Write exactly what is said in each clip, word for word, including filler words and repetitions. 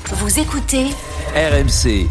Vous écoutez R M C.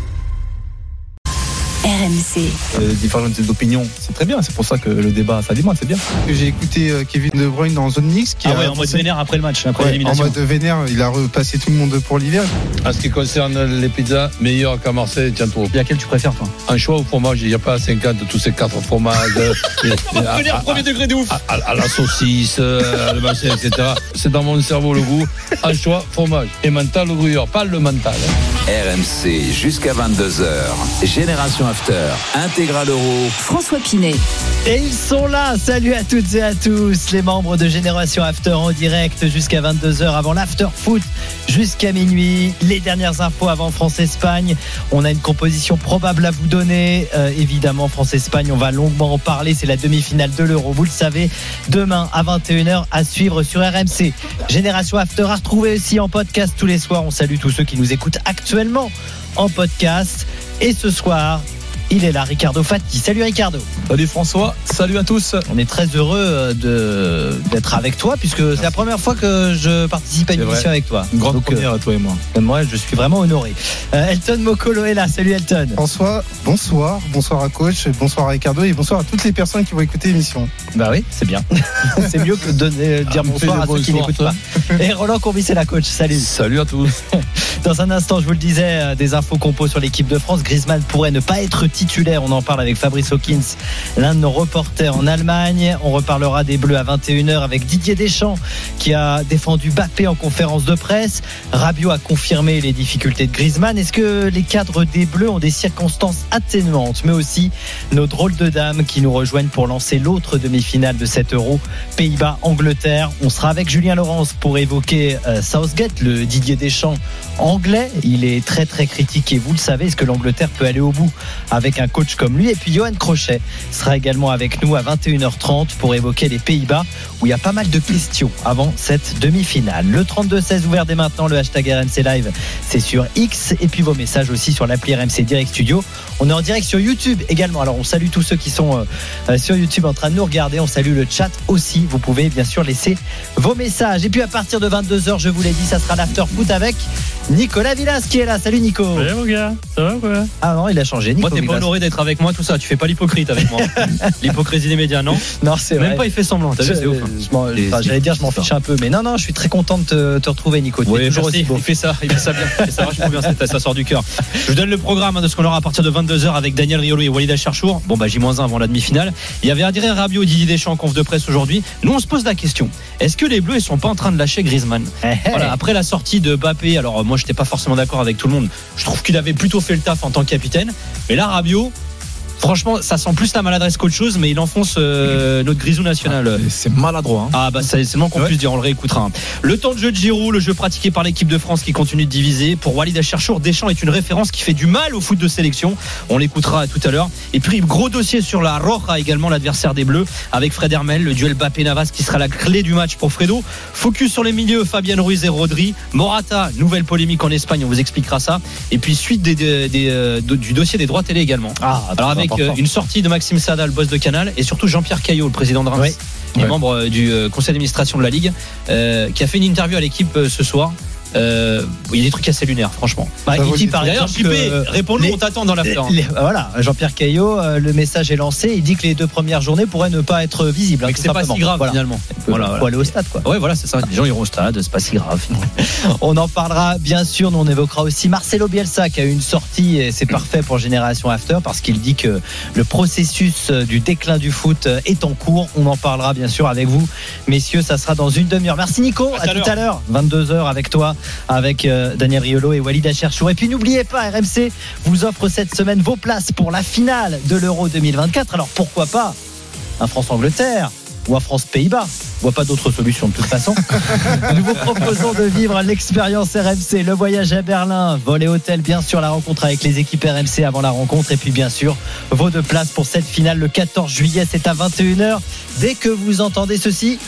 R M C. Euh, différentes opinions, c'est très bien. C'est pour ça que le débat, ça démarre, c'est bien. J'ai écouté euh, Kevin De Bruyne dans Zone Mix. Qui ah a ouais, en mode vénère après le match, après ouais, l'élimination. En mode vénère, il a repassé tout le monde pour l'hiver. En ce qui concerne les pizzas, meilleures qu'à Marseille, tiens-toi. Et laquelle tu préfères, toi? Un choix au fromage, il n'y a pas à cinquante tous ces quatre fromages. et, et à, à, premier degré de ouf. À, à, à la saucisse, à le machin, et cetera. C'est dans mon cerveau le goût. Un choix, fromage. Et mental, le gruyère, pas le mental. Hein. R M C jusqu'à vingt-deux heures. Génération After. Intégral Euro. François Pinet. Et ils sont là. Salut à toutes et à tous. Les membres de Génération After en direct jusqu'à vingt-deux heures avant l'After Foot jusqu'à minuit. Les dernières infos avant France-Espagne. On a une composition probable à vous donner. Euh, évidemment, France-Espagne, on va longuement en parler. C'est la demi-finale de l'Euro. Vous le savez, demain à vingt et une heures à suivre sur R M C. Génération After à retrouver aussi en podcast tous les soirs. On salue tous ceux qui nous écoutent actuellement en podcast. Et ce soir, il est là, Ricardo Fati. Salut Ricardo. Salut François, salut à tous. On est très heureux de, d'être avec toi puisque Merci. C'est la première fois que je participe à une émission avec toi. Une grande Donc, première à toi et moi. Moi, je suis vraiment honoré. Euh, Elton Mokolo est là. Salut Elton. François, bonsoir. Bonsoir à coach, bonsoir à Ricardo et bonsoir à toutes les personnes qui vont écouter l'émission. Bah oui, c'est bien. C'est mieux que de donner, dire ah, bonsoir à ceux qui n'écoutent pas. Et Roland Courbis, c'est la coach. Salut. Salut à tous. Dans un instant, je vous le disais, des infos compos sur l'équipe de France. Griezmann pourrait ne pas être titulaire. On en parle avec Fabrice Hawkins, l'un de nos reporters en Allemagne. On reparlera des Bleus à vingt et une heures avec Didier Deschamps qui a défendu Mbappé en conférence de presse. Rabiot a confirmé les difficultés de Griezmann. Est-ce que les cadres des Bleus ont des circonstances atténuantes, mais aussi nos drôles de dames qui nous rejoignent pour lancer l'autre demi-finale de cet Euro, Pays-Bas-Angleterre. On sera avec Julien Laurence pour évoquer euh, Southgate, le Didier Deschamps anglais. Il est très très critiqué, vous le savez. Est-ce que l'Angleterre peut aller au bout avec un coach comme lui? Et puis Johan Crochet sera également avec nous à vingt et une heures trente pour évoquer les Pays-Bas où il y a pas mal de questions avant cette demi-finale. Le trente-deux seize ouvert dès maintenant, le hashtag R M C Live, c'est sur X, et puis vos messages aussi sur l'appli R M C Direct Studio. On est en direct sur YouTube également, alors on salue tous ceux qui sont euh, sur YouTube en train de nous regarder. On salue le chat aussi, vous pouvez bien sûr laisser vos messages. Et puis à partir de vingt-deux heures, je vous l'ai dit, ça sera l'After Foot avec Nicolas Villas qui est là. Salut Nico. Salut mon gars, ça va quoi? Ah non, il a changé. Nico moi t'es Villas. Pas honoré d'être avec moi, tout ça, tu fais pas l'hypocrite avec moi. L'hypocrisie des médias, non? Non, c'est même vrai. pas il fait semblant, t'as je, vu, c'est ouf. Je, enfin, j'allais dire je m'en fiche un peu, mais non non, je suis très content de te, te retrouver Nico. Tu oui, es toujours merci, aussi beau. Il fait ça, il fait ça bien, il fait ça vachement bien, ça sort du cœur. Je vous donne le programme de ce qu'on aura à partir de vingt-deux heures avec Daniel Riolo et Walid Acharchour. Bon bah J moins un avant la demi-finale. Il y avait Adrien Rabiot et Didier Deschamps en conf de presse aujourd'hui. Nous on se pose la question, est-ce que les Bleus ils sont pas en train de lâcher Griezmann? Hey, hey. Voilà, après la sortie de Mbappé, alors moi j'étais pas forcément d'accord avec tout le monde. Je trouve qu'il avait plutôt fait le taf en tant que capitaine. Mais là Rabiot, franchement, ça sent plus la maladresse qu'autre chose, mais il enfonce euh, notre grisou national. Ah, c'est maladroit. Hein. Ah bah c'est le moins qu'on ouais. puisse dire, on le réécoutera. Le temps de jeu de Giroud, le jeu pratiqué par l'équipe de France qui continue de diviser. Pour Walid Acharchour, Deschamps est une référence qui fait du mal au foot de sélection. On l'écoutera tout à l'heure. Et puis gros dossier sur la Roja également, l'adversaire des Bleus, avec Fred Hermel, le duel Mbappé-Navas qui sera la clé du match pour Fredo. Focus sur les milieux, Fabien Ruiz et Rodri. Morata, nouvelle polémique en Espagne, on vous expliquera ça. Et puis suite des, des, des, euh, du dossier des droits télé également. Ah, alors avec euh, une sortie de Maxime Sada, le boss de Canal, et surtout Jean-Pierre Caillot, le président de Reims, oui. et ouais. membre euh, du euh, conseil d'administration de la Ligue, euh, qui a fait une interview à l'équipe euh, ce soir. Euh, il y a des trucs assez lunaires, franchement. Bah, il dit par d'ailleurs, exemple J P, que réponds-nous, les, on t'attend dans l'after. Les, voilà, Jean-Pierre Caillot, euh, le message est lancé. Il dit que les deux premières journées pourraient ne pas être visibles. Mais hein, que c'est pas si grave voilà. finalement. Voilà, voilà. Faut aller au stade, quoi. Ouais, voilà, c'est ça. Les gens iront au stade, c'est pas si grave. On en parlera bien sûr. Nous on évoquera aussi Marcelo Bielsa qui a eu une sortie et c'est parfait pour Génération After parce qu'il dit que le processus du déclin du foot est en cours. On en parlera bien sûr avec vous, messieurs. Ça sera dans une demi-heure. Merci Nico. À, à tout à l'heure. vingt-deux heures avec toi, avec euh, Daniel Riolo et Walid Acharchour. Et puis n'oubliez pas, R M C vous offre cette semaine vos places pour la finale de l'Euro deux mille vingt-quatre. Alors pourquoi pas un France-Angleterre ou un France-Pays-Bas? On voit pas d'autre solution de toute façon. Nous vous proposons de vivre l'expérience R M C, le voyage à Berlin, vol et hôtel, bien sûr la rencontre avec les équipes R M C avant la rencontre, et puis bien sûr vos deux places pour cette finale le quatorze juillet, c'est à vingt et une heures. Dès que vous entendez ceci,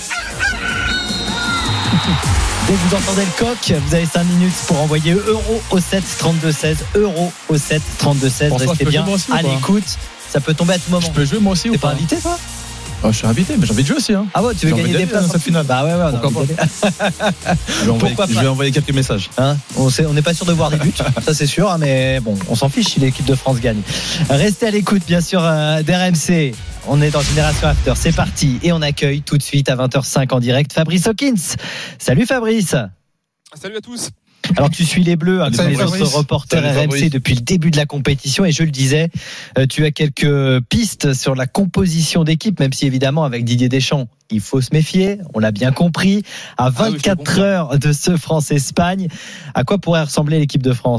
dès que vous entendez le coq, vous avez cinq minutes pour envoyer euro au sept trente-deux seize, euro au sept trente-deux seize. Restez bien à l'écoute, ça peut tomber à tout moment. Je peux jouer moi aussi ou T'es pas? pas invité toi? Oh, je suis invité, mais j'ai envie de jouer aussi. Hein. Ah ouais, tu veux J'ai gagner envie des d'aller places dans cette finale. Bah ouais, ouais, on a Pourquoi envie pas. d'aller. Je vais envoyer, Pourquoi je pas. vais envoyer quelques messages. Hein, on sait, on n'est pas sûr de voir des buts, ça c'est sûr, hein, mais bon, on s'en fiche si l'équipe de France gagne. Restez à l'écoute, bien sûr, euh, d'R M C. On est dans Génération After, c'est parti. Et on accueille tout de suite à vingt heures cinq en direct Fabrice Hawkins. Salut Fabrice. Salut à tous. Alors tu suis les Bleus, hein, Salut les autres Fabrice. reporters Salut R M C Fabrice. depuis le début de la compétition. Et je le disais, euh, tu as quelques pistes sur la composition d'équipe, même si évidemment avec Didier Deschamps, il faut se méfier. On l'a bien compris. À Ah oui, je le vingt-quatre confirme. heures de ce France-Espagne, à quoi pourrait ressembler l'équipe de France ?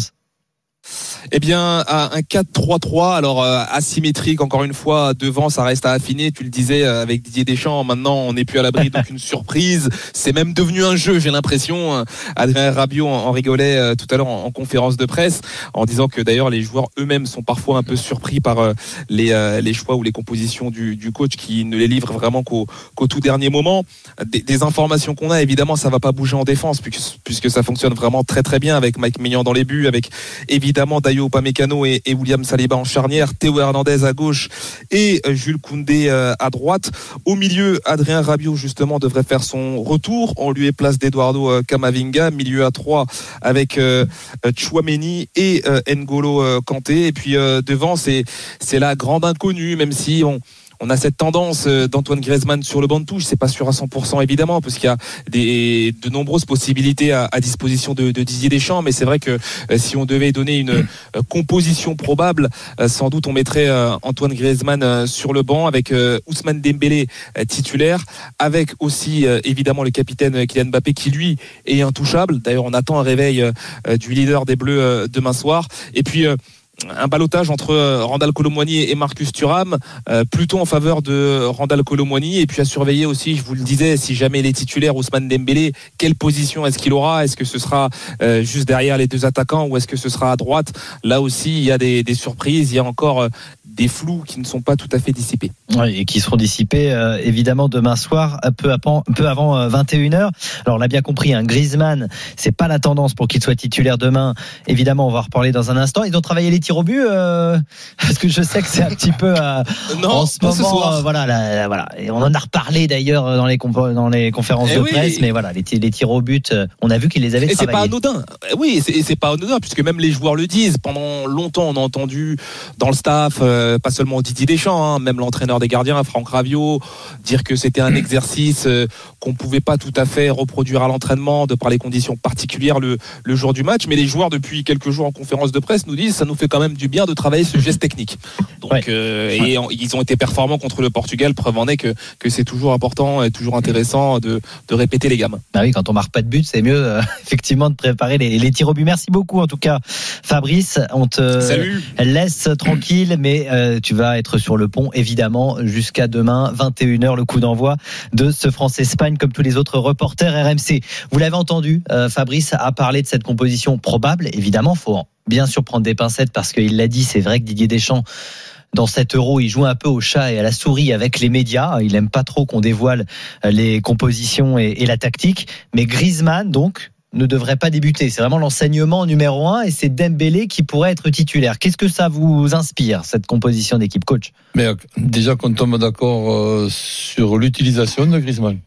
Eh bien, à un quatre trois trois, alors euh, asymétrique, encore une fois, devant, ça reste à affiner. Tu le disais euh, avec Didier Deschamps, maintenant, on n'est plus à l'abri d'aucune surprise. C'est même devenu un jeu, j'ai l'impression. Adrien Rabiot en, en rigolait euh, tout à l'heure en, en conférence de presse, en disant que d'ailleurs, les joueurs eux-mêmes sont parfois un peu surpris par euh, les, euh, les choix ou les compositions du, du coach qui ne les livre vraiment qu'au, qu'au tout dernier moment. Des, des informations qu'on a, évidemment, ça va pas bouger en défense, puisque, puisque ça fonctionne vraiment très très bien avec Mike Maignan dans les buts, avec évidemment Dayo Upamecano et, et William Saliba en charnière, Théo Hernandez à gauche et Jules Koundé euh, à droite. Au milieu, Adrien Rabiot justement devrait faire son retour en lieu et place d'Eduardo euh, Camavinga, milieu à trois avec euh, Tchouaméni et euh, N'Golo euh, Kanté. Et puis euh, devant, c'est c'est la grande inconnue, même si on On a cette tendance d'Antoine Griezmann sur le banc de touche, c'est pas sûr à cent pour cent évidemment, parce qu'il y a des, de nombreuses possibilités à, à disposition de, de Didier Deschamps, mais c'est vrai que euh, si on devait donner une euh, composition probable, euh, sans doute on mettrait euh, Antoine Griezmann euh, sur le banc avec euh, Ousmane Dembélé euh, titulaire, avec aussi euh, évidemment le capitaine Kylian Mbappé qui lui est intouchable. D'ailleurs on attend un réveil euh, du leader des Bleus euh, demain soir, et puis euh, un ballottage entre Randal Kolo Muani et Marcus Thuram, euh, plutôt en faveur de Randal Kolo Muani, et puis à surveiller aussi, je vous le disais, si jamais il est titulaire, Ousmane Dembélé, quelle position est-ce qu'il aura? Est-ce que ce sera euh, juste derrière les deux attaquants ou est-ce que ce sera à droite? Là aussi, il y a des, des surprises, il y a encore euh, des flous qui ne sont pas tout à fait dissipés. Oui, et qui seront dissipés euh, évidemment demain soir, peu, avant, peu avant euh, vingt et une heures. Alors on l'a bien compris, hein, Griezmann, c'est pas la tendance pour qu'il soit titulaire demain. Évidemment, on va en reparler dans un instant. Ils ont travaillé les tirs au but, euh, parce que je sais que c'est un petit peu euh, Non, en ce pas moment. ce soir. euh, voilà, la, la- voilà. Et on en a reparlé d'ailleurs dans les compo- dans les conférences Eh de oui. presse, mais voilà, les, ti- les tirs au but, euh, on a vu qu'ils les avaient Et c'est pas travaillés. anodin. Oui, et c'est, et c'est pas anodin, puisque même les joueurs le disent. Pendant longtemps, on a entendu dans le staff, euh, pas seulement Didier Deschamps, hein, même l'entraîneur des gardiens, Franck Raviot, dire que c'était un exercice euh, qu'on pouvait pas tout à fait reproduire à l'entraînement, de par les conditions particulières le, le jour du match. Mais les joueurs, depuis quelques jours en conférence de presse, nous disent ça nous fait quand même du bien de travailler ce geste technique. Donc, Ouais. euh, et en- ils ont été performants contre le Portugal. Preuve en est que, que c'est toujours important et toujours intéressant de, de répéter les gammes. Bah oui, quand on marque pas de but, c'est mieux euh, effectivement de préparer les, les tirs au but. Merci beaucoup en tout cas, Fabrice. On te Salut. laisse tranquille, mais euh, tu vas être sur le pont évidemment jusqu'à demain vingt et une heures, le coup d'envoi de ce France-Espagne, comme tous les autres reporters R M C. Vous l'avez entendu, euh, Fabrice a parlé de cette composition probable. Évidemment, faut bien sûr prendre des pincettes parce qu'il l'a dit. C'est vrai que Didier Deschamps, dans cet Euro, il joue un peu au chat et à la souris avec les médias. Il aime pas trop qu'on dévoile les compositions et, et la tactique. Mais Griezmann, donc, ne devrait pas débuter. C'est vraiment l'enseignement numéro un et c'est Dembélé qui pourrait être titulaire. Qu'est-ce que ça vous inspire, cette composition d'équipe, coach? Mais euh, déjà qu'on tombe d'accord euh, sur l'utilisation de Griezmann.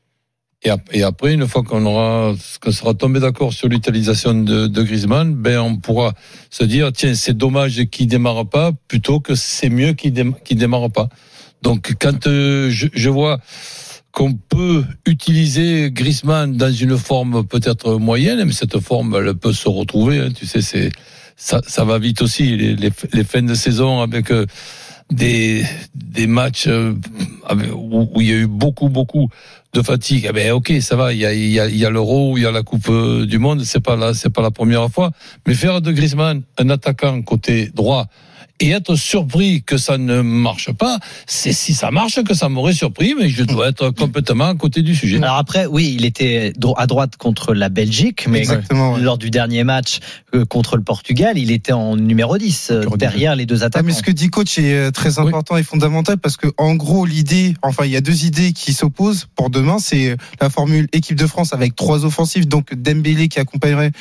Et, ap- et après, une fois qu'on aura, qu'on sera tombé d'accord sur l'utilisation de, de Griezmann, ben on pourra se dire tiens, c'est dommage qu'il démarre pas, plutôt que c'est mieux qu'il dé- qu'il démarre pas. Donc quand euh, je, je vois qu'on peut utiliser Griezmann dans une forme peut-être moyenne, mais cette forme elle peut se retrouver. Hein, tu sais, c'est ça, ça va vite aussi. Les, les, les fins de saison avec euh, des des matchs euh, avec, où, où il y a eu beaucoup beaucoup de fatigue. Eh ben ok, ça va. Il y a il y a il y a l'Euro, il y a la Coupe du Monde. C'est pas là, c'est pas la première fois. Mais faire de Griezmann un attaquant côté droit et être surpris que ça ne marche pas, c'est si ça marche que ça m'aurait surpris, mais je dois être complètement à côté du sujet. Alors après, oui, il était dro- à droite contre la Belgique, mais Exactement, ouais. lors du dernier match euh, contre le Portugal, il était en numéro dix, euh, Numéro dix. derrière les deux Ah, attaquants. mais ce que dit coach est euh, très important et fondamental parce que en gros l'idée, enfin il y a deux idées qui s'opposent pour demain, c'est la formule équipe de France avec trois offensifs, donc Dembélé qui accompagnerait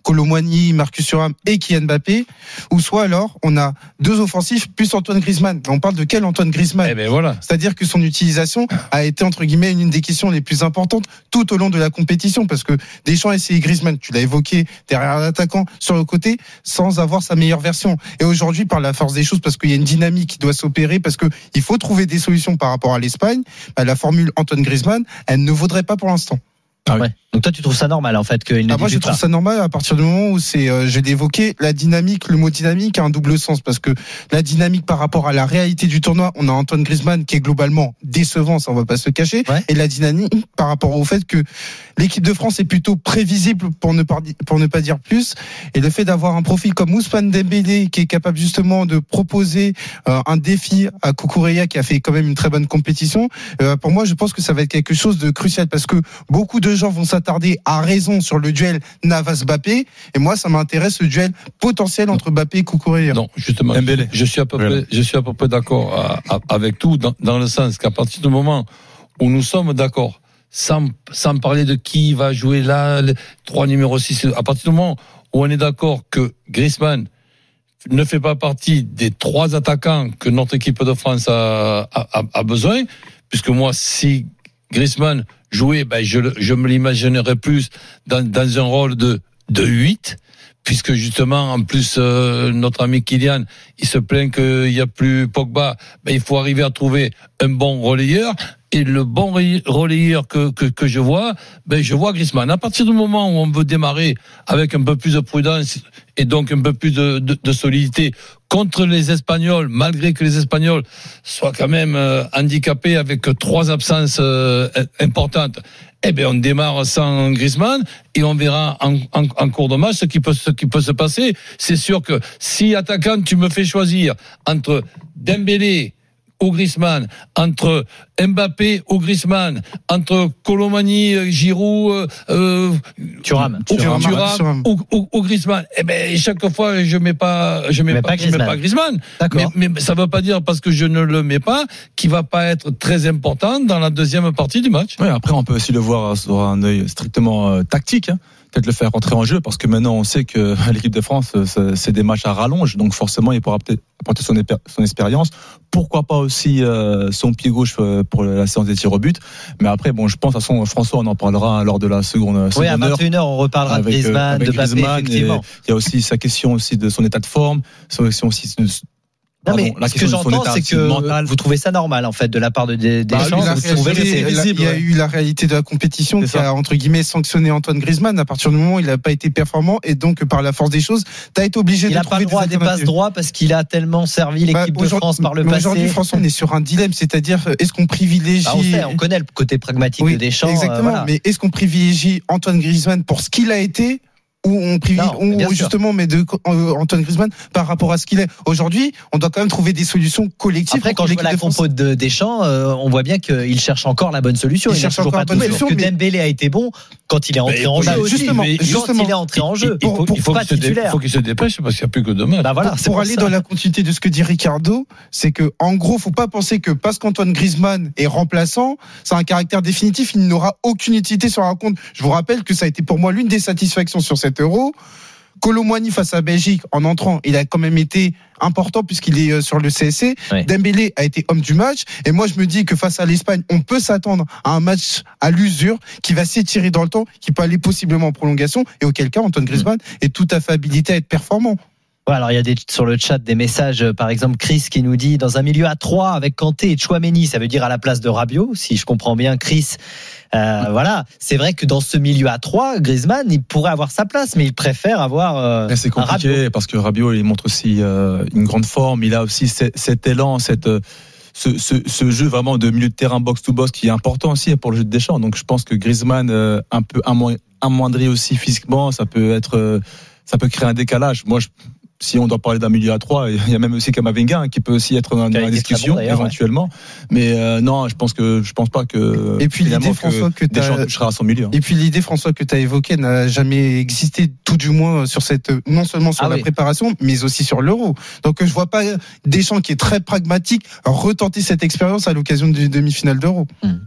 Kolo Muani, Marcus Thuram et Kylian Mbappé, ou soit alors on a deux offensifs plus Antoine Griezmann. On parle de quel Antoine Griezmann? Eh ben voilà. C'est-à-dire que son utilisation a été entre guillemets une des questions les plus importantes tout au long de la compétition, parce que Deschamps a essayé Griezmann, tu l'as évoqué, derrière l'attaquant sur le côté, sans avoir sa meilleure version. Et aujourd'hui, par la force des choses, parce qu'il y a une dynamique qui doit s'opérer, parce que il faut trouver des solutions par rapport à l'Espagne, bah, la formule Antoine Griezmann, elle ne vaudrait pas pour l'instant. Ah oui. Ouais. Donc toi tu trouves ça normal en fait qu'il ne ah moi je trouve pas. ça normal à partir du moment où c'est euh, je l'ai évoqué, la dynamique, le mot dynamique a un double sens, parce que la dynamique par rapport à la réalité du tournoi, on a Antoine Griezmann qui est globalement décevant, ça on va pas se le cacher, ouais. Et la dynamique par rapport au fait que l'équipe de France est plutôt prévisible pour ne pas pour ne pas dire plus, et le fait d'avoir un profil comme Ousmane Dembélé qui est capable justement de proposer euh, un défi à Cucurella qui a fait quand même une très bonne compétition, euh, pour moi je pense que ça va être quelque chose de crucial, parce que beaucoup de gens vont s'attarder à raison sur le duel Navas-Mbappé, et moi ça m'intéresse le duel potentiel entre Mbappé et Cucurella. Non, justement, Dembélé. je suis à peu près, je suis à peu près d'accord à, à, avec tout, dans, dans le sens qu'à partir du moment où nous sommes d'accord, sans, sans parler de qui va jouer là, les trois numéros six, à partir du moment où on est d'accord que Griezmann ne fait pas partie des trois attaquants que notre équipe de France a, a, a besoin, puisque moi, si Griezmann jouait, ben je, je me l'imaginerais plus dans, dans un rôle de, de huit, puisque justement, en plus, euh, notre ami Kylian, il se plaint qu'il n'y a plus Pogba, ben il faut arriver à trouver un bon relayeur. Et le bon relayeur que, que, que je vois, ben je vois Griezmann. À partir du moment où on veut démarrer avec un peu plus de prudence et donc un peu plus de, de, de solidité contre les Espagnols, malgré que les Espagnols soient quand même euh, handicapés avec trois absences euh, importantes, eh ben on démarre sans Griezmann et on verra en, en, en cours de match ce qui peut, ce qui peut se passer. C'est sûr que si attaquant tu me fais choisir entre Dembélé ou Griezmann, entre Mbappé ou Griezmann, entre Kolo Muani, Giroud, euh, Thuram, ou, Thuram, Thuram ou, ou, ou Griezmann, eh ben chaque fois je mets pas, je mets mais pas, pas je mets pas Griezmann. D'accord. Mais, mais ça veut pas dire parce que je ne le mets pas qu'il va pas être très important dans la deuxième partie du match. Oui, après on peut aussi le voir sur un œil strictement euh, tactique. Hein. Peut-être le faire rentrer en jeu, parce que maintenant on sait que l'équipe de France c'est des matchs à rallonge, donc forcément il pourra peut-être apporter son, éper, son expérience, pourquoi pas aussi euh, son pied gauche pour la séance des tirs au but. Mais après bon, je pense de toute façon François on en parlera lors de la seconde, seconde oui, à vingt et une heures on reparlera avec, de Griezmann, avec de Mbappé, effectivement. Il y a aussi sa question aussi de son état de forme, sa question aussi de Non, mais Pardon, la ce que question de son j'entends, état c'est que mental. vous trouvez ça normal, en fait, de la part de des Bah, Deschamps. la Vous trouvez que réalité, c'est là, visible. il y a eu la réalité de la compétition C'est qui ça. a entre guillemets sanctionné Antoine Griezmann. À partir du moment où il n'a pas été performant, et donc par la force des choses, tu as été obligé Il de n'a pas trouver le droit à des des passes alternatives. droits parce qu'il a tellement servi l'équipe Bah, de aujourd'hui- France par le mais passé. Aujourd'hui, François, on est sur un dilemme, c'est-à-dire est-ce qu'on privilégie Bah, on sait, on connaît le côté pragmatique Oui, de Deschamps. exactement. euh, voilà. Mais est-ce qu'on privilégie Antoine Griezmann pour ce qu'il a été, ou on privilégie Non, mais bien on, sûr. justement mais de euh, Antoine Griezmann par rapport à ce qu'il est aujourd'hui? On doit quand même trouver des solutions collectives. Après, pour quand que je vois la l'équipe de France- compo de Deschamps, euh, on voit bien qu'il cherche encore la bonne solution. Il Il, n'a cherche toujours encore pas la bonne trouvé. Parce solution, que mais- Dembélé a été bon quand il est entré Mais en il jeu. faut- aussi. justement, Mais justement. quand il est entré en jeu, Il faut, il il faut faut pas qu'il se dé- titulaire. faut qu'il se dépêche parce qu'il n'y a plus que deux matchs. Bah voilà, pour, c'est pour pour aller ça. dans la continuité de ce que dit Ricardo, c'est que en gros, faut pas penser que parce qu'Antoine Griezmann est remplaçant, c'est un caractère définitif, il n'aura aucune utilité sur la rencontre. Je vous rappelle que ça a été pour moi l'une des satisfactions sur cet Euro. Kolo Muani face à Belgique, en entrant, il a quand même été important puisqu'il est sur le C S C. Oui. Dembélé a été homme du match. Et moi, je me dis que face à l'Espagne, on peut s'attendre à un match à l'usure qui va s'étirer dans le temps, qui peut aller possiblement en prolongation, et auquel cas, Antoine Griezmann est tout à fait habilité à être performant. Ouais, alors il y a des, sur le chat des messages, euh, par exemple Chris qui nous dit dans un milieu à trois avec Kanté et Tchouaméni, ça veut dire à la place de Rabiot, si je comprends bien Chris. Euh, voilà, c'est vrai que dans ce milieu à trois, Griezmann il pourrait avoir sa place, mais il préfère avoir euh, Mais c'est un Rabiot. compliqué parce que Rabiot il montre aussi euh, une grande forme, il a aussi cet, cet élan, cette euh, ce, ce, ce jeu vraiment de milieu de terrain box to box qui est important aussi pour le jeu de Deschamps. Donc je pense que Griezmann euh, un peu amoin- amoindri aussi physiquement, ça peut être euh, ça peut créer un décalage. Moi je si on doit parler d'un milieu à trois, il y a même aussi Kamavinga hein, qui peut aussi être dans, Qui a dans la été très discussion bon, d'ailleurs, éventuellement. Ouais. Mais euh, non, je pense que je pense pas que Et puis finalement, l'idée, François, que t'as- Deschamps touchera à son milieu. Hein. Et puis l'idée, François, que tu as évoquée n'a jamais existé, tout du moins sur cette, non seulement sur Ah la oui. préparation, mais aussi sur l'Euro. Donc je vois pas Deschamps qui est très pragmatique retenter cette expérience à l'occasion d'une demi-finale d'Euro. Mmh, oui.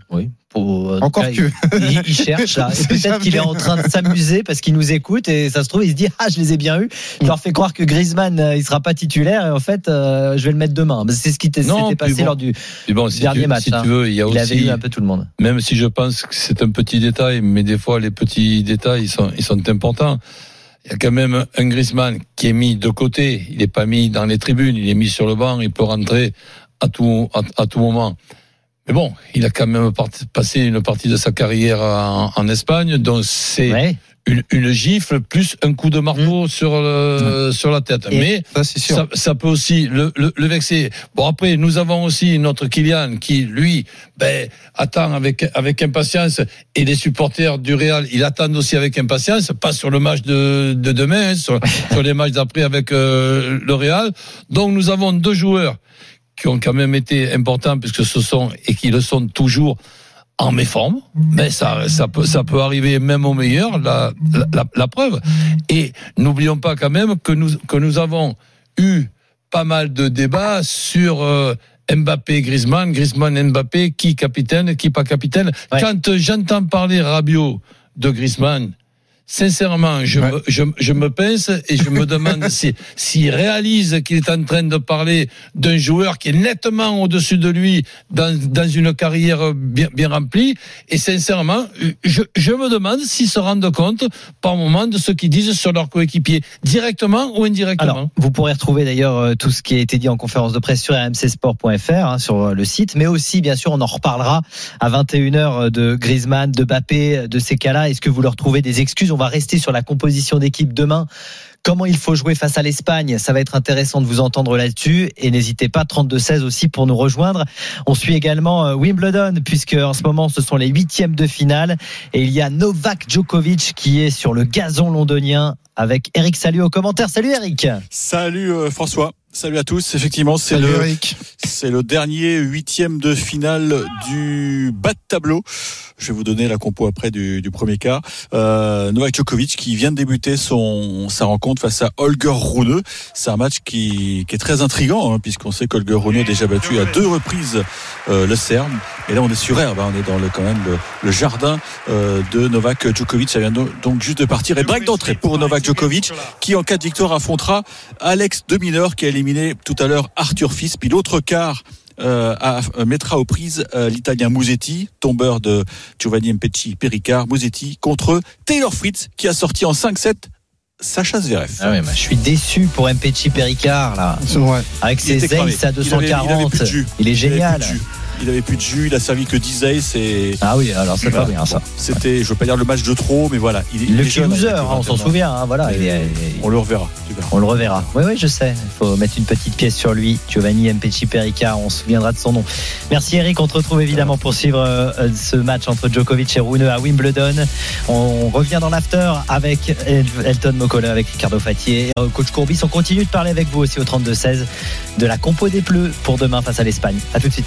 Pour, Encore cas, que. Il, il cherche là. Et peut-être jamais. qu'il est en train de s'amuser parce qu'il nous écoute et ça se trouve il se dit ah je les ai bien eus. Il leur fait croire que Griezmann euh, il sera pas titulaire et en fait euh, je vais le mettre demain. C'est ce qui t'est- Non, s'était passé puis bon, lors du puis bon, si dernier tu, match. si hein. tu veux, il y a il avait aussi, eu un peu tout le monde. même si je pense que c'est un petit détail, mais des fois les petits détails ils sont, ils sont importants. Il y a quand même un Griezmann qui est mis de côté. Il n'est pas mis dans les tribunes, il est mis sur le banc. Il peut rentrer à tout, à, à tout moment. Mais bon, il a quand même parti, passé une partie de sa carrière en, en Espagne, donc c'est Ouais. une, une gifle plus un coup de marteau mmh. sur le, mmh. sur la tête. Et mais ça, c'est sûr. Ça, ça peut aussi le, le, le vexer. Bon, après, nous avons aussi notre Kylian qui, lui, ben, attend avec, avec impatience, et les supporters du Real, ils attendent aussi avec impatience, pas sur le match de, de demain, hein, sur, sur les matchs d'après avec euh, le Real. Donc, nous avons deux joueurs qui ont quand même été importants, puisque ce sont, et qui le sont toujours, en méforme, mais ça, ça peut, ça peut arriver même au meilleur, la, la, la preuve. Et n'oublions pas quand même que nous, que nous avons eu pas mal de débats sur euh, Mbappé, Griezmann, Griezmann, Mbappé, qui capitaine, qui pas capitaine. Ouais. Quand j'entends parler Rabiot de Griezmann, sincèrement, je, ouais. me, je, je me pince et je me demande si, s'il réalise qu'il est en train de parler d'un joueur qui est nettement au-dessus de lui dans, dans une carrière bien, bien remplie. Et sincèrement, je, je me demande s'ils se rendent compte par moment de ce qu'ils disent sur leurs coéquipiers, directement ou indirectement. Alors, vous pourrez retrouver d'ailleurs tout ce qui a été dit en conférence de presse sur r m c sport point f r, hein, sur le site, mais aussi, bien sûr, on en reparlera à vingt et une heures de Griezmann, de Mbappé, de ces cas-là. Est-ce que vous leur trouvez des excuses ? On va rester sur la composition d'équipe demain. Comment il faut jouer face à l'Espagne, ça va être intéressant de vous entendre là-dessus, et n'hésitez pas, trente-deux seize aussi pour nous rejoindre. On suit également Wimbledon, puisque en ce moment ce sont les huitièmes de finale, et il y a Novak Djokovic qui est sur le gazon londonien avec Eric Salut au commentaire. Salut Eric. Salut euh, François. Salut à tous. Effectivement, c'est Salut le Eric. c'est le dernier huitième de finale du bas de tableau. Je vais vous donner la compo après du, du premier quart. Euh, Novak Djokovic qui vient de débuter son sa rencontre face à Holger Rune. C'est un match qui qui est très intriguant, hein, puisqu'on sait qu'Holger Rune a déjà battu à deux reprises euh, le Serbe. Et là, on est sur herbe. Hein, on est dans le quand même le, le jardin euh, de Novak Djokovic. Ça vient donc juste de partir. Et break d'entrée pour Novak Djokovic, qui en cas de victoire affrontera Alex de Minaur, qui a éliminé tout à l'heure Arthur Fils. Puis l'autre quart euh, à, euh, mettra aux prises euh, l'Italien Musetti, tombeur de Giovanni Mpecci Pericard. Musetti contre Taylor Fritz, qui a sorti en cinq sept Sacha Zverev. Ah ouais, bah, je suis déçu pour Mpecci Pericard là. Ouais. Avec ses aces à deux cent quarante, il, avait, il, avait plus de jus. Il est génial. Il avait plus de jus, il a servi que dix aces et... Ah oui, alors c'est voilà. pas bien ça. C'était, je veux pas dire le match de trop, mais voilà. Il, le il est jeune, loser, hein, on s'en souvient, hein, voilà. Il est, il... On le reverra. On le reverra. Oui, oui, je sais. Il faut mettre une petite pièce sur lui. Giovanni Mpecci Pericard, on se souviendra de son nom. Merci Eric, on te retrouve évidemment pour suivre euh, ce match entre Djokovic et Rune à Wimbledon. On revient dans l'after avec Elton Mokola, avec Ricardo Fattier, et coach Courbis. On continue de parler avec vous aussi au trente-deux seize de la compo des Bleus pour demain face à l'Espagne. À tout de suite.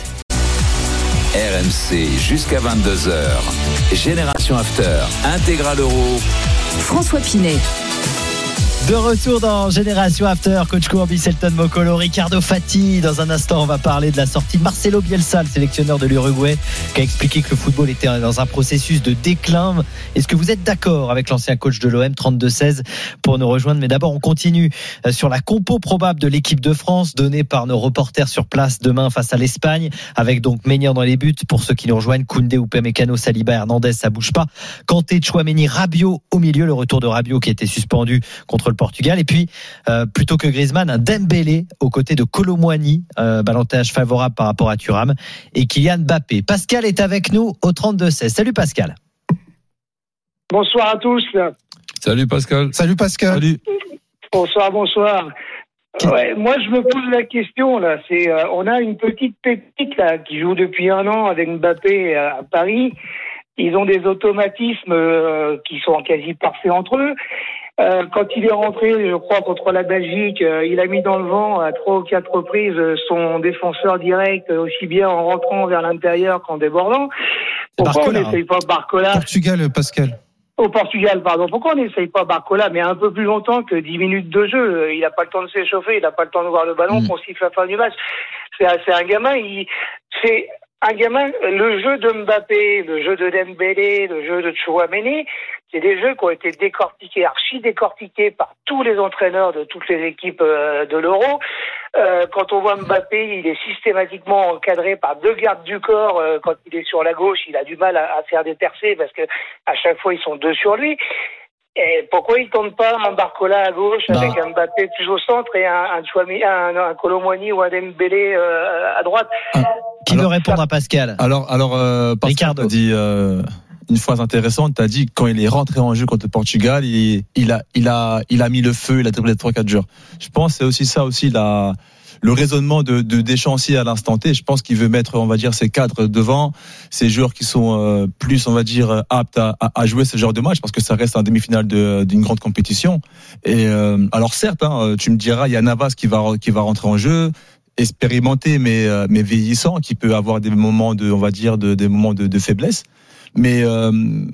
R M C jusqu'à vingt-deux heures. Génération After, intégral euro. François Pinet. De retour dans Génération After, coach Courbis, Elton Mokolo, Ricardo Fati. Dans un instant, on va parler de la sortie de Marcelo Bielsa, le sélectionneur de l'Uruguay, qui a expliqué que le football était dans un processus de déclin. Est-ce que vous êtes d'accord avec l'ancien coach de l'O M? Trente-deux seize pour nous rejoindre. Mais d'abord, on continue sur la compo probable de l'équipe de France, donnée par nos reporters sur place demain face à l'Espagne, avec donc Maignan dans les buts. Pour ceux qui nous rejoignent, Koundé, Upamecano, Saliba, Hernandez, ça bouge pas. Kanté, Tchouaméni, Rabiot au milieu, le retour de Rabiot qui était suspendu contre le Portugal, et puis euh, plutôt que Griezmann, un Dembélé aux côtés de Kolo Muani, euh, ballontage favorable par rapport à Thuram, et Kylian Mbappé. Pascal est avec nous au trente-deux seize. Salut Pascal. Bonsoir à tous. Salut Pascal. Salut Pascal. Salut. Bonsoir, bonsoir. Ouais, moi je me pose la question là, c'est euh, on a une petite pépite là qui joue depuis un an avec Mbappé à, à Paris. Ils ont des automatismes euh, qui sont quasi parfaits entre eux. Euh, quand il est rentré, je crois, contre la Belgique, euh, il a mis dans le vent à trois ou quatre reprises son défenseur direct, aussi bien en rentrant vers l'intérieur qu'en débordant. Pourquoi Barcola, on n'essaye pas Barcola? Portugal, Pascal. Au Portugal, pardon. Pourquoi on n'essaye pas Barcola, mais un peu plus longtemps que dix minutes de jeu? Il n'a pas le temps de s'échauffer, il n'a pas le temps de voir le ballon, mmh. qu'on siffle la fin du match. C'est, c'est un gamin, il, c'est, un gamin, le jeu de Mbappé, le jeu de Dembélé, le jeu de Tchouaméni, c'est des jeux qui ont été décortiqués, archi décortiqués par tous les entraîneurs de toutes les équipes euh, de l'Euro. Euh, quand on voit Mbappé, il est systématiquement encadré par deux gardes du corps. Euh, quand il est sur la gauche, il a du mal à, à faire des percées parce que à chaque fois ils sont deux sur lui. Et pourquoi il tente pas un Barcola à gauche bah. avec un Mbappé plus au centre et un un, Chouami, un, un Kolo Muani ou un Dembélé euh, à droite? Ah. Qui alors, veut répondre à Pascal? Alors, alors, euh, Pascal Ricardo dit euh, une phrase intéressante. T'as dit quand il est rentré en jeu contre le Portugal, il, il a, il a, il a mis le feu, il a dribblé trois quatre joueurs. Je pense que c'est aussi ça aussi la. Le raisonnement de, de Deschamps aussi à l'instant T, je pense qu'il veut mettre, on va dire, ses cadres devant, ces joueurs qui sont euh, plus, on va dire, aptes à, à jouer ce genre de match, parce que ça reste en demi-finale de, d'une grande compétition. Et euh, alors certes, hein, tu me diras, il y a Navas qui va qui va rentrer en jeu, expérimenté mais euh, mais vieillissant, qui peut avoir des moments de, on va dire, de, des moments de, de faiblesse. Mais euh,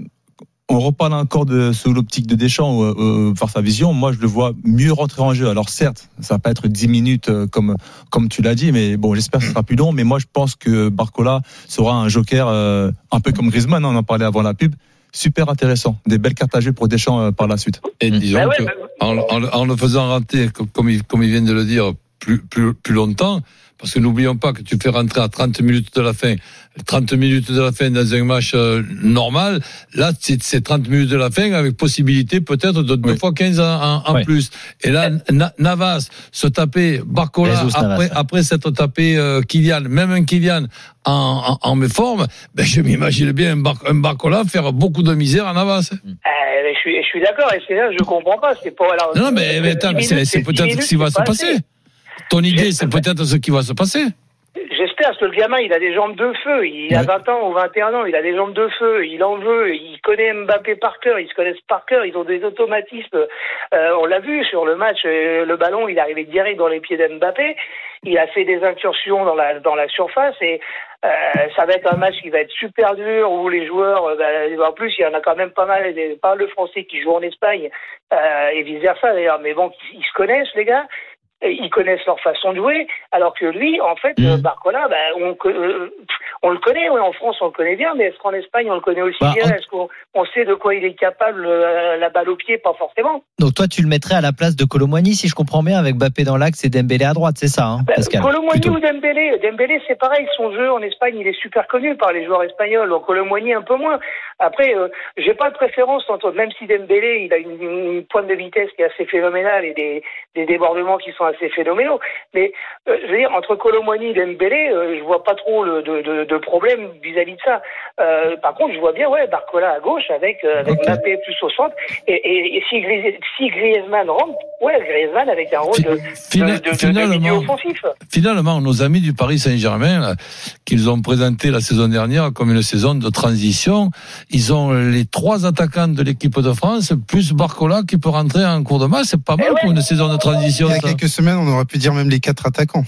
on reparle encore de sous l'optique de Deschamps euh, euh, par sa vision. Moi, je le vois mieux rentrer en jeu. Alors certes, ça va pas être dix minutes euh, comme comme tu l'as dit, mais bon, j'espère que ce sera plus long. Mais moi, je pense que Barcola sera un joker euh, un peu comme Griezmann. Hein, on en parlait avant la pub. Super intéressant, des belles cartes à jouer pour Deschamps euh, par la suite. Et disons bah ouais, que bah... en, en, en le faisant rater, comme il, comme il vient de le dire, plus plus plus longtemps. Parce que n'oublions pas que tu fais rentrer à trente minutes de la fin, trente minutes de la fin dans un match euh, normal. Là, c'est, c'est trente minutes de la fin avec possibilité peut-être de deux oui. fois quinze en, en, en oui. plus. Et là, Na, Navas se taper Barcola Jesus, après, Navas, après s'être tapé euh, Kylian, même un Kylian en, en, en méforme, ben je m'imagine bien un, Bar, un Barcola faire beaucoup de misère à Navas. Euh, je suis, je suis d'accord. Et c'est là, je comprends pas. C'est pas. Alors, non, mais, mais attends, minutes, c'est, c'est peut-être ce qui va se passer. Ton idée, c'est peut-être ce qui va se passer. J'espère, parce que le gamin, il a des jambes de feu. Il a vingt ans ou vingt et un ans, il a des jambes de feu. Il en veut. Il connaît Mbappé par cœur. Ils se connaissent par cœur. Ils ont des automatismes. Euh, on l'a vu sur le match. Euh, le ballon, il est arrivé direct dans les pieds d'Mbappé. Il a fait des incursions dans la dans la surface et euh, ça va être un match qui va être super dur où les joueurs, euh, bah, en plus, il y en a quand même pas mal, pas mal de Français qui jouent en Espagne euh, et vice versa d'ailleurs. Mais bon, ils se connaissent les gars. Ils connaissent leur façon de jouer, alors que lui, en fait, mmh. Barcola, bah, on, euh, on le connaît, ouais, en France, on le connaît bien, mais est-ce qu'en Espagne, on le connaît aussi bah, bien on... Est-ce qu'on on sait de quoi il est capable, euh, la balle au pied? Pas forcément. Donc toi, tu le mettrais à la place de Kolo Muani, si je comprends bien, avec Mbappé dans l'axe et Dembélé à droite, c'est ça, hein, bah, Pascal? Kolo Muani ou Dembélé Dembélé, c'est pareil, son jeu en Espagne, il est super connu par les joueurs espagnols, donc Kolo Muani un peu moins. Après, euh, j'ai pas de préférence, entre, même si Dembélé, il a une, une pointe de vitesse qui est assez phénoménale et des, des débordements qui sont assez phénoménaux. Mais euh, je veux dire, entre Kolo Muani et Dembélé, euh, je vois pas trop le, de, de, de problème vis-à-vis de ça. Euh, par contre, je vois bien, ouais, Barcola à gauche avec, euh, avec okay. Mbappé plus au centre. Et, et, et si, Gris, si Griezmann rentre, ouais, Griezmann avec un rôle de, Fina, de, de, finalement, de milieu offensif. Finalement, nos amis du Paris Saint-Germain, là, qu'ils ont présenté la saison dernière comme une saison de transition, ils ont les trois attaquants de l'équipe de France, plus Barcola qui peut rentrer en cours de match. C'est pas mal ouais. pour une saison de transition. Il y a ça. quelques semaines, on aurait pu dire même les quatre attaquants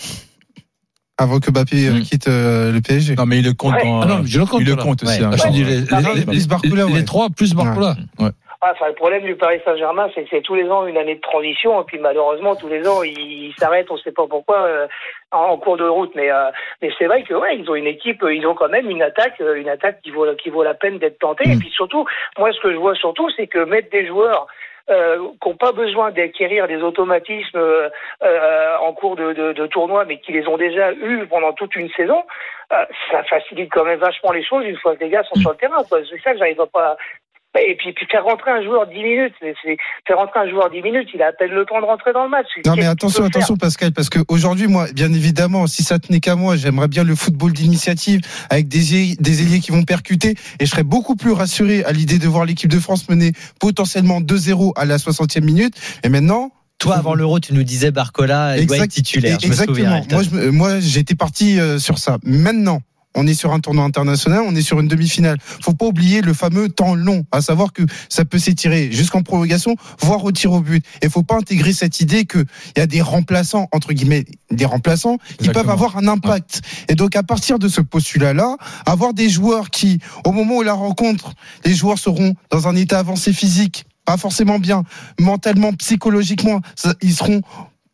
avant que Mbappé mmh. quitte euh, le P S G. Non, mais il le compte. Ouais. Dans... Ah non, je le compte. Il le compte aussi. Ouais. Hein. Je ouais. dis les, les, les, les, Barcola, les, ouais. les trois plus Barcola. Ouais. Ouais. Ah, enfin, le problème du Paris Saint-Germain, c'est que c'est tous les ans une année de transition, et puis malheureusement tous les ans ils s'arrêtent, on ne sait pas pourquoi, euh, en cours de route. Mais euh, mais c'est vrai que ouais, ils ont une équipe, ils ont quand même une attaque, une attaque qui vaut qui vaut la peine d'être tentée. Mmh. Et puis surtout, moi ce que je vois surtout, c'est que mettre des joueurs Euh, qui n'ont pas besoin d'acquérir des automatismes euh, euh, en cours de, de, de tournoi, mais qui les ont déjà eus pendant toute une saison, euh, ça facilite quand même vachement les choses une fois que les gars sont sur le terrain, quoi. C'est ça que j'arrive pas. Et puis, puis faire rentrer un joueur dix minutes, c'est, c'est faire rentrer un joueur dix minutes, il a à peine le temps de rentrer dans le match. Non mais attention, attention Pascal, parce que aujourd'hui, moi, bien évidemment, si ça tenait qu'à moi, j'aimerais bien le football d'initiative avec des des ailiers qui vont percuter, et je serais beaucoup plus rassuré à l'idée de voir l'équipe de France mener potentiellement deux zéro à la soixantième minute. Et maintenant. Toi, avant l'Euro, tu nous disais Barcola exact, doit être titulaire. Je exactement. Me souviens, moi, je, moi, j'étais parti euh, sur ça. Maintenant. On est sur un tournoi international, on est sur une demi-finale. Faut pas oublier le fameux temps long, à savoir que ça peut s'étirer jusqu'en prolongation, voire au tir au but. Et faut pas intégrer cette idée que il y a des remplaçants, entre guillemets, des remplaçants qui Exactement. peuvent avoir un impact. Et donc, à partir de ce postulat-là, avoir des joueurs qui, au moment où la rencontre, les joueurs seront dans un état avancé physique, pas forcément bien, mentalement, psychologiquement, ils seront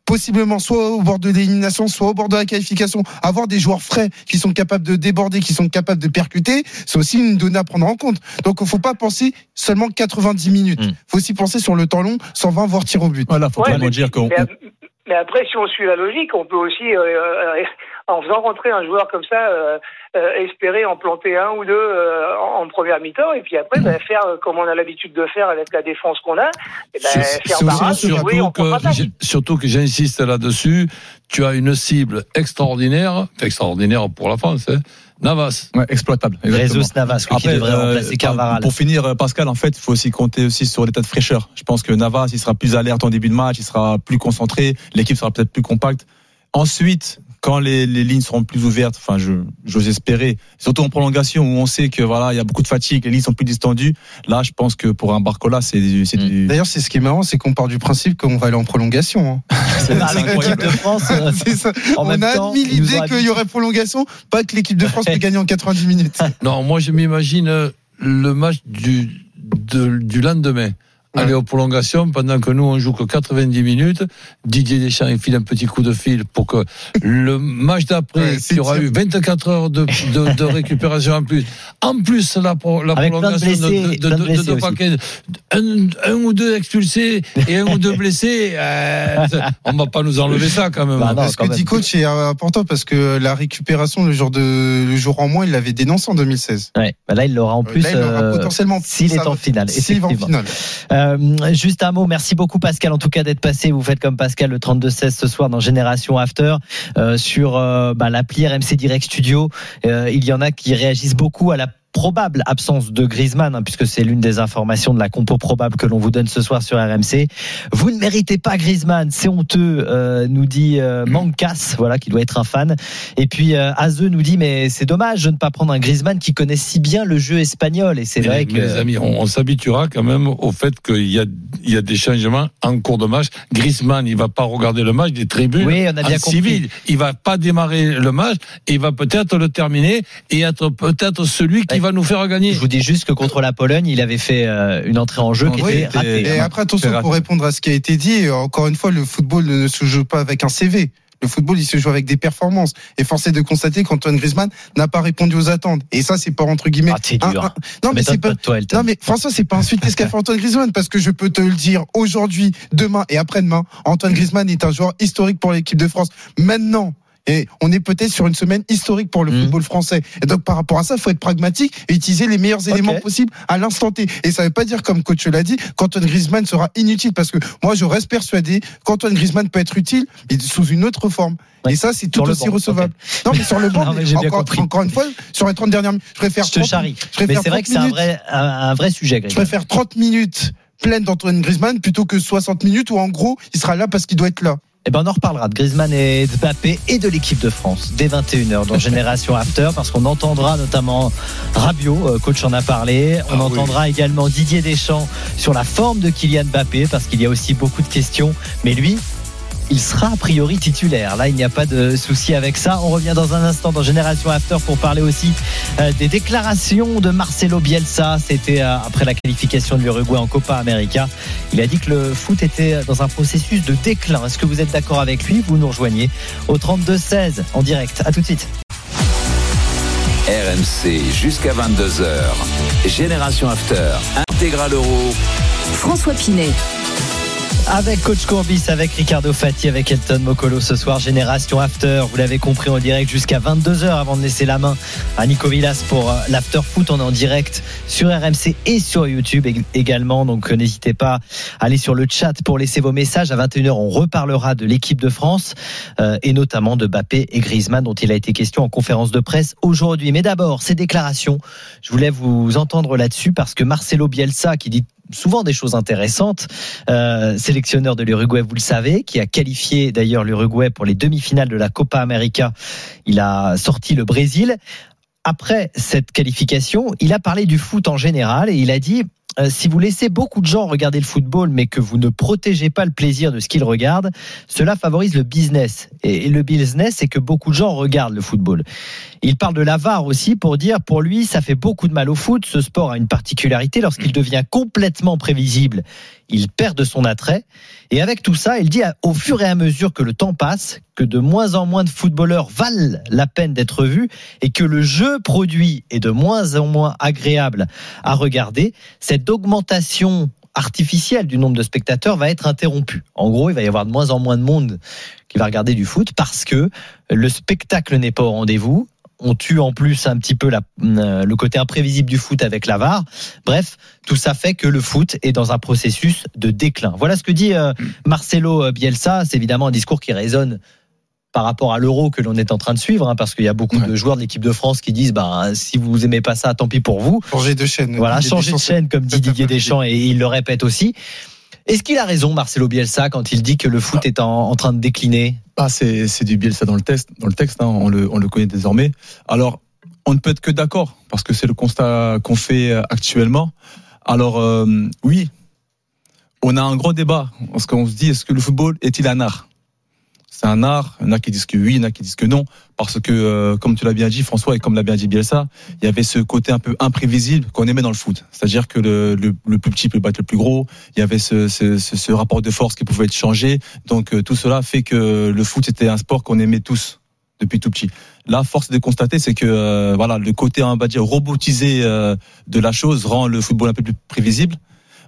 possiblement soit au bord de l'élimination, soit au bord de la qualification, avoir des joueurs frais qui sont capables de déborder, qui sont capables de percuter, c'est aussi une donnée à prendre en compte. Donc, il faut pas penser seulement quatre-vingt-dix minutes. Il mmh. faut aussi penser sur le temps long, cent vingt voire tir au but. Voilà, faut ouais, vraiment dire qu'on. Mais, mais après, si on suit la logique, on peut aussi, euh, en faisant rentrer un joueur comme ça, euh, euh, espérer en planter un ou deux euh, en, en première mi-temps, et puis après, bah, faire comme on a l'habitude de faire avec la défense qu'on a, et bah, faire barrage, jouer en contre-attaque. Surtout que j'insiste là-dessus, tu as une cible extraordinaire, extraordinaire pour la France, hein. Navas. Ouais, exploitable. Jesus Navas, qui Après, devrait euh, remplacer Carvajal. Pour finir, Pascal, en fait, il faut aussi compter aussi sur l'état de fraîcheur. Je pense que Navas, il sera plus alerte en début de match, il sera plus concentré, l'équipe sera peut-être plus compacte. Ensuite, quand les, les lignes seront plus ouvertes, enfin, je, j'ose espérer, surtout en prolongation où on sait que voilà, il y a beaucoup de fatigue, les lignes sont plus distendues. Là, je pense que pour un Barcola, c'est, c'est mmh. du. D'ailleurs, c'est ce qui est marrant, c'est qu'on part du principe qu'on va aller en prolongation. Hein. C'est l'équipe de France. C'est ça. En on a temps, admis l'idée qu'il y aurait prolongation, pas que l'équipe de France peut gagner en quatre-vingt-dix minutes. Non, moi, je m'imagine le match du, de, du lendemain. Aller aux prolongations pendant que nous on joue que quatre-vingt-dix minutes. Didier Deschamps il file un petit coup de fil pour que le match d'après, ouais, il y aura eu vingt-quatre heures de, de, de récupération en plus. En plus la, la prolongation de, de, de, de, de deux paquets, un, un ou deux expulsés et un ou deux blessés. Euh, on va pas nous enlever ça quand même. Bah non, ce que dit coach est important parce que la récupération le jour de le jour en moins il l'avait dénoncé en deux mille seize. Ouais, bah là il l'aura en plus. Là, il l'aura potentiellement s'il est en finale. S'il va en finale. Euh, juste un mot, merci beaucoup Pascal en tout cas d'être passé, vous faites comme Pascal le trente-deux seize ce soir dans Génération After euh, sur euh, bah, l'appli R M C Direct Studio. Euh, il y en a qui réagissent beaucoup à la probable absence de Griezmann, hein, puisque c'est l'une des informations de la compo probable que l'on vous donne ce soir sur R M C. Vous ne méritez pas Griezmann, c'est honteux, euh, nous dit euh, Mancas, voilà, qui doit être un fan. Et puis euh, Azeux nous dit, mais c'est dommage de ne pas prendre un Griezmann qui connaît si bien le jeu espagnol. Et c'est mais, vrai que... Les amis, on, on s'habituera quand même au fait qu'il y a, il y a des changements en cours de match. Griezmann, il va pas regarder le match des tribunes. Oui, on a bien en civil. Il va pas démarrer le match, et il va peut-être le terminer et être peut-être celui qui ouais. va nous faire gagner. Je vous dis juste que contre la Pologne, il avait fait euh, une entrée en jeu qui oui, était ratée. Et après, attention, pour répondre à ce qui a été dit, encore une fois, le football ne se joue pas avec un C V. Le football, il se joue avec des performances. Et force est de constater qu'Antoine Griezmann n'a pas répondu aux attentes. Et ça, c'est pas entre guillemets. Ah, c'est dur. Un, un... Non, mais c'est pas. Toi, non, mais François, c'est pas insulter ce qu'a fait Antoine Griezmann, parce que je peux te le dire aujourd'hui, demain et après-demain, Antoine Griezmann est un joueur historique pour l'équipe de France. Maintenant. Et on est peut-être sur une semaine historique pour le mmh. football français. Et donc, par rapport à ça, il faut être pragmatique et utiliser les meilleurs éléments okay. possibles à l'instant T. Et ça ne veut pas dire, comme coach l'a dit, qu'Antoine Griezmann sera inutile. Parce que moi, je reste persuadé qu'Antoine Griezmann peut être utile, mais sous une autre forme. Ouais. Et ça, c'est tout aussi recevable. Okay. Non, mais sur le banc, non, mais encore, encore une fois, sur les trente dernières minutes, je préfère. Je te charrie. Mais c'est vrai que c'est un vrai, un, un vrai sujet, Griezmann. Je préfère trente minutes pleines d'Antoine Griezmann plutôt que soixante minutes où, en gros, il sera là parce qu'il doit être là. Eh ben on en reparlera de Griezmann et de Mbappé et de l'équipe de France dès vingt et une heures dans Génération After, parce qu'on entendra notamment Rabiot, coach en a parlé, on ah entendra oui. également Didier Deschamps sur la forme de Kylian Mbappé, parce qu'il y a aussi beaucoup de questions, mais lui il sera a priori titulaire. Là, il n'y a pas de souci avec ça. On revient dans un instant dans Génération After pour parler aussi euh, des déclarations de Marcelo Bielsa. C'était euh, après la qualification de l'Uruguay en Copa América. Il a dit que le foot était dans un processus de déclin. Est-ce que vous êtes d'accord avec lui ? Vous nous rejoignez au trente-deux seize en direct. À tout de suite. R M C jusqu'à vingt-deux heures. Génération After. Intégral Euro. François Pinet. Avec Coach Courbis, avec Ricardo Fati, avec Elton Mokolo ce soir, Génération After, vous l'avez compris, en direct jusqu'à vingt-deux heures avant de laisser la main à Nico Villas pour l'After Foot. On est en direct sur R M C et sur YouTube également, donc n'hésitez pas à aller sur le chat pour laisser vos messages. À vingt et une heures, on reparlera de l'équipe de France euh, et notamment de Mbappé et Griezmann dont il a été question en conférence de presse aujourd'hui. Mais d'abord, ces déclarations, je voulais vous entendre là-dessus parce que Marcelo Bielsa, qui dit souvent des choses intéressantes, euh, sélectionneur de l'Uruguay, vous le savez, qui a qualifié d'ailleurs l'Uruguay pour les demi-finales de la Copa América. Il a sorti le Brésil. Après cette qualification, il a parlé du foot en général et il a dit euh, si vous laissez beaucoup de gens regarder le football mais que vous ne protégez pas le plaisir de ce qu'ils regardent, cela favorise le business. Et, et le business, c'est que beaucoup de gens regardent le football. Il parle de la V A R aussi pour dire, pour lui, ça fait beaucoup de mal au foot. Ce sport a une particularité, lorsqu'il devient complètement prévisible, il perd de son attrait. Et avec tout ça, il dit au fur et à mesure que le temps passe, que de moins en moins de footballeurs valent la peine d'être vus et que le jeu produit est de moins en moins agréable à regarder, cette augmentation artificielle du nombre de spectateurs va être interrompue. En gros, il va y avoir de moins en moins de monde qui va regarder du foot parce que le spectacle n'est pas au rendez-vous. On tue en plus un petit peu la, le côté imprévisible du foot avec la V A R. Bref, tout ça fait que le foot est dans un processus de déclin. Voilà ce que dit euh, Marcelo Bielsa. C'est évidemment un discours qui résonne par rapport à l'Euro que l'on est en train de suivre, hein, parce qu'il y a beaucoup ouais. de joueurs de l'équipe de France qui disent bah, si vous aimez pas ça, tant pis pour vous. Changer de chaîne. Voilà, changer de chaîne, comme dit Didier Deschamps, et il le répète aussi. Est-ce qu'il a raison, Marcelo Bielsa, quand il dit que le foot est en, en train de décliner ? Ah, c'est, c'est du Bielsa dans le texte, dans le texte hein, on, le, on le connaît désormais. Alors, on ne peut être que d'accord, parce que c'est le constat qu'on fait actuellement. Alors, euh, oui, on a un gros débat, parce qu'on se dit, est-ce que le football est-il un art ? C'est un art, il y en a qui disent que oui, il y en a qui disent que non, parce que, euh, comme tu l'as bien dit, François, et comme l'a bien dit Bielsa, il y avait ce côté un peu imprévisible qu'on aimait dans le foot. C'est-à-dire que le, le, le plus petit peut battre le plus gros, il y avait ce, ce, ce, ce rapport de force qui pouvait être changé, donc euh, tout cela fait que le foot était un sport qu'on aimait tous depuis tout petit. Là, force de constater, c'est que euh, voilà, le côté, on va dire, robotisé euh, de la chose rend le football un peu plus prévisible.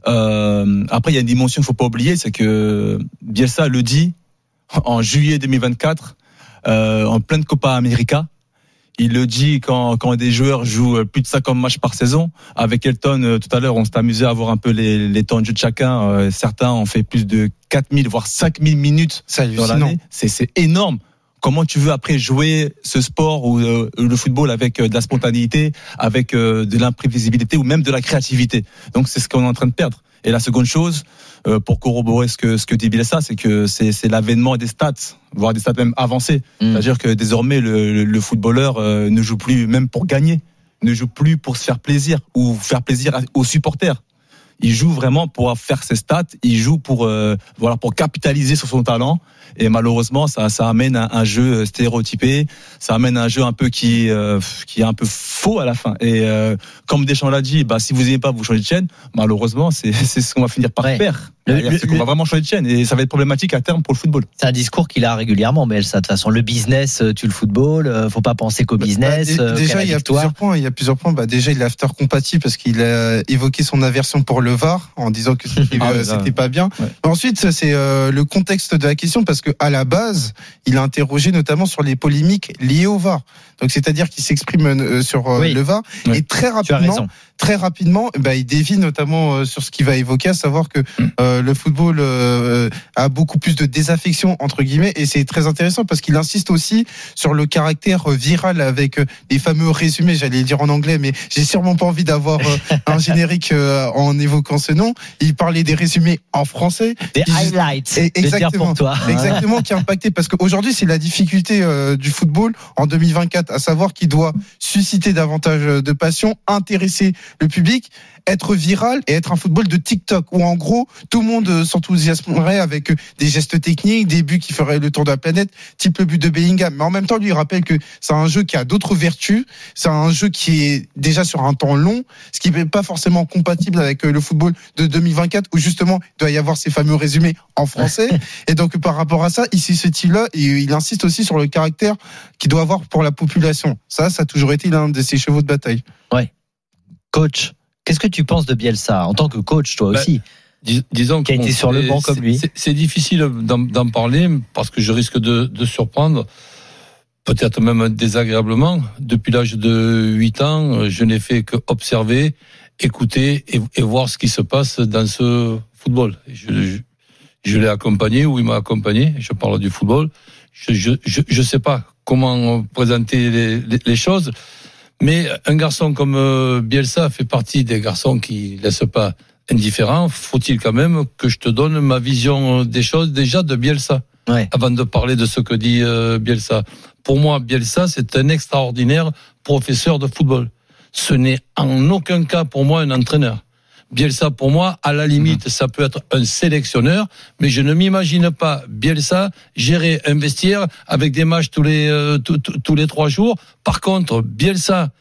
Euh, après, il y a une dimension qu'il faut pas oublier, c'est que Bielsa le dit, en juillet deux mille vingt-quatre, euh, en pleine Copa América. Il le dit quand, quand des joueurs jouent plus de cinquante matchs par saison. Avec Elton, euh, tout à l'heure, on s'est amusé à voir un peu les, les temps de jeu de chacun. Euh, certains ont fait plus de quatre mille, voire cinq mille minutes dans l'année. C'est, c'est énorme. Comment tu veux après jouer ce sport ou euh, le football avec euh, de la spontanéité, avec euh, de l'imprévisibilité ou même de la créativité. Donc c'est ce qu'on est en train de perdre. Et la seconde chose, euh, pour corroborer ce que ce que dit Bielsa, c'est que c'est c'est l'avènement des stats, voire des stats même avancées. Mmh. C'est-à-dire que désormais le, le, le footballeur euh, ne joue plus même pour gagner, ne joue plus pour se faire plaisir ou faire plaisir aux supporters. Il joue vraiment pour faire ses stats, il joue pour euh, voilà pour capitaliser sur son talent. Et malheureusement, ça ça amène un, un jeu stéréotypé, ça amène un jeu un peu qui euh, qui est un peu faux à la fin. Et euh, comme Deschamps l'a dit, bah si vous n'aimez pas, vous changez de chaîne. Malheureusement, c'est c'est ce qu'on va finir par ouais. faire. Le, le, c'est qu'on le... va vraiment changer de chaîne et ça va être problématique à terme pour le football. C'est un discours qu'il a régulièrement, mais ça de toute façon le business tue le football. Faut pas penser qu'au business. Bah, déjà, il y a plusieurs points. Il y a plusieurs points. Bah déjà, il est after compatible parce qu'il a évoqué son aversion pour le V A R en disant que c'était, ah, euh, c'était pas bien. Ouais. Ensuite, c'est euh, le contexte de la question parce que à la base, il a interrogé notamment sur les polémiques liées au V A R. Donc c'est-à-dire qu'il s'exprime euh, sur euh, oui. le V A R oui. et très rapidement, très rapidement, bah, il dévie notamment euh, sur ce qu'il va évoquer, à savoir que euh, le football euh, a beaucoup plus de désaffection entre guillemets, et c'est très intéressant parce qu'il insiste aussi sur le caractère viral avec euh, les fameux résumés. J'allais le dire en anglais, mais j'ai sûrement pas envie d'avoir euh, un générique euh, en évoquant ce nom. Il parlait des résumés en français, des highlights. Et, exactement, pour toi. exactement, qui a impacté parce qu'aujourd'hui c'est la difficulté euh, du football en deux mille vingt-quatre, à savoir qu'il doit susciter davantage de passion, intéresser le public, être viral et être un football de TikTok où en gros tout le monde s'enthousiasmerait avec des gestes techniques, des buts qui feraient le tour de la planète, type le but de Bellingham. Mais en même temps, lui il rappelle que c'est un jeu qui a d'autres vertus, c'est un jeu qui est déjà sur un temps long, ce qui n'est pas forcément compatible avec le football de deux mille vingt-quatre où justement il doit y avoir ces fameux résumés en français. Et donc par rapport à ça, ici ce type-là, il insiste aussi sur le caractère qu'il doit avoir pour la population. Ça, ça a toujours été l'un de ses chevaux de bataille. Ouais. Coach, qu'est-ce que tu penses de Bielsa en tant que coach, toi bah, aussi dis, disons qui a été sur le banc comme lui. C'est, c'est difficile d'en, d'en parler parce que je risque de, de surprendre, peut-être même désagréablement. Depuis l'âge de huit ans, je n'ai fait qu'observer, écouter et, et voir ce qui se passe dans ce football. Je, je, je l'ai accompagné ou il m'a accompagné. Je parle du football. Je je je, je sais pas comment présenter les, les, les choses. Mais un garçon comme Bielsa fait partie des garçons qui laissent pas indifférents. Faut-il quand même que je te donne ma vision des choses déjà de Bielsa, ouais. avant de parler de ce que dit Bielsa. Pour moi, Bielsa, c'est un extraordinaire professeur de football. Ce n'est en aucun cas pour moi un entraîneur. Bielsa, pour moi, à la limite, mmh. ça peut être un sélectionneur, mais je ne m'imagine pas Bielsa gérer un vestiaire avec des matchs tous les euh, tous, tous les trois jours. Par contre, Bielsa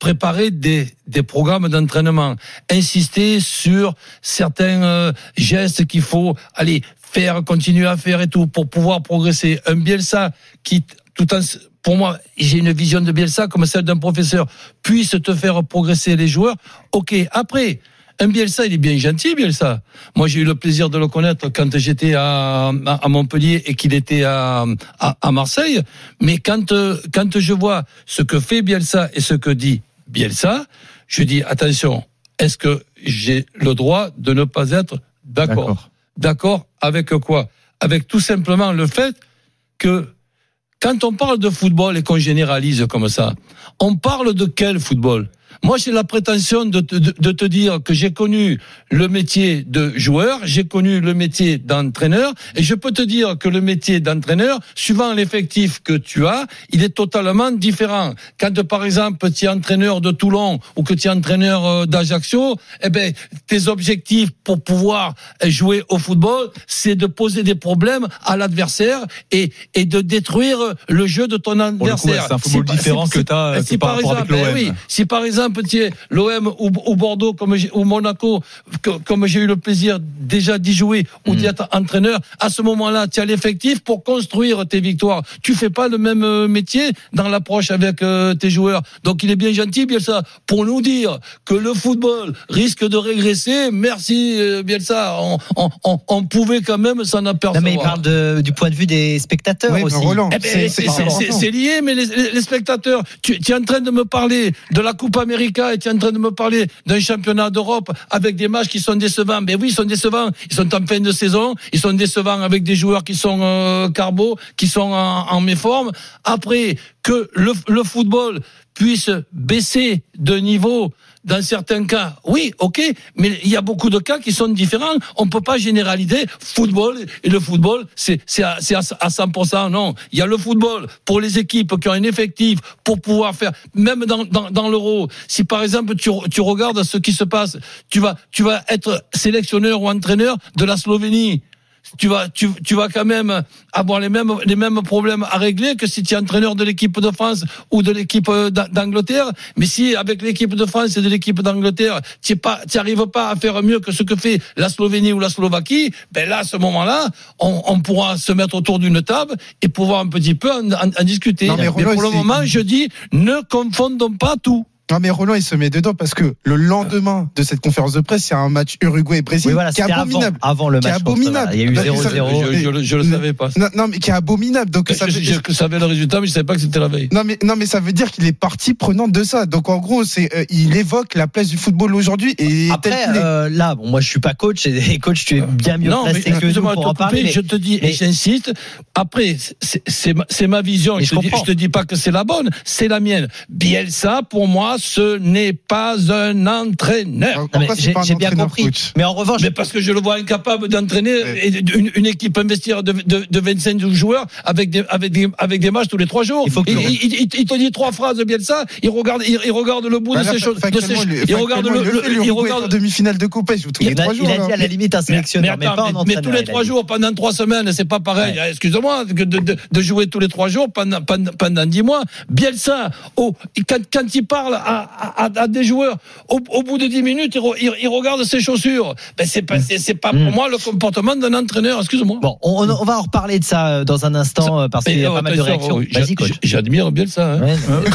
préparer des, des programmes d'entraînement, insister sur certains euh, gestes qu'il faut aller faire, continuer à faire et tout pour pouvoir progresser. Un Bielsa qui, tout en, pour moi, j'ai une vision de Bielsa comme celle d'un professeur, puisse te faire progresser les joueurs. Ok, après, un Bielsa, il est bien gentil, Bielsa. Moi, j'ai eu le plaisir de le connaître quand j'étais à, à Montpellier et qu'il était à, à, à Marseille. Mais quand, quand je vois ce que fait Bielsa et ce que dit Bielsa, je dis, attention, est-ce que j'ai le droit de ne pas être d'accord? D'accord, d'accord avec quoi? Avec tout simplement le fait que quand on parle de football et qu'on généralise comme ça, on parle de quel football? Moi, j'ai la prétention de te, de, de te dire que j'ai connu le métier de joueur, j'ai connu le métier d'entraîneur, et je peux te dire que le métier d'entraîneur, suivant l'effectif que tu as, il est totalement différent. Quand, par exemple, tu es entraîneur de Toulon ou que tu es entraîneur d'Ajaccio, eh ben, tes objectifs pour pouvoir jouer au football, c'est de poser des problèmes à l'adversaire et, et de détruire le jeu de ton adversaire. Pour le coup, c'est un football si, différent si, que tu as si, par rapport exemple, avec l'O M. Eh oui, si par exemple, l'O M ou, ou Bordeaux comme j'ai, ou Monaco que, comme j'ai eu le plaisir déjà d'y jouer ou d'y être entraîneur, à ce moment-là tu as l'effectif pour construire tes victoires. Tu fais pas le même métier dans l'approche avec euh, tes joueurs. Donc il est bien gentil Bielsa pour nous dire que le football risque de régresser. Merci euh, Bielsa, on, on, on, on pouvait quand même s'en apercevoir. Non mais il parle de, du point de vue des spectateurs oui, aussi. Roland, eh ben, c'est, c'est, c'est, c'est, c'est lié, mais les, les, les spectateurs, tu, tu es en train de me parler de la Coupe América et tu es en train de me parler d'un championnat d'Europe avec des matchs qui sont décevants. Mais oui, ils sont décevants. Ils sont en fin de saison. Ils sont décevants avec des joueurs qui sont euh, carbo, qui sont en, en méforme. Après, que le, le football puisse baisser de niveau dans certains cas, oui, ok, mais il y a beaucoup de cas qui sont différents. On peut pas généraliser football et le football, c'est, c'est, à, c'est à cent pour cent, non. Il y a le football pour les équipes qui ont un effectif pour pouvoir faire, même dans, dans, dans l'Euro. Si par exemple tu, tu regardes ce qui se passe, tu vas, tu vas être sélectionneur ou entraîneur de la Slovénie. Tu vas, tu, tu vas quand même avoir les mêmes, les mêmes problèmes à régler que si tu es entraîneur de l'équipe de France ou de l'équipe d'Angleterre. Mais si avec l'équipe de France et de l'équipe d'Angleterre, tu n'arrives pas à faire mieux que ce que fait la Slovénie ou la Slovaquie, ben là, à ce moment-là, on, on pourra se mettre autour d'une table et pouvoir un petit peu en, en, en discuter. Non, mais, mais Roland, pour le moment, je dis, ne confondons pas tout. Non mais Roland il se met dedans parce que le lendemain de cette conférence de presse, il y a un match Uruguay-Brésil oui, voilà, qui est abominable. Avant, avant le match. Qui est abominable. Il y a eu zéro zéro. Je, je, je, je le savais pas. Non, non mais qui est abominable. Donc je, ça veut je, dire... je savais le résultat, mais je savais pas que c'était la veille. Non mais non mais ça veut dire qu'il est partie prenante de ça. Donc en gros, c'est euh, il évoque la place du football aujourd'hui et après euh, là, bon, moi je suis pas coach et coach, tu es bien mieux non, placé que nous pour en parler. Mais... Je te dis mais... et j'insiste. Après, c'est, c'est, ma, c'est ma vision. Je, je, te dis, je te dis pas que c'est la bonne, c'est la mienne. Bielsa, pour moi, ce n'est pas un entraîneur. Non, mais j'ai, j'ai bien compris. Coach. Mais en revanche, mais parce que je le vois incapable d'entraîner ouais. une, une équipe investir de, de, de vingt-cinq joueurs avec des, avec des, avec des matchs tous les trois jours. Il, faut que il, il, il, il te dit trois phrases bien ça. Il regarde, il, il regarde le bout bah de ses choses. Il regarde le, le, le il regarde demi-finale de coupe. Il joue tous les trois jours. Il a dit à la limite un sélectionneur, mais, mais, attends, mais pas un entraîneur. Mais tous les trois jours pendant trois semaines, c'est pas pareil. Ouais. Excuse-moi de, de, de, de jouer tous les trois jours pendant pendant, pendant dix mois. Bielsa, oh, quand, quand il parle à, à, à des joueurs, au, au bout de dix minutes, il, il, il regarde ses chaussures. Ben c'est pas, c'est, c'est pas pour mmh. moi le comportement d'un entraîneur. Excuse-moi. Bon, on, on va en reparler de ça dans un instant ça, parce qu'il y a pas mal de réactions. Oui, Vas-y, coach. J'admire Bielsa. Hein. Ouais,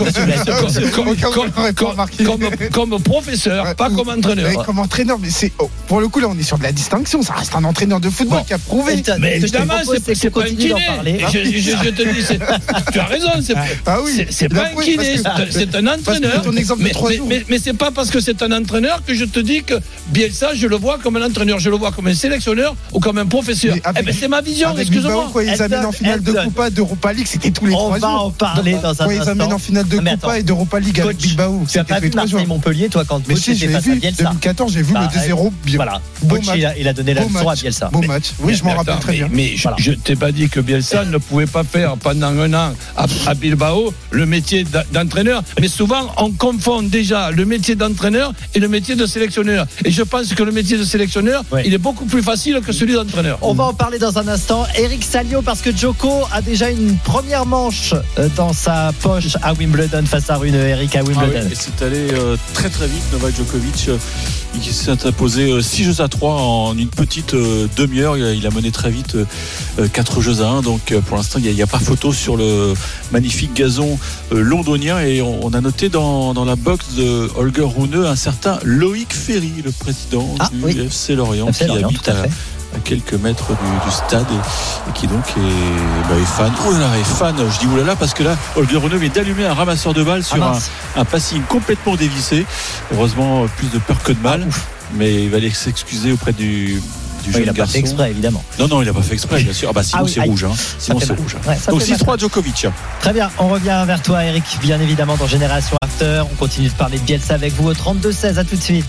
comme, comme, comme, comme, comme professeur, ouais, pas comme entraîneur. Ouais, comme entraîneur, mais c'est oh, pour le coup là, on est sur de la distinction. Ça reste un entraîneur de football bon. qui a prouvé. Mais évidemment, c'est, c'est, c'est pas un kiné. Je, je, je te dis, c'est, tu as raison. C'est, ah oui, c'est, c'est pas un kiné. C'est un entraîneur. Mais, mais, mais, mais c'est pas parce que c'est un entraîneur que je te dis que Bielsa, je le vois comme un entraîneur, je le vois comme un sélectionneur ou comme un professeur. Avec, eh ben c'est ma vision, excuse-moi. Quand ils amènent en finale de Coupa, d'Europa League, c'était tous les trois jours. On va en parler dans un instant. Quand ils amènent en finale de Coupa et d'Europa League avec Bilbao, tu as pas vu Marseille-Montpellier, toi, quand coach était face à Bielsa. deux mille quatorze, j'ai vu le deux zéro. Voilà. Coach, il a donné la leçon à Bielsa. Beau match. Oui, je m'en rappelle très bien. Mais je t'ai pas dit que Bielsa ne pouvait pas faire pendant un an à Bilbao le métier d'entraîneur. Mais souvent, on confondent déjà le métier d'entraîneur et le métier de sélectionneur. Et je pense que le métier de sélectionneur, ouais. il est beaucoup plus facile que celui d'entraîneur. On va en parler dans un instant. Eric Salio, parce que Djoko a déjà une première manche dans sa poche à Wimbledon face à Rune. Eric à Wimbledon. Ah oui, et c'est allé euh, très très vite. Novak Djokovic, euh, il s'est imposé euh, six jeux à trois en une petite euh, demi-heure. Il a, il a mené très vite euh, quatre jeux à un. Donc euh, pour l'instant, il n'y a, a pas photo sur le magnifique gazon euh, londonien. Et on, on a noté dans, dans la box de Holger Rune un certain Loïc Ferry, le président ah, du oui. F C Lorient, F C qui Lorient, habite à, à quelques mètres du, du stade et, et qui donc est, bah, est fan. Oh là là, est fan. Je dis oulala parce que là, Holger Rune vient d'allumer un ramasseur de balles sur ah, un, un passing complètement dévissé. Heureusement, plus de peur que de mal. Ah, mais il va aller s'excuser auprès du. Du oui, il n'a pas fait exprès, évidemment. Non, non, il n'a pas fait exprès, bien sûr. Ah bah sinon, ah oui, c'est aïe. rouge. Hein. Sinon, c'est rouge. Ouais, donc six trois Djokovic. Très bien, on revient vers toi, Eric, bien évidemment, dans Génération After. On continue de parler de Bielsa avec vous au trente-deux seize. À tout de suite.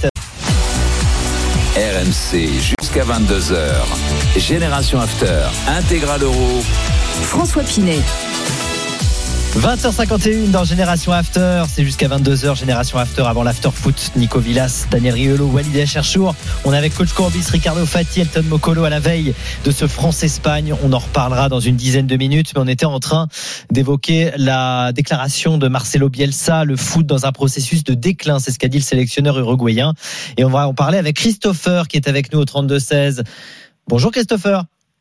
R M C jusqu'à vingt-deux heures. Génération After. Intégral Euro. François Pinet. vingt heures cinquante et une dans Génération After, c'est jusqu'à vingt-deux heures Génération After avant l'After Foot. Nico Villas, Daniel Riolo, Walid Cherchour. On est avec Coach Courbis, Ricardo Fati, Elton Mokolo à la veille de ce France-Espagne. On en reparlera dans une dizaine de minutes, mais on était en train d'évoquer la déclaration de Marcelo Bielsa, le foot dans un processus de déclin, c'est ce qu'a dit le sélectionneur uruguayen. Et on va en parler avec Christopher qui est avec nous au trente-deux seize. Bonjour Christopher.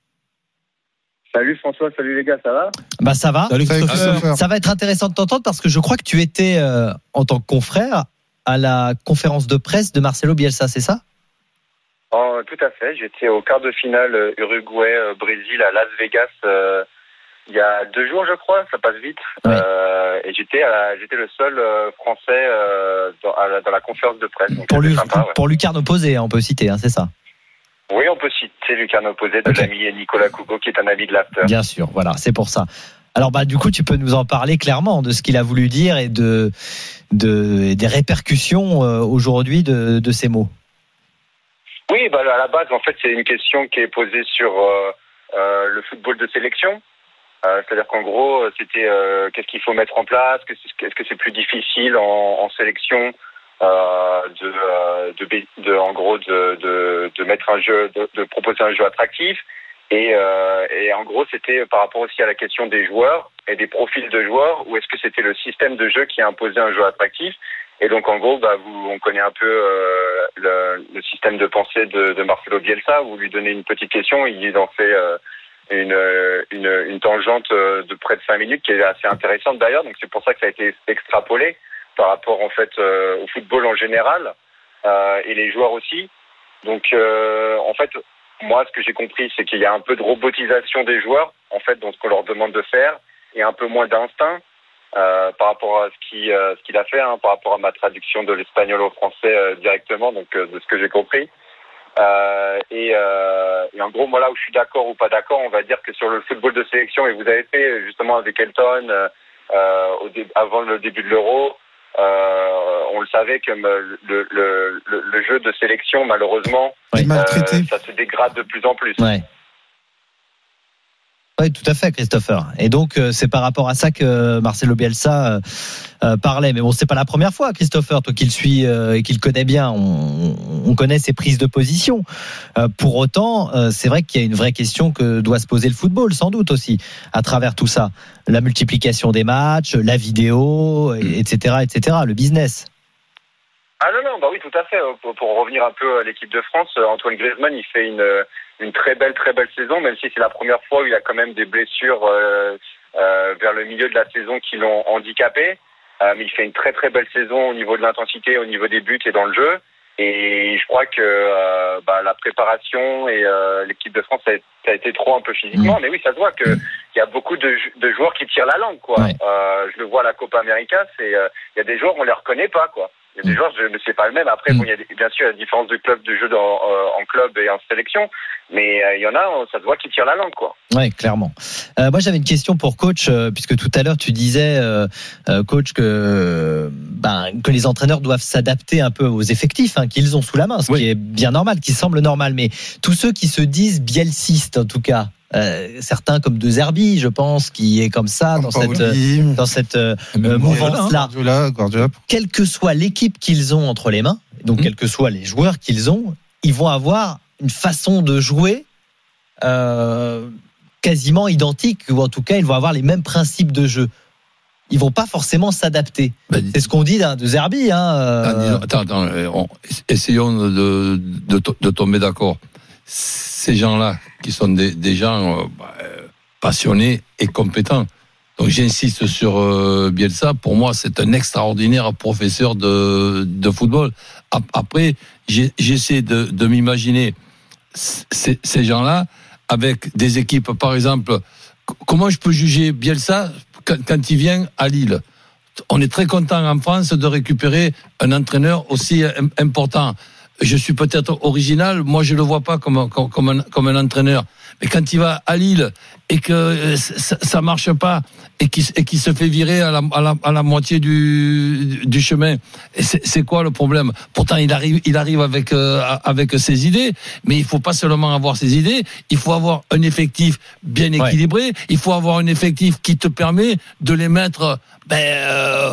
Salut François, salut les gars, ça va ? Bah ça va. Salut Christopher. Ça va être intéressant de t'entendre parce que je crois que tu étais euh, en tant que confrère à la conférence de presse de Marcelo Bielsa, c'est ça ? Oh, tout à fait, j'étais au quart de finale Uruguay-Brésil à Las Vegas euh, il y a deux jours je crois, ça passe vite. Ouais. Euh, et j'étais, à la, j'étais le seul euh, français euh, dans, à la, dans la conférence de presse. Donc pour, lui, sympa, ouais. pour Lucarne opposé, on peut citer, hein, c'est ça ? Oui, on peut citer Lucarne opposé de okay. l'ami Nicolas Cougo qui est un ami de l'After. Bien sûr, voilà, c'est pour ça. Alors bah du coup, tu peux nous en parler clairement de ce qu'il a voulu dire et de, de des répercussions euh, aujourd'hui de, de ces mots. Oui, bah à la base, en fait, c'est une question qui est posée sur euh, euh, le football de sélection. Euh, c'est-à-dire qu'en gros, c'était euh, qu'est-ce qu'il faut mettre en place, est-ce que c'est plus difficile en, en sélection. Euh, de, euh, de, de, en gros, de, de, de mettre un jeu, de, de proposer un jeu attractif, et, euh, et en gros, c'était par rapport aussi à la question des joueurs et des profils de joueurs, ou est-ce que c'était le système de jeu qui a imposé un jeu attractif. Et donc, en gros, bah, vous, on connaît un peu euh, le, le système de pensée de, de Marcelo Bielsa. Vous lui donnez une petite question, il en fait euh, une, une, une tangente de près de cinq minutes qui est assez intéressante d'ailleurs. Donc, c'est pour ça que ça a été extrapolé par rapport en fait euh, au football en général euh, et les joueurs aussi. Donc euh, en fait, moi ce que j'ai compris c'est qu'il y a un peu de robotisation des joueurs en fait dans ce qu'on leur demande de faire et un peu moins d'instinct euh, par rapport à ce qu'il euh, ce qu'il a fait, hein, par rapport à ma traduction de l'espagnol au français euh, directement, donc euh, de ce que j'ai compris. Euh, et, euh, et en gros, moi là où je suis d'accord ou pas d'accord, on va dire que sur le football de sélection, et vous avez fait justement avec Elton euh, au dé- avant le début de l'Euro. Euh, on le savait que le, le, le, le jeu de sélection, malheureusement, oui. euh, ça se dégrade de plus en plus. Ouais. Oui, tout à fait, Christopher. Et donc, euh, c'est par rapport à ça que Marcelo Bielsa euh, euh, parlait. Mais bon, c'est pas la première fois, Christopher, toi qui le suis euh, et qui le connais bien. On, on connaît ses prises de position. Euh, pour autant, euh, c'est vrai qu'il y a une vraie question que doit se poser le football, sans doute aussi, à travers tout ça. La multiplication des matchs, la vidéo, et cetera, et cetera, le business. Ah non, non, bah oui, tout à fait. Pour, pour revenir un peu à l'équipe de France, Antoine Griezmann, il fait une... une très belle, très belle saison, même si c'est la première fois où il y a quand même des blessures euh, euh, vers le milieu de la saison qui l'ont handicapé. Euh, mais il fait une très, très belle saison au niveau de l'intensité, au niveau des buts et dans le jeu. Et je crois que euh, bah, la préparation et euh, l'équipe de France a, a été trop un peu physiquement. Mmh. Mais oui, ça se voit qu'il y a beaucoup de, de joueurs qui tirent la langue, quoi. Ouais. Euh, je le vois à la Copa América, c'est il euh, y a des joueurs on les reconnaît pas, quoi. Il y a des joueurs, je ne sais pas le même. Après, bon, il y a des, bien sûr, il y a la différence de club, de jeu dans, euh, en club et en sélection. Mais euh, il y en a, ça se voit qui tirent la langue, quoi. Ouais, clairement. Euh, moi, j'avais une question pour coach, euh, puisque tout à l'heure, tu disais, euh, euh, coach, que, ben, que les entraîneurs doivent s'adapter un peu aux effectifs hein, qu'ils ont sous la main, ce oui. qui est bien normal, qui semble normal. Mais tous ceux qui se disent bielsistes, en tout cas, Euh, certains comme De Zerbi, je pense, qui est comme ça dans cette, euh, dans cette euh, mouvance-là. Guardiola, Guardiola. Quelle que soit l'équipe qu'ils ont entre les mains, donc mmh. quels que soient les joueurs qu'ils ont, ils vont avoir une façon de jouer euh, quasiment identique, ou en tout cas, ils vont avoir les mêmes principes de jeu. Ils vont pas forcément s'adapter. Ben, c'est ce qu'on dit d'un De Zerbi. Hein, euh... Attends, attends, on, essayons de, de, de tomber d'accord. Ces gens-là, qui sont des, des gens euh, passionnés et compétents. Donc j'insiste sur euh, Bielsa. Pour moi, c'est un extraordinaire professeur de, de football. Après, j'essaie de, de m'imaginer ces, ces gens-là avec des équipes, par exemple. Comment je peux juger Bielsa quand, quand il vient à Lille? On est très content en France de récupérer un entraîneur aussi important. Je suis peut-être original, moi je le vois pas comme, comme, comme, un, comme un entraîneur. Mais quand il va à Lille et que ça, ça marche pas et qu'il, et qu'il se fait virer à la, à la, à la moitié du, du chemin, c'est, c'est quoi le problème? Pourtant il arrive, il arrive avec, euh, avec ses idées, mais il faut pas seulement avoir ses idées, il faut avoir un effectif bien équilibré, ouais. Il faut avoir un effectif qui te permet de les mettre ben, euh,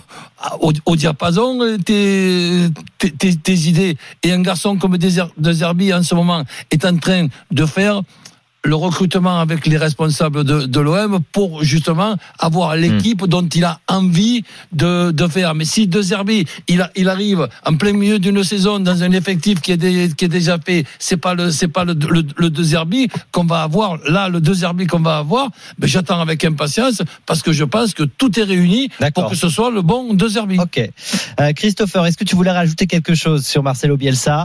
au, au diapason tes, tes, tes, tes idées. Et un garçon comme De Zerbi en ce moment est en train de faire le recrutement avec les responsables de, de l'O M pour justement avoir l'équipe mmh. dont il a envie de, de faire. Mais si De Zerbi, il, a, il arrive en plein milieu d'une saison dans un effectif qui est, des, qui est déjà fait, c'est pas le, c'est pas le, le, le De Zerbi qu'on va avoir. Là, le De Zerbi qu'on va avoir, ben j'attends avec impatience parce que je pense que tout est réuni D'accord. pour que ce soit le bon De Zerbi. Ok. Euh, Christopher, est-ce que tu voulais rajouter quelque chose sur Marcelo Bielsa?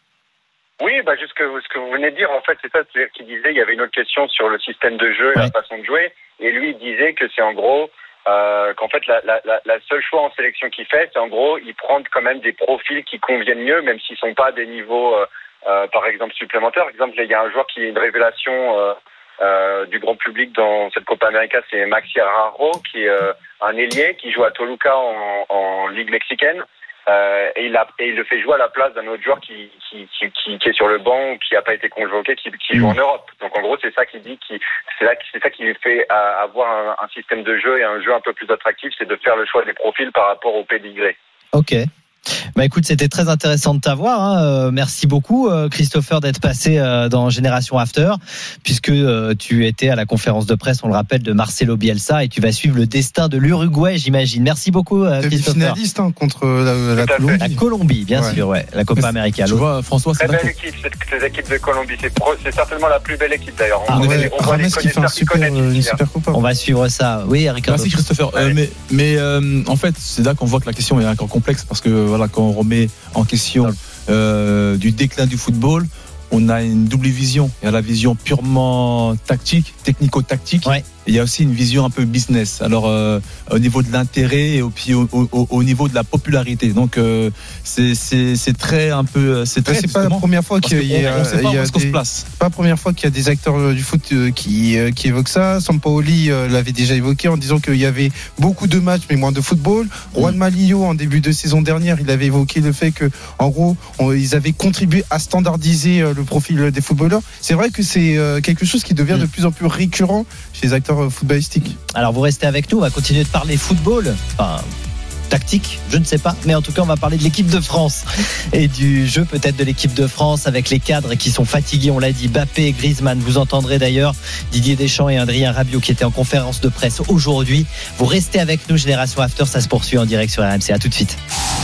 Oui, bah juste que, ce que vous venez de dire, en fait, c'est ça, c'est-à-dire qu'il disait, il y avait une autre question sur le système de jeu et ouais. la façon de jouer, et lui, il disait que c'est en gros, euh, qu'en fait, la, la, la seule choix en sélection qu'il fait, c'est en gros, il prend quand même des profils qui conviennent mieux, même s'ils sont pas à des niveaux, euh, euh, par exemple, supplémentaires. Par exemple, il y a un joueur qui est une révélation euh, euh, du grand public dans cette Copa América, c'est Maxi Araro, qui est euh, un ailier, qui joue à Toluca en, en Ligue mexicaine. Euh, et, il a, et il le fait jouer à la place d'un autre joueur qui, qui, qui, qui, qui est sur le banc, qui n'a pas été convoqué, qui, qui joue en Europe. Donc en gros, c'est ça qui dit, qui, c'est, là, c'est ça qui lui fait avoir un, un système de jeu et un jeu un peu plus attractif, c'est de faire le choix des profils par rapport au pédigré. Ok. Bah écoute, c'était très intéressant de t'avoir. Hein. Euh, merci beaucoup, euh, Christopher, d'être passé euh, dans Génération After, puisque euh, tu étais à la conférence de presse, on le rappelle, de Marcelo Bielsa, et tu vas suivre le destin de l'Uruguay, j'imagine. Merci beaucoup, euh, Christopher. Finaliste hein, contre la, la Colombie. La Colombie, bien ouais. sûr, ouais. La Copa América. Tu vois, François, c'est très belle équipe, cette, cette équipe de Colombie. C'est, pro, c'est certainement la plus belle équipe d'ailleurs. On, ah, voit, ouais. on voit les connaisseurs qui connaissent. Une super Copa. On va suivre ça. Oui, Ricardo. Merci, Christopher. Ouais. Euh, mais mais euh, en fait, c'est là qu'on voit que la question est encore complexe parce que voilà, quand on remet en question euh, du déclin du football, on a une double vision. Il y a la vision purement tactique, technico-tactique. Ouais. Il y a aussi une vision un peu business. Alors euh, au niveau de l'intérêt et au, au, au, au niveau de la popularité. Donc euh, c'est, c'est, c'est très un peu. C'est, très, c'est pas la première fois qu'il y a. On, on sait pas où est-ce qu'on se place. C'est pas la première fois qu'il y a des acteurs du foot qui qui évoquent ça. Sampaoli l'avait déjà évoqué en disant qu'il y avait beaucoup de matchs mais moins de football. Mmh. Juan Malillo en début de saison dernière, il avait évoqué le fait que en gros on, ils avaient contribué à standardiser le profil des footballeurs. C'est vrai que c'est quelque chose qui devient mmh. de plus en plus récurrent chez les acteurs footballistiques. Alors vous restez avec nous, on va continuer de parler football. Enfin, tactique, je ne sais pas, mais en tout cas on va parler de l'équipe de France et du jeu peut-être de l'équipe de France avec les cadres qui sont fatigués, on l'a dit, Mbappé et Griezmann. Vous entendrez d'ailleurs Didier Deschamps et Adrien Rabiot qui étaient en conférence de presse aujourd'hui. Vous restez avec nous, Génération After, ça se poursuit en direct sur R M C. À tout de suite.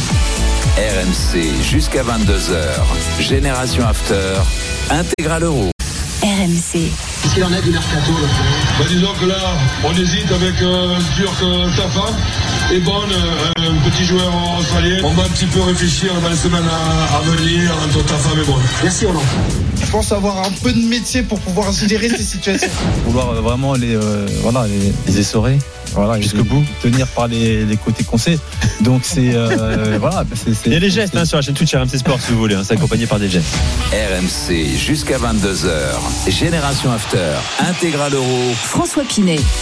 R M C jusqu'à vingt-deux heures. Génération After, Intégral Euro. R M C. Qu'est-ce qu'il en est du mercato là? Bah disons que là, on hésite avec euh, Turc euh, Tafa et Bonne, euh, un petit joueur australien. On va un petit peu réfléchir dans les semaines à, à venir entre Tafa et Bonne. Merci Roland. Je pense avoir un peu de métier pour pouvoir gérer ces situations. Vouloir euh, vraiment les, euh, voilà, les, les essorer. Voilà, jusqu'au bout, tenir par les, les côtés qu'on sait. Donc c'est euh, voilà. C'est, c'est, il y a des gestes hein, sur la chaîne Twitch R M C Sport si vous voulez, hein, c'est accompagné par des gestes. R M C jusqu'à vingt-deux heures. Génération After, Intégral Euro. François Pinet.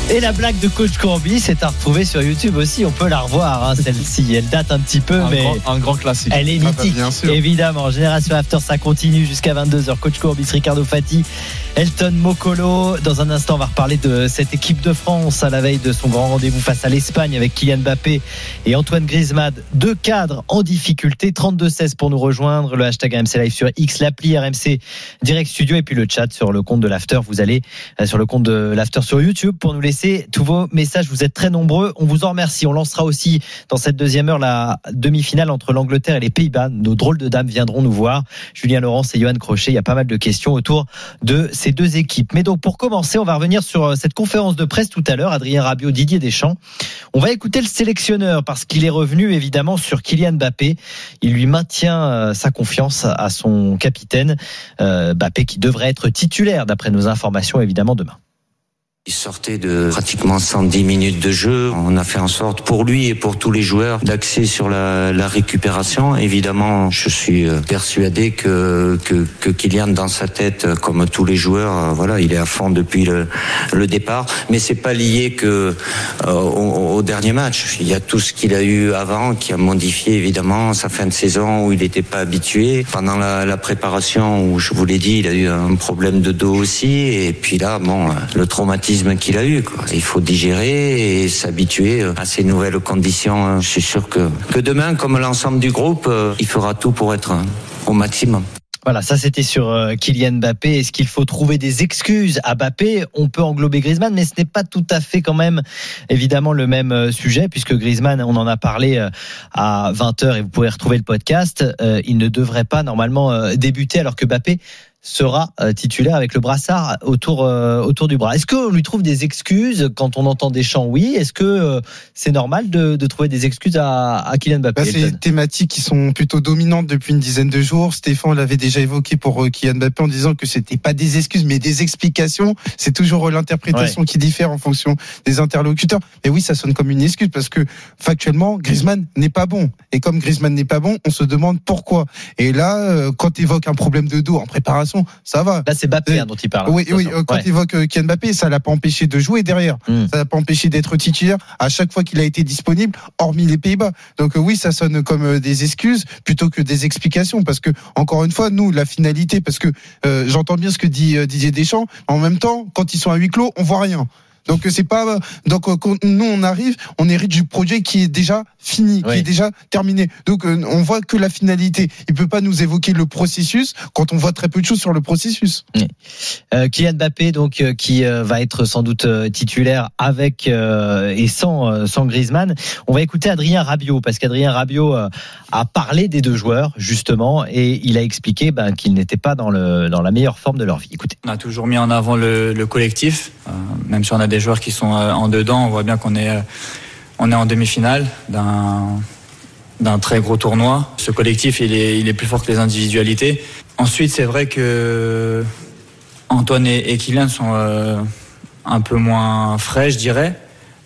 Et la blague de coach Courbis est à retrouver sur YouTube aussi. On peut la revoir, hein, celle-ci. Elle date un petit peu, un mais grand, un grand classique. Elle est mythique, ah bah évidemment. Génération After, ça continue jusqu'à vingt-deux heures. Coach Courbis, Ricardo Fati, Elton Mokolo. Dans un instant, on va reparler de cette équipe de France à la veille de son grand rendez-vous face à l'Espagne avec Kylian Mbappé et Antoine Griezmann. Deux cadres en difficulté. trente-deux seize pour nous rejoindre. Le hashtag R M C Live sur X, l'appli R M C Direct Studio et puis le chat sur le compte de l'After. Vous allez sur le compte de l'After sur YouTube pour nous laisser tous vos messages. Vous êtes très nombreux. On vous en remercie. On lancera aussi dans cette deuxième heure la demi-finale entre l'Angleterre et les Pays-Bas. Nos drôles de dames viendront nous voir. Julien Laurence et Johan Crochet. Il y a pas mal de questions autour de ces deux équipes. Mais donc, pour commencer, on va revenir sur cette conférence de presse tout à l'heure. Adrien Rabiot, Didier Deschamps. On va écouter le sélectionneur parce qu'il est revenu évidemment sur Kylian Mbappé. Il lui maintient sa confiance à son capitaine. Euh, Mbappé qui devrait être titulaire d'après nos informations évidemment demain. Il sortait de pratiquement cent dix minutes de jeu. On a fait en sorte pour lui et pour tous les joueurs d'axer sur la, la récupération. Évidemment, je suis persuadé que, que, que Kylian dans sa tête, comme tous les joueurs, voilà, il est à fond depuis le, le départ. Mais c'est pas lié que euh, au, au dernier match. Il y a tout ce qu'il a eu avant qui a modifié évidemment sa fin de saison où il n'était pas habitué. Pendant la, la préparation où je vous l'ai dit, il a eu un problème de dos aussi. Et puis là, bon, le traumatisme qu'il a eu, quoi. Il faut digérer et s'habituer à ces nouvelles conditions. Je suis sûr que, que demain, comme l'ensemble du groupe, il fera tout pour être au maximum. Voilà, ça c'était sur Kylian Mbappé. Est-ce qu'il faut trouver des excuses à Mbappé ? On peut englober Griezmann, mais ce n'est pas tout à fait quand même évidemment le même sujet, puisque Griezmann, on en a parlé à vingt heures et vous pourrez retrouver le podcast, il ne devrait pas normalement débuter alors que Mbappé sera titulaire avec le brassard autour euh, autour du bras. Est-ce qu'on lui trouve des excuses quand on entend Deschamps ? Oui. Est-ce que euh, c'est normal de, de trouver des excuses à, à Kylian Mbappé ? Bah, c'est des thématiques qui sont plutôt dominantes depuis une dizaine de jours. Stéphane l'avait déjà évoqué pour euh, Kylian Mbappé en disant que c'était pas des excuses mais des explications. C'est toujours l'interprétation ouais. qui diffère en fonction des interlocuteurs. Mais oui, ça sonne comme une excuse parce que factuellement, Griezmann n'est pas bon. Et comme Griezmann n'est pas bon, on se demande pourquoi. Et là, euh, quand tu évoques un problème de dos en préparation, ça va. Là, c'est Mbappé hein, dont il parle. Oui, oui. Quand ouais. il évoque Kylian Mbappé, ça l'a pas empêché de jouer derrière. Mm. Ça l'a pas empêché d'être titulaire à chaque fois qu'il a été disponible, hormis les Pays-Bas. Donc oui, ça sonne comme des excuses plutôt que des explications, parce que encore une fois, nous, la finalité, parce que euh, j'entends bien ce que dit euh, Didier Deschamps. En même temps, quand ils sont à huis clos, on voit rien. Donc c'est pas donc quand nous on arrive, on hérite du projet qui est déjà fini, oui. qui est déjà terminé. Donc on voit que la finalité. Il peut pas nous évoquer le processus quand on voit très peu de choses sur le processus. Oui. Euh, Kylian Mbappé donc euh, qui euh, va être sans doute euh, titulaire avec euh, et sans euh, sans Griezmann. On va écouter Adrien Rabiot parce qu'Adrien Rabiot euh, a parlé des deux joueurs justement et il a expliqué ben, qu'ils n'étaient pas dans le dans la meilleure forme de leur vie. Écoutez. On a toujours mis en avant le, le collectif, euh, même si on a des joueurs qui sont en dedans, on voit bien qu'on est, on est en demi-finale d'un, d'un très gros tournoi. Ce collectif, il est, il est plus fort que les individualités. Ensuite, c'est vrai que Antoine et, et Kylian sont euh, un peu moins frais, je dirais.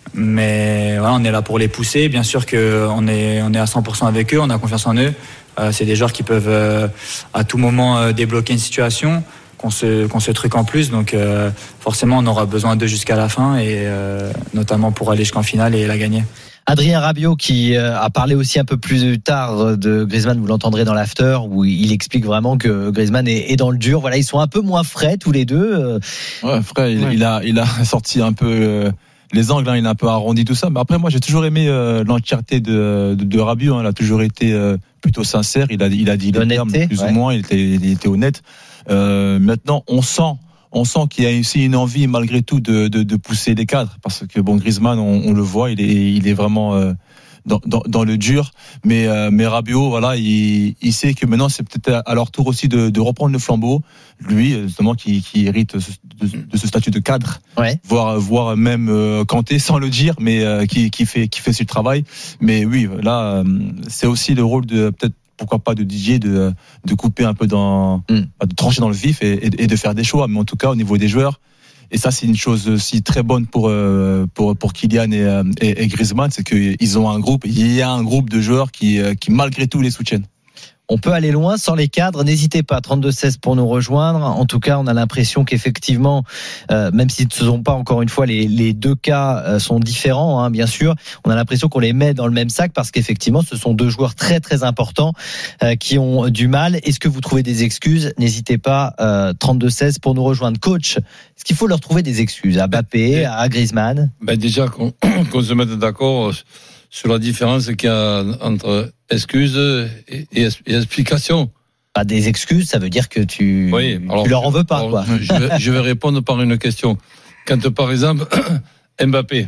Mais voilà, on est là pour les pousser. Bien sûr qu'on est, on est à cent pour cent avec eux, on a confiance en eux. Euh, c'est des joueurs qui peuvent euh, à tout moment euh, débloquer une situation. Qu'on se, qu'on se truc en plus, donc euh, forcément on aura besoin d'eux jusqu'à la fin et euh, notamment pour aller jusqu'en finale et la gagner. Adrien Rabiot qui euh, a parlé aussi un peu plus tard de Griezmann, vous l'entendrez dans l'after où il explique vraiment que Griezmann est, est dans le dur. Voilà, ils sont un peu moins frais tous les deux. Euh. Ouais, frais, il, ouais. il a il a sorti un peu euh, les angles, hein, il a un peu arrondi tout ça. Mais après moi j'ai toujours aimé euh, l'entièreté de de, de Rabiot. Hein, il a toujours été euh, plutôt sincère. Il a il a dit les termes plus ouais. ou moins. Il était il était honnête. Euh, maintenant, on sent, on sent qu'il y a aussi une envie malgré tout de, de, de pousser les cadres, parce que bon, Griezmann, on, on le voit, il est, il est vraiment euh, dans, dans, dans le dur. Mais, euh, mais Rabiot, voilà, il, il sait que maintenant c'est peut-être à leur tour aussi de, de reprendre le flambeau. Lui, justement, qui, qui hérite de, de ce statut de cadre, ouais. voire, voire même euh, Kanté, sans le dire, mais euh, qui, qui fait, qui fait ce travail. Mais oui, là, euh, c'est aussi le rôle de peut-être. Pourquoi pas de Didier de, de couper un peu dans, mm. de trancher dans le vif et, et, et de faire des choix. Mais en tout cas, au niveau des joueurs, et ça, c'est une chose aussi très bonne pour, pour, pour Kylian et, et, et Griezmann, c'est qu'ils ont un groupe, il y a un groupe de joueurs qui, qui malgré tout les soutiennent. on peut aller loin sans les cadres. N'hésitez pas, trente-deux seize pour nous rejoindre. En tout cas, on a l'impression qu'effectivement, euh, même si ce ne sont pas encore une fois les, les deux cas euh, sont différents, hein, bien sûr, on a l'impression qu'on les met dans le même sac parce qu'effectivement, ce sont deux joueurs très très importants euh, qui ont du mal. Est-ce que vous trouvez des excuses? N'hésitez pas, euh, trente-deux seize pour nous rejoindre. Coach, est-ce qu'il faut leur trouver des excuses à Mbappé, à Griezmann? Ben déjà qu'on, qu'on se mette d'accord sur la différence qu'il y a entre excuses et, et, et explications. Pas des excuses, ça veut dire que tu, oui, alors, tu leur en veux pas. alors, Quoi. Je, vais, je vais répondre par une question. Quand par exemple Mbappé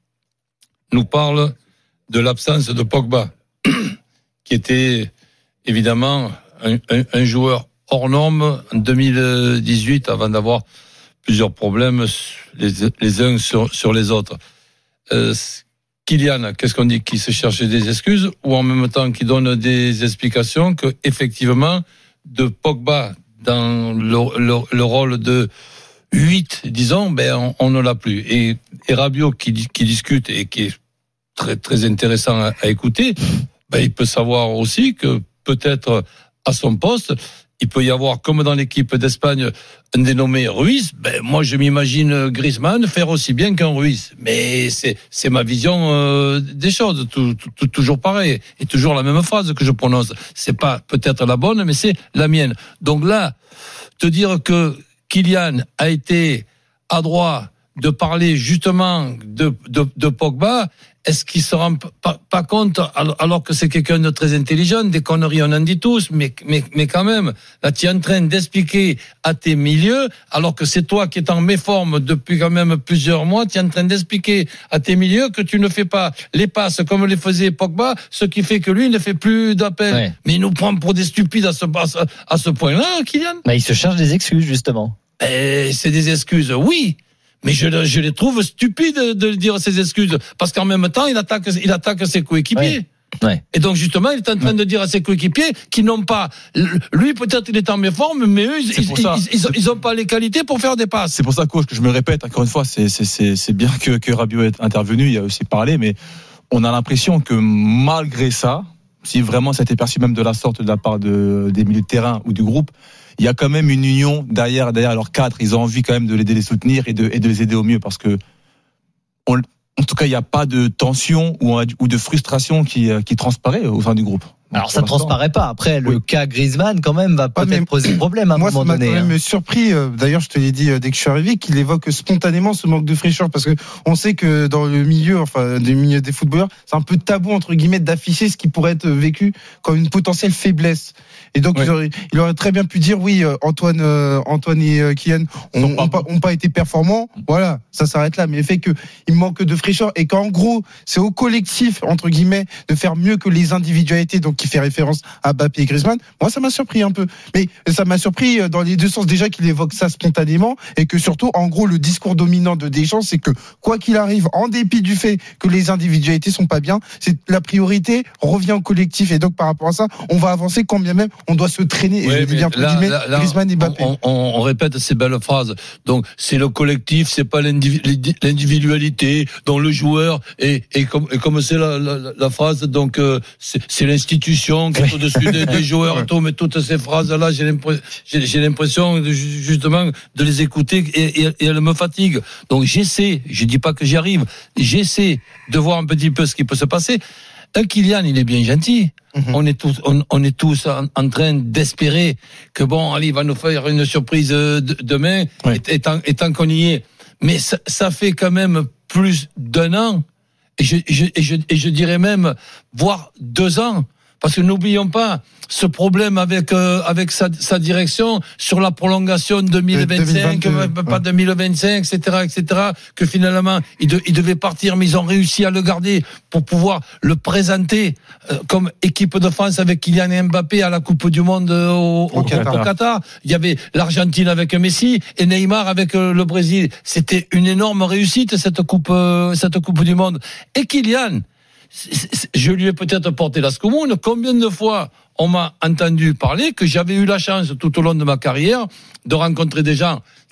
nous parle de l'absence de Pogba, qui était évidemment un, un, un joueur hors norme en deux mille dix-huit avant d'avoir plusieurs problèmes les, les uns sur, sur les autres. Euh, Kylian, qu'est-ce qu'on dit? Qui se cherchait des excuses ou en même temps qui donne des explications que effectivement de Pogba dans le, le, le rôle de huit, disons, ben on, on ne l'a plus. Et, et Rabiot qui, qui discute et qui est très très intéressant à, à écouter, ben il peut savoir aussi que peut-être à son poste il peut y avoir, comme dans l'équipe d'Espagne, un dénommé Ruiz. Ben, moi, je m'imagine Griezmann faire aussi bien qu'un Ruiz. Mais c'est, c'est ma vision euh, des choses. Tout, tout, toujours pareil. Et toujours la même phrase que je prononce. C'est pas peut-être la bonne, mais c'est la mienne. Donc là, te dire que Kylian a été adroit de parler justement de, de, de Pogba, est-ce qu'il se rend pas, pas compte, alors que c'est quelqu'un de très intelligent, des conneries on en dit tous, mais, mais, mais quand même, là tu es en train d'expliquer à tes milieux, alors que c'est toi qui es en méforme depuis quand même plusieurs mois, tu es en train d'expliquer à tes milieux que tu ne fais pas les passes comme les faisait Pogba, ce qui fait que lui ne fait plus d'appel. Ouais. Mais il nous prend pour des stupides à ce, à ce point-là, Kylian. Bah, il se cherche des excuses, justement. Et c'est des excuses, oui. Mais je, je les trouve stupides de dire ces excuses. Parce qu'en même temps, il attaque, il attaque ses coéquipiers. Ouais. Ouais. Et donc, justement, il est en train ouais. de dire à ses coéquipiers qui n'ont pas, lui, peut-être, il est en méforme, mais eux, ils, ils, ils, ils, ils ont pas les qualités pour faire des passes. C'est pour ça, coach, que je me répète, encore une fois, c'est, c'est, c'est, c'est bien que, que Rabiot est intervenu, il a aussi parlé, mais on a l'impression que malgré ça, si vraiment ça a été perçu même de la sorte de la part de, des milieux de terrain ou du groupe, il y a quand même une union derrière, derrière leurs cadres. Ils ont envie quand même de les, de les soutenir et de, et de les aider au mieux parce que, on, en tout cas, il n'y a pas de tension ou, ou de frustration qui, qui transparaît au sein du groupe. Alors ça ne transparaît pas. Après, le oui. cas Griezmann, quand même, va peut-être ouais, poser problème à un moi, moment donné. Moi, ça m'a quand même hein. surpris. D'ailleurs, je te l'ai dit dès que je suis arrivé, qu'il évoque spontanément ce manque de fraîcheur. Parce que on sait que dans le milieu, enfin, du milieu des footballeurs, c'est un peu tabou, entre guillemets, d'afficher ce qui pourrait être vécu comme une potentielle faiblesse. Et donc, ouais. il, aurait, il aurait très bien pu dire, oui, Antoine, euh, Antoine et euh, Kylian ont pas, ont pas été performants. Voilà, ça s'arrête là. Mais le fait qu'il manque de fraîcheur et qu'en gros, c'est au collectif, entre guillemets, de faire mieux que les individualités, donc qui fait référence à Mbappé et Griezmann, moi ça m'a surpris un peu. Mais ça m'a surpris dans les deux sens, déjà qu'il évoque ça spontanément et que surtout, en gros, le discours dominant de Deschamps, c'est que quoi qu'il arrive, en dépit du fait que les individualités sont pas bien, c'est la priorité revient au collectif et donc par rapport à ça, on va avancer quand bien même on doit se traîner. Ouais, et je dis bien entre guillemets, Griezmann et Mbappé. On, on, on répète ces belles phrases. Donc c'est le collectif, c'est pas l'individualité dont le joueur et, et comme et comme c'est la, la, la phrase, donc euh, c'est, c'est l'institution qui est au-dessus des, des joueurs. Ouais. Tout, mais toutes ces phrases-là, j'ai l'impression, j'ai, j'ai l'impression de, justement de les écouter et, et, et elles me fatiguent. Donc j'essaie, je dis pas que j'y arrive, j'essaie de voir un petit peu ce qui peut se passer. Un Kylian, il est bien gentil. Mm-hmm. On est tous, on, on est tous en, en train d'espérer que bon, allez, il va nous faire une surprise de, demain, ouais. étant, étant qu'on y est. Mais ça, ça fait quand même plus d'un an, et je, je, et je, et je dirais même, voire deux ans. Parce que n'oublions pas ce problème avec euh, avec sa, sa direction sur la prolongation deux mille vingt-cinq, deux mille vingt-deux, pas ouais. deux mille vingt-cinq, et cetera, et cetera. Que finalement il, de, il devait partir, mais ils ont réussi à le garder pour pouvoir le présenter euh, comme équipe de France avec Kylian et Mbappé à la Coupe du Monde au, au, au, Qatar. au Qatar. Il y avait l'Argentine avec Messi et Neymar avec euh, le Brésil. C'était une énorme réussite cette Coupe euh, cette Coupe du Monde. Et Kylian, je lui ai peut-être porté la secomoune. Combien de fois on m'a entendu parler que j'avais eu la chance tout au long de ma carrière de rencontrer des gens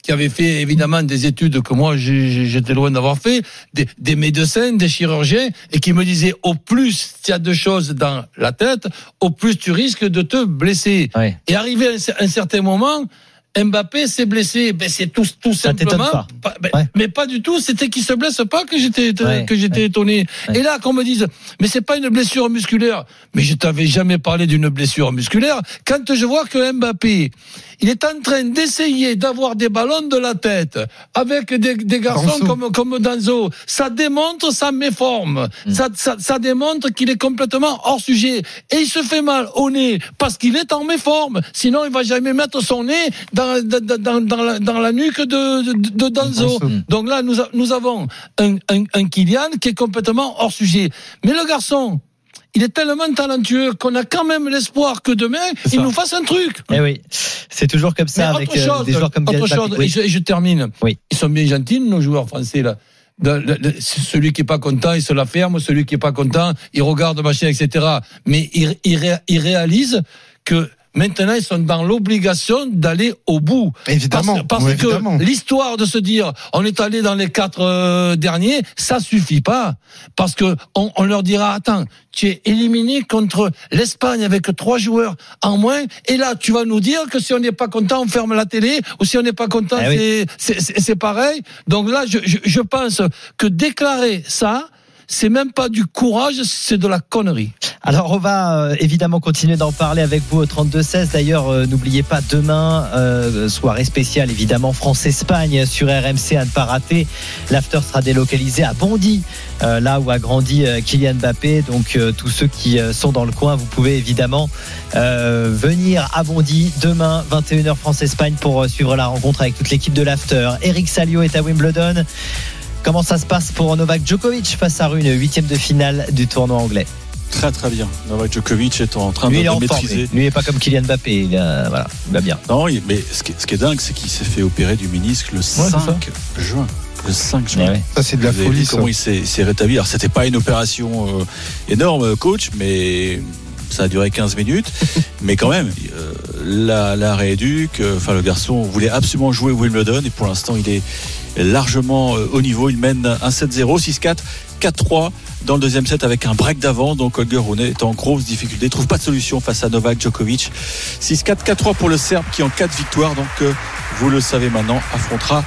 qui avait fait évidemment des études que moi j'étais loin d'avoir fait, des, des médecins, des chirurgiens, et qui me disaient au plus il y a de choses dans la tête, au plus tu risques de te blesser. Ouais. Et arrivé à un certain moment, Mbappé s'est blessé, ben c'est tout, tout Ça simplement, pas. pas, ben, Ouais. mais pas du tout. C'était qu'il se blesse pas que j'étais Ouais. que j'étais Ouais. étonné. Ouais. Et là, qu'on me dise, mais c'est pas une blessure musculaire. Mais je t'avais jamais parlé d'une blessure musculaire. Quand je vois que Mbappé, il est en train d'essayer d'avoir des ballons de la tête avec des, des garçons Danzo. comme comme Danzo, ça démontre sa méforme. Mm. Ça, ça ça démontre qu'il est complètement hors sujet. Et il se fait mal au nez parce qu'il est en méforme. Sinon, il va jamais mettre son nez dans dans dans, dans, la, dans la nuque de de, de Danzo. Danzo. Donc là, nous a- nous avons un, un un Kylian qui est complètement hors sujet. Mais le garçon, il est tellement talentueux qu'on a quand même l'espoir que demain, C'est il ça. nous fasse un truc. Eh oui, c'est toujours comme ça Mais avec autre euh, chose, des joueurs comme autre Mbappé. chose, Oui. et, je, et je termine. Oui. Ils sont bien gentils, nos joueurs français, là. De- de- de- celui qui est pas content, il se la ferme. Celui qui est pas content, il regarde, machin, et cetera. Mais il, il, ré- il réalise que maintenant, ils sont dans l'obligation d'aller au bout. Évidemment. Parce, parce Oui, que évidemment. l'histoire de se dire, on est allé dans les quatre euh, derniers, ça suffit pas. Parce que on, on leur dira, attends, tu es éliminé contre l'Espagne avec trois joueurs en moins, et là, tu vas nous dire que si on n'est pas content, on ferme la télé, ou si on n'est pas content, Eh oui. c'est, c'est, c'est, c'est pareil. Donc là, je, je, je pense que déclarer ça, c'est même pas du courage, c'est de la connerie. Alors on va euh, évidemment continuer d'en parler avec vous au trente-deux seize. D'ailleurs, euh, n'oubliez pas demain, euh, soirée spéciale évidemment France-Espagne sur R M C à ne pas rater. L'after sera délocalisé à Bondy, euh, là où a grandi euh, Kylian Mbappé. Donc euh, tous ceux qui euh, sont dans le coin, vous pouvez évidemment euh, venir à Bondy demain vingt et une heures France-Espagne pour euh, suivre la rencontre avec toute l'équipe de l'after. Eric Salio est à Wimbledon. Comment ça se passe pour Novak Djokovic face à Rune, huitième de finale du tournoi anglais? Très très bien. Novak Djokovic est en train Lui, de, il est de en forme. maîtriser. Lui, il n'est pas comme Kylian Mbappé. Il, a- voilà, il va bien. Non, il- mais ce qui, est, ce qui est dingue, c'est qu'il s'est fait opérer du ménisque le c'est cinq juin. Le cinq juin. Eh ouais. Ça, c'est de la Vous avez folie, vu ça. comment il s'est, il s'est rétabli. Alors, c'était pas une opération euh, énorme, coach, mais ça a duré quinze minutes. Mais quand même, euh, la, la rééduque, euh, enfin, le garçon voulait absolument jouer Wimbledon, et pour l'instant, il est largement euh, au niveau. Il mène un sept zéro, six quatre, quatre trois dans le deuxième set avec un break d'avant. Donc, Holger Rune est en grosse difficulté. Il trouve pas de solution face à Novak Djokovic. six quatre, quatre trois pour le Serbe qui, en cas de victoire, donc, euh, vous le savez maintenant, affrontera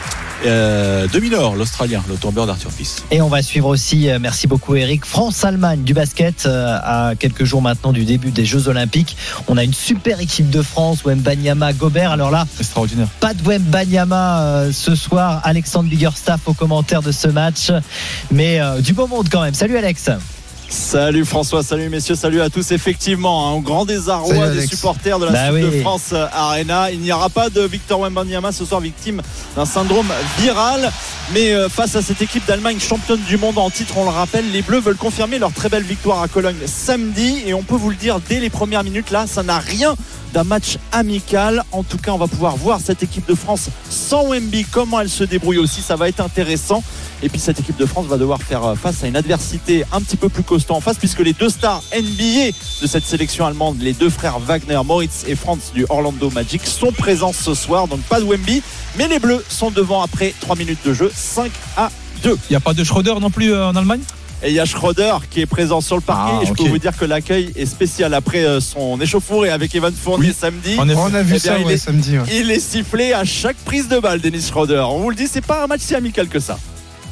Euh, Demi-Nord, l'Australien, le tombeur d'Arthur Fils. Et on va suivre aussi, euh, merci beaucoup Eric, France-Allemagne du basket euh, à quelques jours maintenant du début des Jeux Olympiques. On a une super équipe de France, Wembanyama, Gobert. Alors là, Extraordinaire. pas de Wembanyama euh, ce soir. Alexandre Biggerstaff au commentaire de ce match, mais euh, du beau monde quand même. Salut Alex. Salut François, salut messieurs, salut à tous. Effectivement, un hein, grand désarroi Salut, des Alex. supporters de la Bah Coupe oui. de France Arena. Il n'y aura pas de Victor Wembanyama ce soir, victime d'un syndrome viral. Mais euh, face à cette équipe d'Allemagne championne du monde en titre, on le rappelle, les Bleus veulent confirmer leur très belle victoire à Cologne samedi. Et on peut vous le dire dès les premières minutes, là, ça n'a rien d'un match amical. En tout cas, on va pouvoir voir cette équipe de France sans Wemby, comment elle se débrouille aussi. Ça va être intéressant. Et puis cette équipe de France va devoir faire face à une adversité un petit peu plus costaud en face, puisque les deux stars N B A de cette sélection allemande, les deux frères Wagner, Moritz et Franz du Orlando Magic, sont présents ce soir. Donc pas de Wemby, mais les Bleus sont devant après trois minutes de jeu, cinq à deux. Il n'y a pas de Schroeder non plus euh, en Allemagne? Et il y a Schroeder qui est présent sur le parquet. Ah, et je ok. peux vous dire que l'accueil est spécial après euh, son échauffourée avec Evan Fournier Oui, samedi. en effet. On a vu Eh bien, ça il ouais, est- samedi. ouais. Il est sifflé à chaque prise de balle, Dennis Schroeder. On vous le dit, c'est pas un match si amical que ça.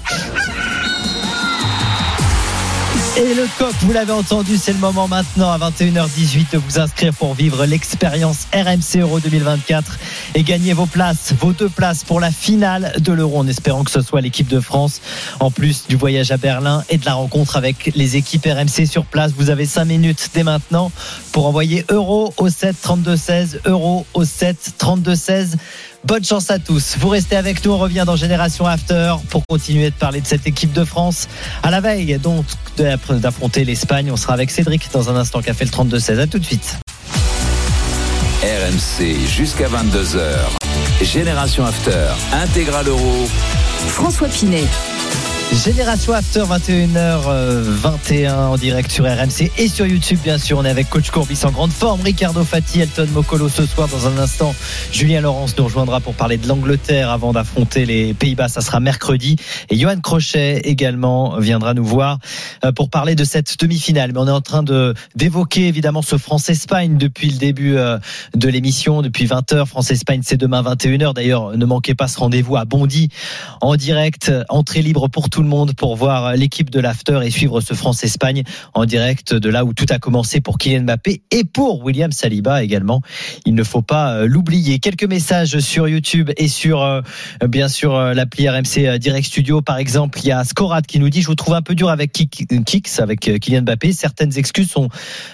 Et le coq, vous l'avez entendu, c'est le moment maintenant à vingt et une heures dix-huit de vous inscrire pour vivre l'expérience R M C Euro deux mille vingt-quatre et gagner vos places, vos deux places pour la finale de l'Euro, en espérant que ce soit l'équipe de France. En plus du voyage à Berlin et de la rencontre avec les équipes R M C sur place, vous avez cinq minutes dès maintenant pour envoyer Euro au sept trente-deux seize, Euro au sept trente-deux seize. Bonne chance à tous. Vous restez avec nous. On revient dans Génération After pour continuer de parler de cette équipe de France à la veille donc d'affronter l'Espagne. On sera avec Cédric dans un instant qui a fait le trente-deux seize. À tout de suite. R M C jusqu'à vingt-deux heures. Génération After, intégral Euro. François Pinet. Génération After, vingt et une heures vingt et un en direct sur R M C et sur YouTube bien sûr. On est avec Coach Courbis en grande forme, Ricardo Fati, Elton Mokolo ce soir. Dans un instant, Julien Laurence nous rejoindra pour parler de l'Angleterre avant d'affronter les Pays-Bas, ça sera mercredi. Et Johan Crochet également viendra nous voir pour parler de cette demi-finale. Mais on est en train de d'évoquer évidemment ce France-Espagne depuis le début de l'émission, depuis vingt heures. France-Espagne, c'est demain vingt et une heures. D'ailleurs, ne manquez pas ce rendez-vous à Bondy en direct, entrée libre pour tout le monde pour voir l'équipe de l'After et suivre ce France-Espagne en direct de là où tout a commencé pour Kylian Mbappé et pour William Saliba également. Il ne faut pas l'oublier. Quelques messages sur YouTube et sur euh, bien sûr l'appli R M C Direct Studio. Par exemple, il y a Scorat qui nous dit: je vous trouve un peu dur avec Kicks, avec Kylian Mbappé. Certaines excuses sont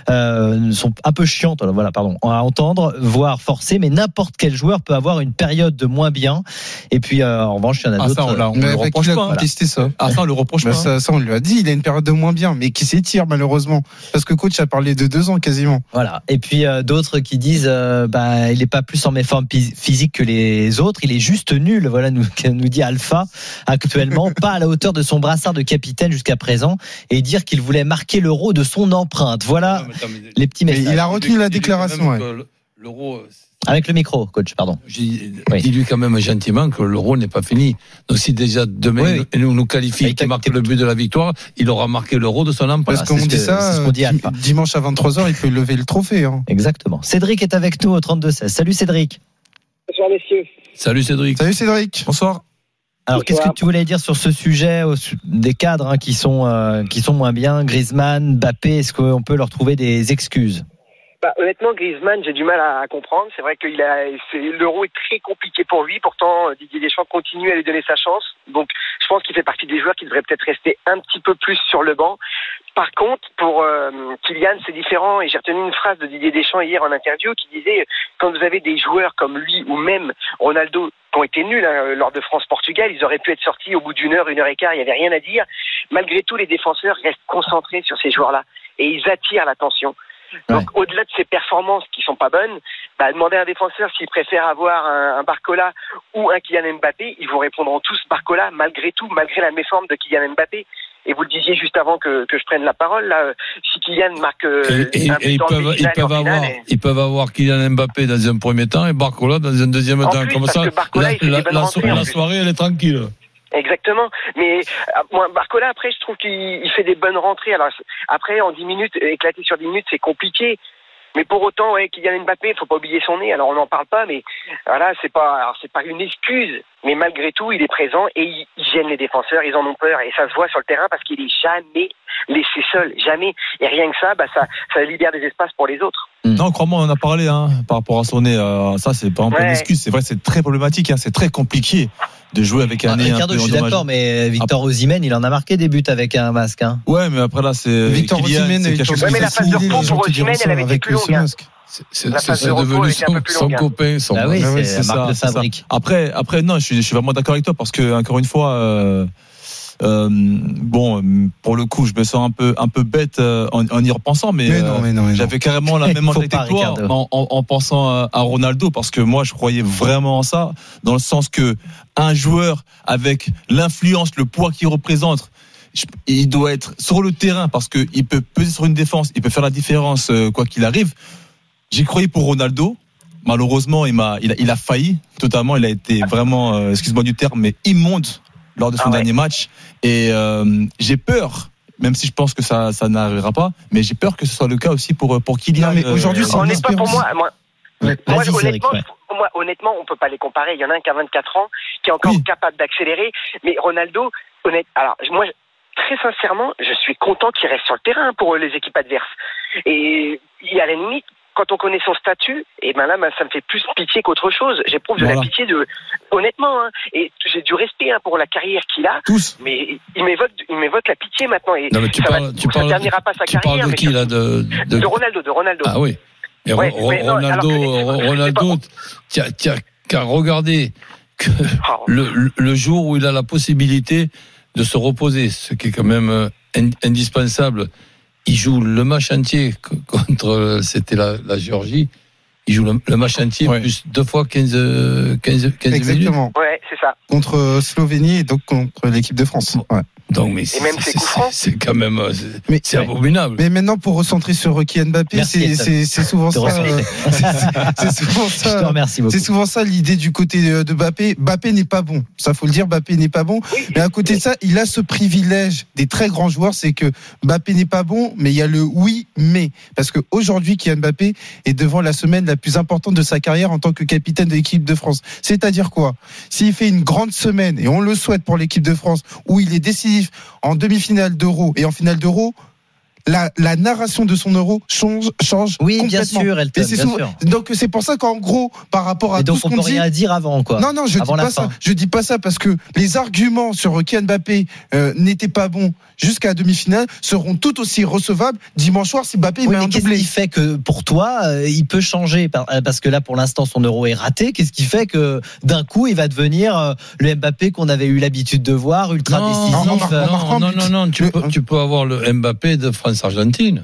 euh, sont un peu chiantes. Alors, voilà, pardon, à entendre, voire forcées. Mais n'importe quel joueur peut avoir une période de moins bien. Et puis euh, en revanche, il y en a ah, d'autres. Ça, on, là, on le reproche pas. Voilà. Testé ça. Ah, ça, on le reproche bah, pas. Ça, ça, on lui a dit. Il a une période de moins bien, mais qui s'étire malheureusement, parce que coach a parlé de deux ans quasiment. Voilà. Et puis euh, d'autres qui disent, euh, bah, il est pas plus en méforme physique que les autres. Il est juste nul. Voilà, nous, nous dit Alpha actuellement, pas à la hauteur de son brassard de capitaine jusqu'à présent, et dire qu'il voulait marquer l'Euro de son empreinte. Voilà non, attends, les petits messages. Il a retenu la déclaration. Ouais. L'Euro. Avec le micro, coach, pardon. Oui. Dis-lui quand même gentiment que l'Euro n'est pas fini. Donc si déjà demain oui. il nous, nous qualifie et qu'il marque le but de la victoire, il aura marqué l'Euro de son empreinte. Parce qu'on dit ça, ce qu'on dit dimanche à vingt-trois heures, il peut lever le trophée. Hein. Exactement. Cédric est avec nous au trente-deux seize. Salut Cédric. Bonsoir messieurs. Salut Cédric. Salut Cédric. Bonsoir. Alors, qu'est-ce que tu voulais dire sur ce sujet des cadres hein, qui sont euh, qui sont moins bien, Griezmann, Mbappé, est-ce qu'on peut leur trouver des excuses? Bah, honnêtement, Griezmann, j'ai du mal à, à comprendre. C'est vrai que il a, c'est, l'Euro est très compliqué pour lui. Pourtant, Didier Deschamps continue à lui donner sa chance. Donc, je pense qu'il fait partie des joueurs qui devraient peut-être rester un petit peu plus sur le banc. Par contre, pour euh, Kylian, c'est différent. Et j'ai retenu une phrase de Didier Deschamps hier en interview qui disait quand vous avez des joueurs comme lui ou même Ronaldo qui ont été nuls hein, lors de France-Portugal, ils auraient pu être sortis au bout d'une heure, une heure et quart. Il n'y avait rien à dire. Malgré tout, les défenseurs restent concentrés sur ces joueurs-là et ils attirent l'attention. Donc, ouais. Au-delà de ces performances qui sont pas bonnes, bah, demander à un défenseur s'il préfère avoir un, un Barcola ou un Kylian Mbappé, ils vous répondront tous Barcola, malgré tout, malgré la méforme de Kylian Mbappé. Et vous le disiez juste avant que, que je prenne la parole, là, si Kylian marque euh, et, et, un et ils peuvent, ils peuvent avoir, et... ils peuvent avoir Kylian Mbappé dans un premier temps et Barcola dans un deuxième en temps. Plus, Comme ça, Barcola, la, la, la, rentrées, la soirée, elle est tranquille. Exactement, mais moi Barcola après je trouve qu'il il fait des bonnes rentrées. Alors après en dix minutes, éclater sur dix minutes c'est compliqué. Mais pour autant, ouais, Kylian Mbappé, faut pas oublier son nez. Alors on n'en parle pas, mais voilà, c'est pas, alors c'est pas une excuse. Mais malgré tout, il est présent et il, il gêne les défenseurs. Ils en ont peur et ça se voit sur le terrain parce qu'il est jamais laissé seul, jamais. Et rien que ça, bah ça, ça libère des espaces pour les autres. Non, crois-moi, on en a parlé hein, par rapport à son nez. Euh, ça, c'est pas ouais. une excuse. C'est vrai, c'est très problématique. Hein, c'est très compliqué de jouer avec un ah, nez. Ricardo, un peu je suis d'accord, mais Victor Osimhen, il en a marqué des buts avec un masque. Hein. Ouais, mais après là, c'est Victor Osimhen. C'est quelque chose. Ouais, mais la phase de repos pour Osimhen, elle avait été plus longue. Hein. C'est, c'est, c'est, c'est devenu son, son copain, son ah oui, c'est, c'est la marque ça, de fabrique. Après, après, non, je suis, je suis vraiment d'accord avec toi parce que encore une fois, euh, euh, bon, pour le coup, je me sens un peu, un peu bête euh, en, en y repensant, mais, mais, non, mais, non, mais non. j'avais carrément la même mentalité que toi en, en, en pensant à, à Ronaldo parce que moi, je croyais vraiment en ça, dans le sens que un joueur avec l'influence, le poids qu'il représente. Il doit être sur le terrain parce qu'il peut peser sur une défense, il peut faire la différence quoi qu'il arrive. J'y croyais pour Ronaldo. Malheureusement, il m'a, il a, il a failli totalement. Il a été vraiment, euh, excuse-moi du terme, mais immonde lors de son ah ouais. dernier match. Et euh, j'ai peur, même si je pense que ça, ça n'arrivera pas, mais j'ai peur que ce soit le cas aussi pour pour Kylian. Non, mais aujourd'hui, euh, c'est pas pour moi. Moi, ouais. moi honnêtement, moi, honnêtement, on peut pas les comparer. Il y en a un qui a vingt-quatre ans, qui est encore oui. capable d'accélérer, mais Ronaldo, honnête. Alors, moi. Très sincèrement, je suis content qu'il reste sur le terrain pour les équipes adverses. Et à la limite, quand on connaît son statut, et ben là, ben, ça me fait plus pitié qu'autre chose. J'éprouve de voilà. la pitié de, honnêtement, hein, et j'ai du respect hein, pour la carrière qu'il a. Tous. Mais il m'évoque, il m'évoque la pitié maintenant. Et non, mais tu ça parles, va, tu ça parles, terminera pas sa tu carrière. Parles de qui là, de, de... de Ronaldo, de Ronaldo. Ah oui. Mais ouais, Ro- mais non, Ronaldo, que, Ronaldo, tu as regardé que oh. le, le jour où il a la possibilité de se reposer, ce qui est quand même indispensable. Il joue le match entier contre, c'était la, la Géorgie. Il joue le, le match entier ouais. plus deux fois quinze, quinze, quinze Exactement. minutes. Ouais, c'est ça. Contre Slovénie et donc contre l'équipe de France. Ouais. Donc, mais Et même ses coups francs. C'est quand même, c'est, Mais- c'est abominable. Mais maintenant, pour recentrer sur Kylian Mbappé, Merci, c'est, Ethan. c'est, c'est souvent De ça. recentrer. euh, c'est, c'est souvent Je te ça. remercie beaucoup. C'est souvent ça l'idée du côté de de Mbappé. Mbappé n'est pas bon. Ça, faut le dire. Mbappé n'est pas bon. Mais à côté de ça, il a ce privilège des très grands joueurs, c'est que Mbappé n'est pas bon, mais il y a le oui, mais. Parce que aujourd'hui, Kylian Mbappé est devant la semaine la plus importante de sa carrière en tant que capitaine de l'équipe de France. C'est-à-dire quoi? S'il fait une grande semaine, et on le souhaite pour l'équipe de France, où il est décisif en demi-finale d'Euro et en finale d'Euro, La, la narration de son euro change, change Oui, bien complètement. sûr, Elton, Et c'est bien souvent- sûr. Donc c'est pour ça qu'en gros, par rapport à Et tout donc ce on qu'on peut dit, rien dire avant, quoi. non, non, je avant dis la pas fin. ça. Je dis pas ça parce que les arguments sur Kylian Mbappé euh, n'étaient pas bons jusqu'à la demi-finale seront tout aussi recevables dimanche soir si Mbappé Oui, met mais un qu'est-ce doublé. qui fait que pour toi, euh, il peut changer par- euh, parce que là, pour l'instant, son euro est raté. Qu'est-ce qui fait que d'un coup, il va devenir euh, le Mbappé qu'on avait eu l'habitude de voir, ultra Non, décisif. non, euh, non, non, non, non, tu Le- peux, tu peux avoir le Mbappé de France-Argentine.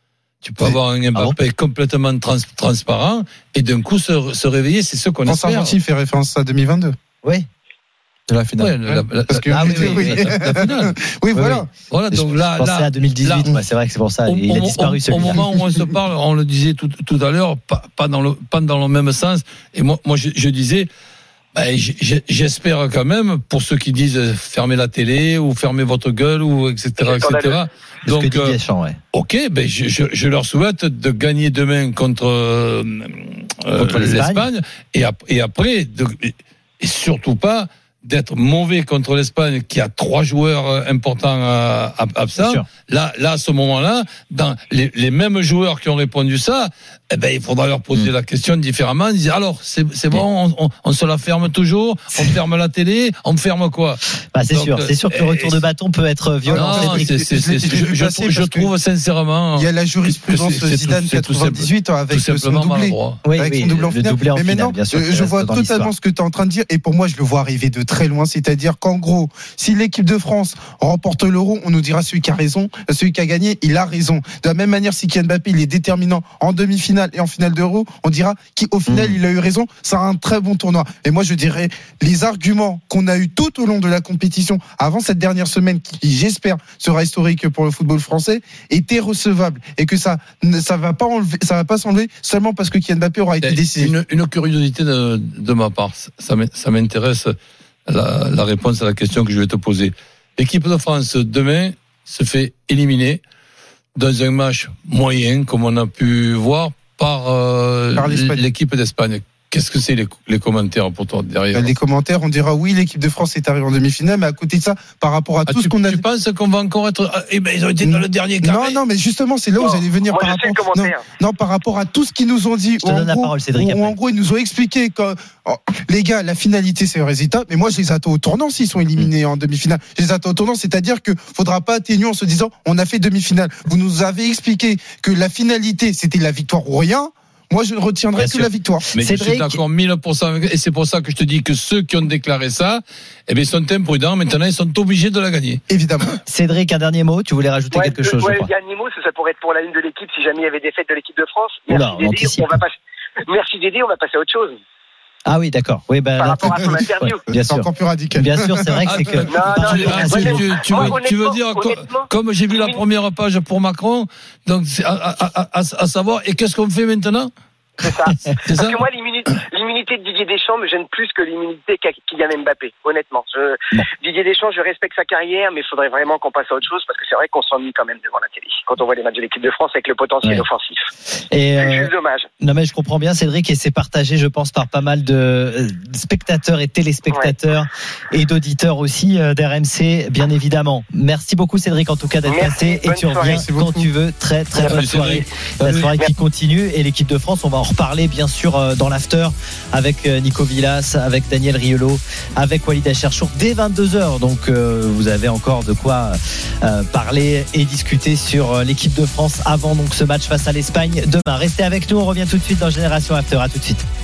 Tu peux C'est- avoir un Mbappé complètement trans- transparent et d'un coup se, se réveiller, c'est ce qu'on espère. France-Argentine fait référence à deux mille vingt-deux. Oui. De la finale. Ouais, la- la- Parce que Ah oui, oui, oui, oui. la- la finale. oui, voilà. Voilà, Je donc là, pensais là, à deux mille dix-huit. là, Ouais, c'est vrai que c'est pour ça. au, Il a au- disparu au- au celui-là. moment où on se parle, on le disait tout, tout à l'heure, pas, pas dans le pas dans le même sens. Et moi, moi, je, je disais, ben, j- j- j'espère quand même pour ceux qui disent euh, fermez la télé ou fermez votre gueule ou et cetera, et cetera. C'est ce que Donc, dit euh, Deschamps, ouais. ok, ben je, je, je leur souhaite de gagner demain contre, euh, euh, Contre l'Espagne. l'Espagne et, ap- et après de, et surtout pas d'être mauvais contre l'Espagne qui a trois joueurs euh, importants euh, ab- Bien absents. sûr. Là, là, à ce moment-là, dans les, les mêmes joueurs qui ont répondu ça, eh ben, il faudra leur poser Mm. la question différemment. Ils disent, alors, c'est, c'est bon, on, on, on se la ferme toujours, on ferme la télé, on ferme quoi? Bah, c'est Donc, sûr, c'est sûr que le euh, retour de bâton peut être violent. Non, Cédric. c'est, c'est, c'est, Je l'ai- je, je l'ai je, passé trouve- je parce que trouve sincèrement. Il y a la jurisprudence que c'est- c'est Zidane tout- c'est tout quatre-vingt-dix-huit avec tout son simplement doublé. maladroit. Oui, avec oui, son doublé en le finale. doublé en Mais finale, maintenant, bien sûr, euh, qui je reste vois dans totalement l'histoire. ce que tu es en train de dire et pour moi, je le vois arriver de très loin. C'est-à-dire qu'en gros, si l'équipe de France remporte l'Euro, on nous dira celui qui a raison, celui qui a gagné, il a raison. De la même manière, si Kylian Mbappé il est déterminant en demi-finale et en finale d'Euro, on dira qu'au final Mmh. il a eu raison. C'est un très bon tournoi. Et moi, je dirais les arguments qu'on a eu tout au long de la compétition avant cette dernière semaine, qui j'espère sera historique pour le football français, étaient recevables et que ça, ne- ça va pas enlever, ça va pas s'enlever seulement parce que Kylian Mbappé aura été décisif. Une, une curiosité de, de ma part, ça m'in- ça m'intéresse la, la réponse à la question que je vais te poser. L'équipe de France demain se fait éliminer dans un match moyen, comme on a pu voir, par, euh, Par l'Espagne. l'équipe d'Espagne. Qu'est-ce que c'est les, les commentaires pour toi derrière? Les commentaires, on dira oui, l'équipe de France est arrivée en demi-finale, mais à côté de ça, par rapport à Ah, tout tu, ce qu'on a tu vu. penses qu'on va encore être... ah, eh ben, ils ont été dans le dernier Non, carré. non, mais justement, c'est là où Non, vous allez venir moi, par je sais rapport. le Non, commentaire. non, par rapport à tout ce qu'ils nous ont dit. Je te donne la parole, Cédric, où, où, après. en gros, ils nous ont expliqué que, oh, les gars, la finalité, c'est le résultat. Mais moi, je les attends au tournant s'ils sont éliminés en demi-finale. Je les attends au tournant, c'est-à-dire que faudra pas atténuer en se disant, on a fait demi-finale. Vous nous avez expliqué que la finalité, c'était la victoire ou rien. Moi, je ne retiendrai Bien que sûr. la victoire. Mais je Cédric- suis d'accord mille pour cent avec, et c'est pour ça que je te dis que ceux qui ont déclaré ça, eh bien, ils sont imprudents. Maintenant, ils sont obligés de la gagner. Évidemment. Cédric, un dernier mot. Tu voulais rajouter Ouais, quelque chose, ouais, je crois. le dernier mot, ça, ça pourrait être pour la ligne de l'équipe si jamais il y avait défaite de l'équipe de France. Oula, Merci on Dédé, anticipe. on va passer. Merci Dédé, on va passer à autre chose. Ah oui, d'accord. Oui, bah, Par là, rapport à son interview. ouais, bien C'est sûr. encore plus radical. Bien sûr, c'est vrai que c'est que. Non, non, Tu, mais- ah, tu- honnêtement, tu- tu veux, tu veux dire, co- honnêtement, comme j'ai vu la première page pour Macron, donc c'est à, à, à, à, à savoir, et qu'est-ce qu'on fait maintenant? c'est ça. C'est Parce ça? que moi, l'immunité, l'immunité de Didier Deschamps me gêne plus que l'immunité qu'a Kylian Mbappé, honnêtement. Je, Bon. Didier Deschamps, je respecte sa carrière, mais il faudrait vraiment qu'on passe à autre chose parce que c'est vrai qu'on s'ennuie quand même devant la télé quand on voit les matchs de l'équipe de France avec le potentiel Ouais. offensif. Et, C'est euh, juste dommage. non mais je comprends bien Cédric et c'est partagé je pense par pas mal de euh, spectateurs et téléspectateurs et d'auditeurs aussi euh, d'R M C bien évidemment. Merci beaucoup Cédric en tout cas d'être Merci, passé et bonne tu soirée. reviens Merci quand beaucoup. tu veux. Très très Salut, bonne soirée. Cédric. La Salut. soirée qui continue et l'équipe de France on va en reparler bien sûr euh, dans l'after avec euh, Nico Villas, avec Daniel Riolo, avec Walid Acharchour dès vingt-deux heures donc euh, vous avez encore de quoi euh, parler et discuter sur euh, l'équipe de France avant donc ce match face à l'Espagne demain. Restez avec nous, on revient tout de suite dans Génération After. À tout de suite.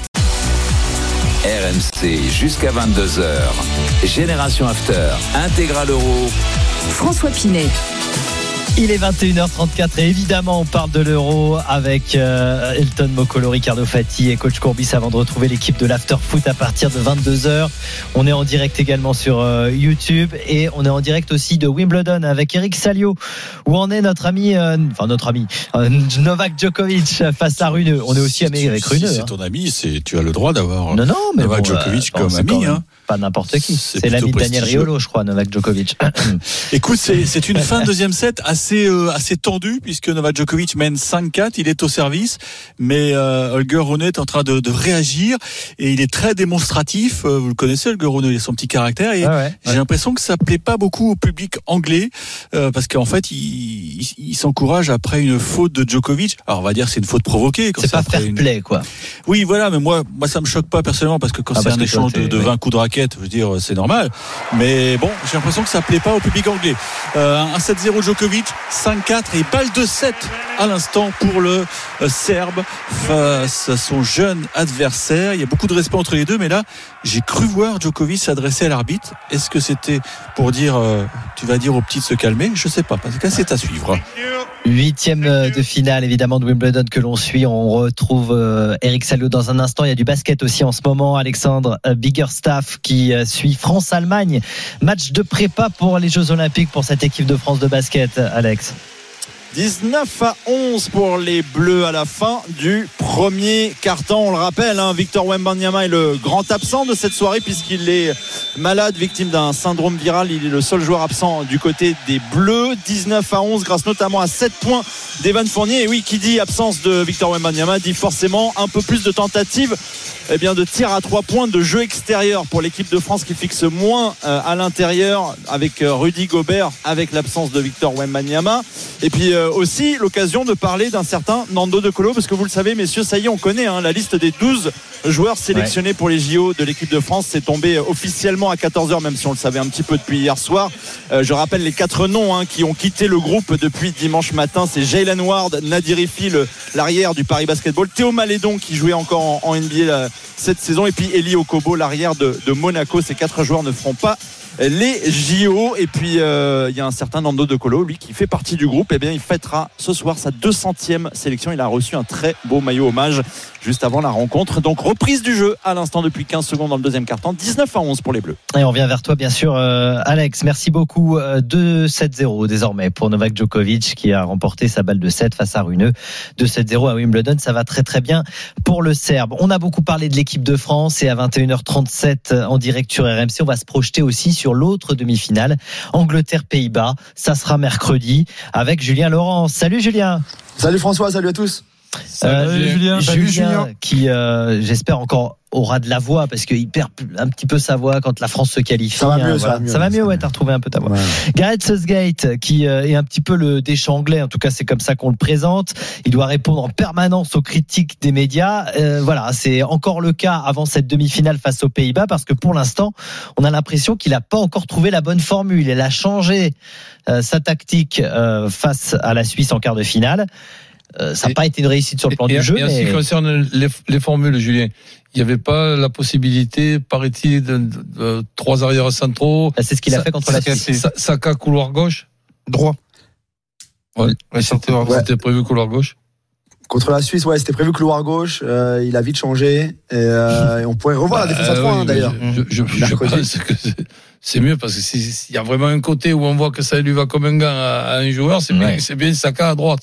R M C jusqu'à vingt-deux heures. Génération After, intégral Euro. François Pinet. Il est vingt et une heures trente-quatre et évidemment on parle de l'Euro avec euh, Elton Mokolo, Ricardo Fati et coach Courbis avant de retrouver l'équipe de l'After Foot à partir de vingt-deux heures. On est en direct également sur euh, YouTube et on est en direct aussi de Wimbledon avec Eric Salio. Où en est notre ami, euh, enfin notre ami euh, Novak Djokovic face à Runeux. On est aussi amis avec Runeux. Si c'est hein. ton ami, c'est, tu as le droit d'avoir non, non, mais Novak bon, Djokovic euh, comme non, ami. Hein. Pas n'importe qui. C'est, c'est l'ami de Daniel prestigieux. Riolo, je crois, Novak Djokovic. Écoute, c'est, c'est une fin de deuxième set assez euh, assez tendue puisque Novak Djokovic mène cinq quatre. Il est au service, mais euh, Holger Rune est en train de, de réagir et il est très démonstratif. Euh, vous le connaissez, Holger Rune, il a son petit caractère et ah ouais, j'ai ouais. l'impression que ça plaît pas beaucoup au public anglais euh, parce qu'en fait, il, il, il s'encourage après une faute de Djokovic. Alors on va dire que c'est une faute provoquée. Quand c'est, c'est pas après fair une... play, quoi. Oui, voilà, mais moi, moi, ça me choque pas personnellement parce que quand Ah, c'est parce un que échange toi, de, de oui. vingt coups de raquette, je veux dire, c'est normal. Mais bon, j'ai l'impression que ça plaît pas au public anglais. Euh, un sept zéro Djokovic, cinq quatre et balle de sept à l'instant pour le euh, Serbe face à son jeune adversaire. Il y a beaucoup de respect entre les deux, mais là, j'ai cru voir Djokovic s'adresser à l'arbitre. Est-ce que c'était pour dire, euh, tu vas dire aux petits de se calmer? Je sais pas, parce que c'est à suivre. Huitième de finale évidemment de Wimbledon que l'on suit. On retrouve euh, Eric Salio dans un instant. Il y a du basket aussi en ce moment. Alexandre euh, Biggerstaff qui euh, suit France-Allemagne. Match de prépa pour les Jeux Olympiques pour cette équipe de France de basket, Alex. dix-neuf à onze pour les Bleus à la fin du premier quart-temps. On le rappelle, hein, Victor Wembanyama est le grand absent de cette soirée puisqu'il est malade, victime d'un syndrome viral. Il est le seul joueur absent du côté des Bleus. dix-neuf à onze grâce notamment à sept points d'Evan Fournier. Et oui, qui dit absence de Victor Wembanyama dit forcément un peu plus de tentatives eh bien, de tir à trois points, de jeu extérieur pour l'équipe de France qui fixe moins euh, à l'intérieur avec euh, Rudy Gobert, avec l'absence de Victor Wembanyama. Et puis euh, aussi l'occasion de parler d'un certain Nando De Colo, parce que vous le savez messieurs, ça y est, on connaît hein, la liste des douze joueurs sélectionnés ouais. pour les J O de l'équipe de France. C'est tombé officiellement à quatorze heures, même si on le savait un petit peu depuis hier soir. Euh, je rappelle les quatre noms hein, qui ont quitté le groupe depuis dimanche matin. C'est Jaylen Ward, Nadir Ifi, le, l'arrière du Paris Basketball, Théo Malédon qui jouait encore en, en N B A la, cette saison, et puis Eli Okobo, l'arrière de, de Monaco. Ces quatre joueurs ne feront pas les J O. Et puis il euh, y a un certain Nando De Colo, lui qui fait partie du groupe. Et bien il fêtera ce soir sa deux centième sélection. Il a reçu un très beau maillot hommage juste avant la rencontre. Donc reprise du jeu à l'instant depuis quinze secondes dans le deuxième quart-temps. dix-neuf à onze pour les Bleus. Et on revient vers toi bien sûr euh, Alex, merci beaucoup. euh, deux sept zéro désormais pour Novak Djokovic qui a remporté sa balle de sept face à Runeux. deux sept zéro à Wimbledon, ça va très très bien pour le Serbe. On a beaucoup parlé de l'équipe de France et à vingt et une heures trente-sept en direct sur R M C, on va se projeter aussi sur l'autre demi-finale, Angleterre-Pays-Bas. Ça sera mercredi avec Julien Laurent. Salut Julien. Salut François, salut à tous. Euh, Salut Julien. Julien, Salut Julien. qui euh, j'espère encore aura de la voix parce qu'il perd un petit peu sa voix quand la France se qualifie. Ça va mieux, hein, ça voilà. va mieux. Ça va mieux, ça ouais, va t'as retrouvé un peu ta voix. Ouais. Gareth Southgate, qui euh, est un petit peu le Deschamps anglais, en tout cas c'est comme ça qu'on le présente. Il doit répondre en permanence aux critiques des médias. Euh, voilà, c'est encore le cas avant cette demi-finale face aux Pays-Bas parce que pour l'instant, on a l'impression qu'il n'a pas encore trouvé la bonne formule. Il a changé euh, sa tactique euh, face à la Suisse en quart de finale. Euh, ça n'a pas été une réussite sur le plan et, du jeu. Et en mais... ce qui concerne les, les formules, Julien, il n'y avait pas la possibilité, paraît-il, de, de, de trois arrières centraux. C'est ce qu'il a fait contre la Suisse. Saka couloir gauche. Droit. Ouais, ouais, c'était, ouais. c'était prévu couloir gauche. Contre la Suisse, ouais, c'était prévu couloir gauche. Euh, il a vite changé. Et, euh, et on pourrait revoir bah, la défense à trois, oui, hein, d'ailleurs. Je, je, je, je pense que c'est, c'est mieux parce que s'il y a vraiment un côté où on voit que ça lui va comme un gant à, à un joueur, c'est, ouais. bien, c'est bien Saka à droite.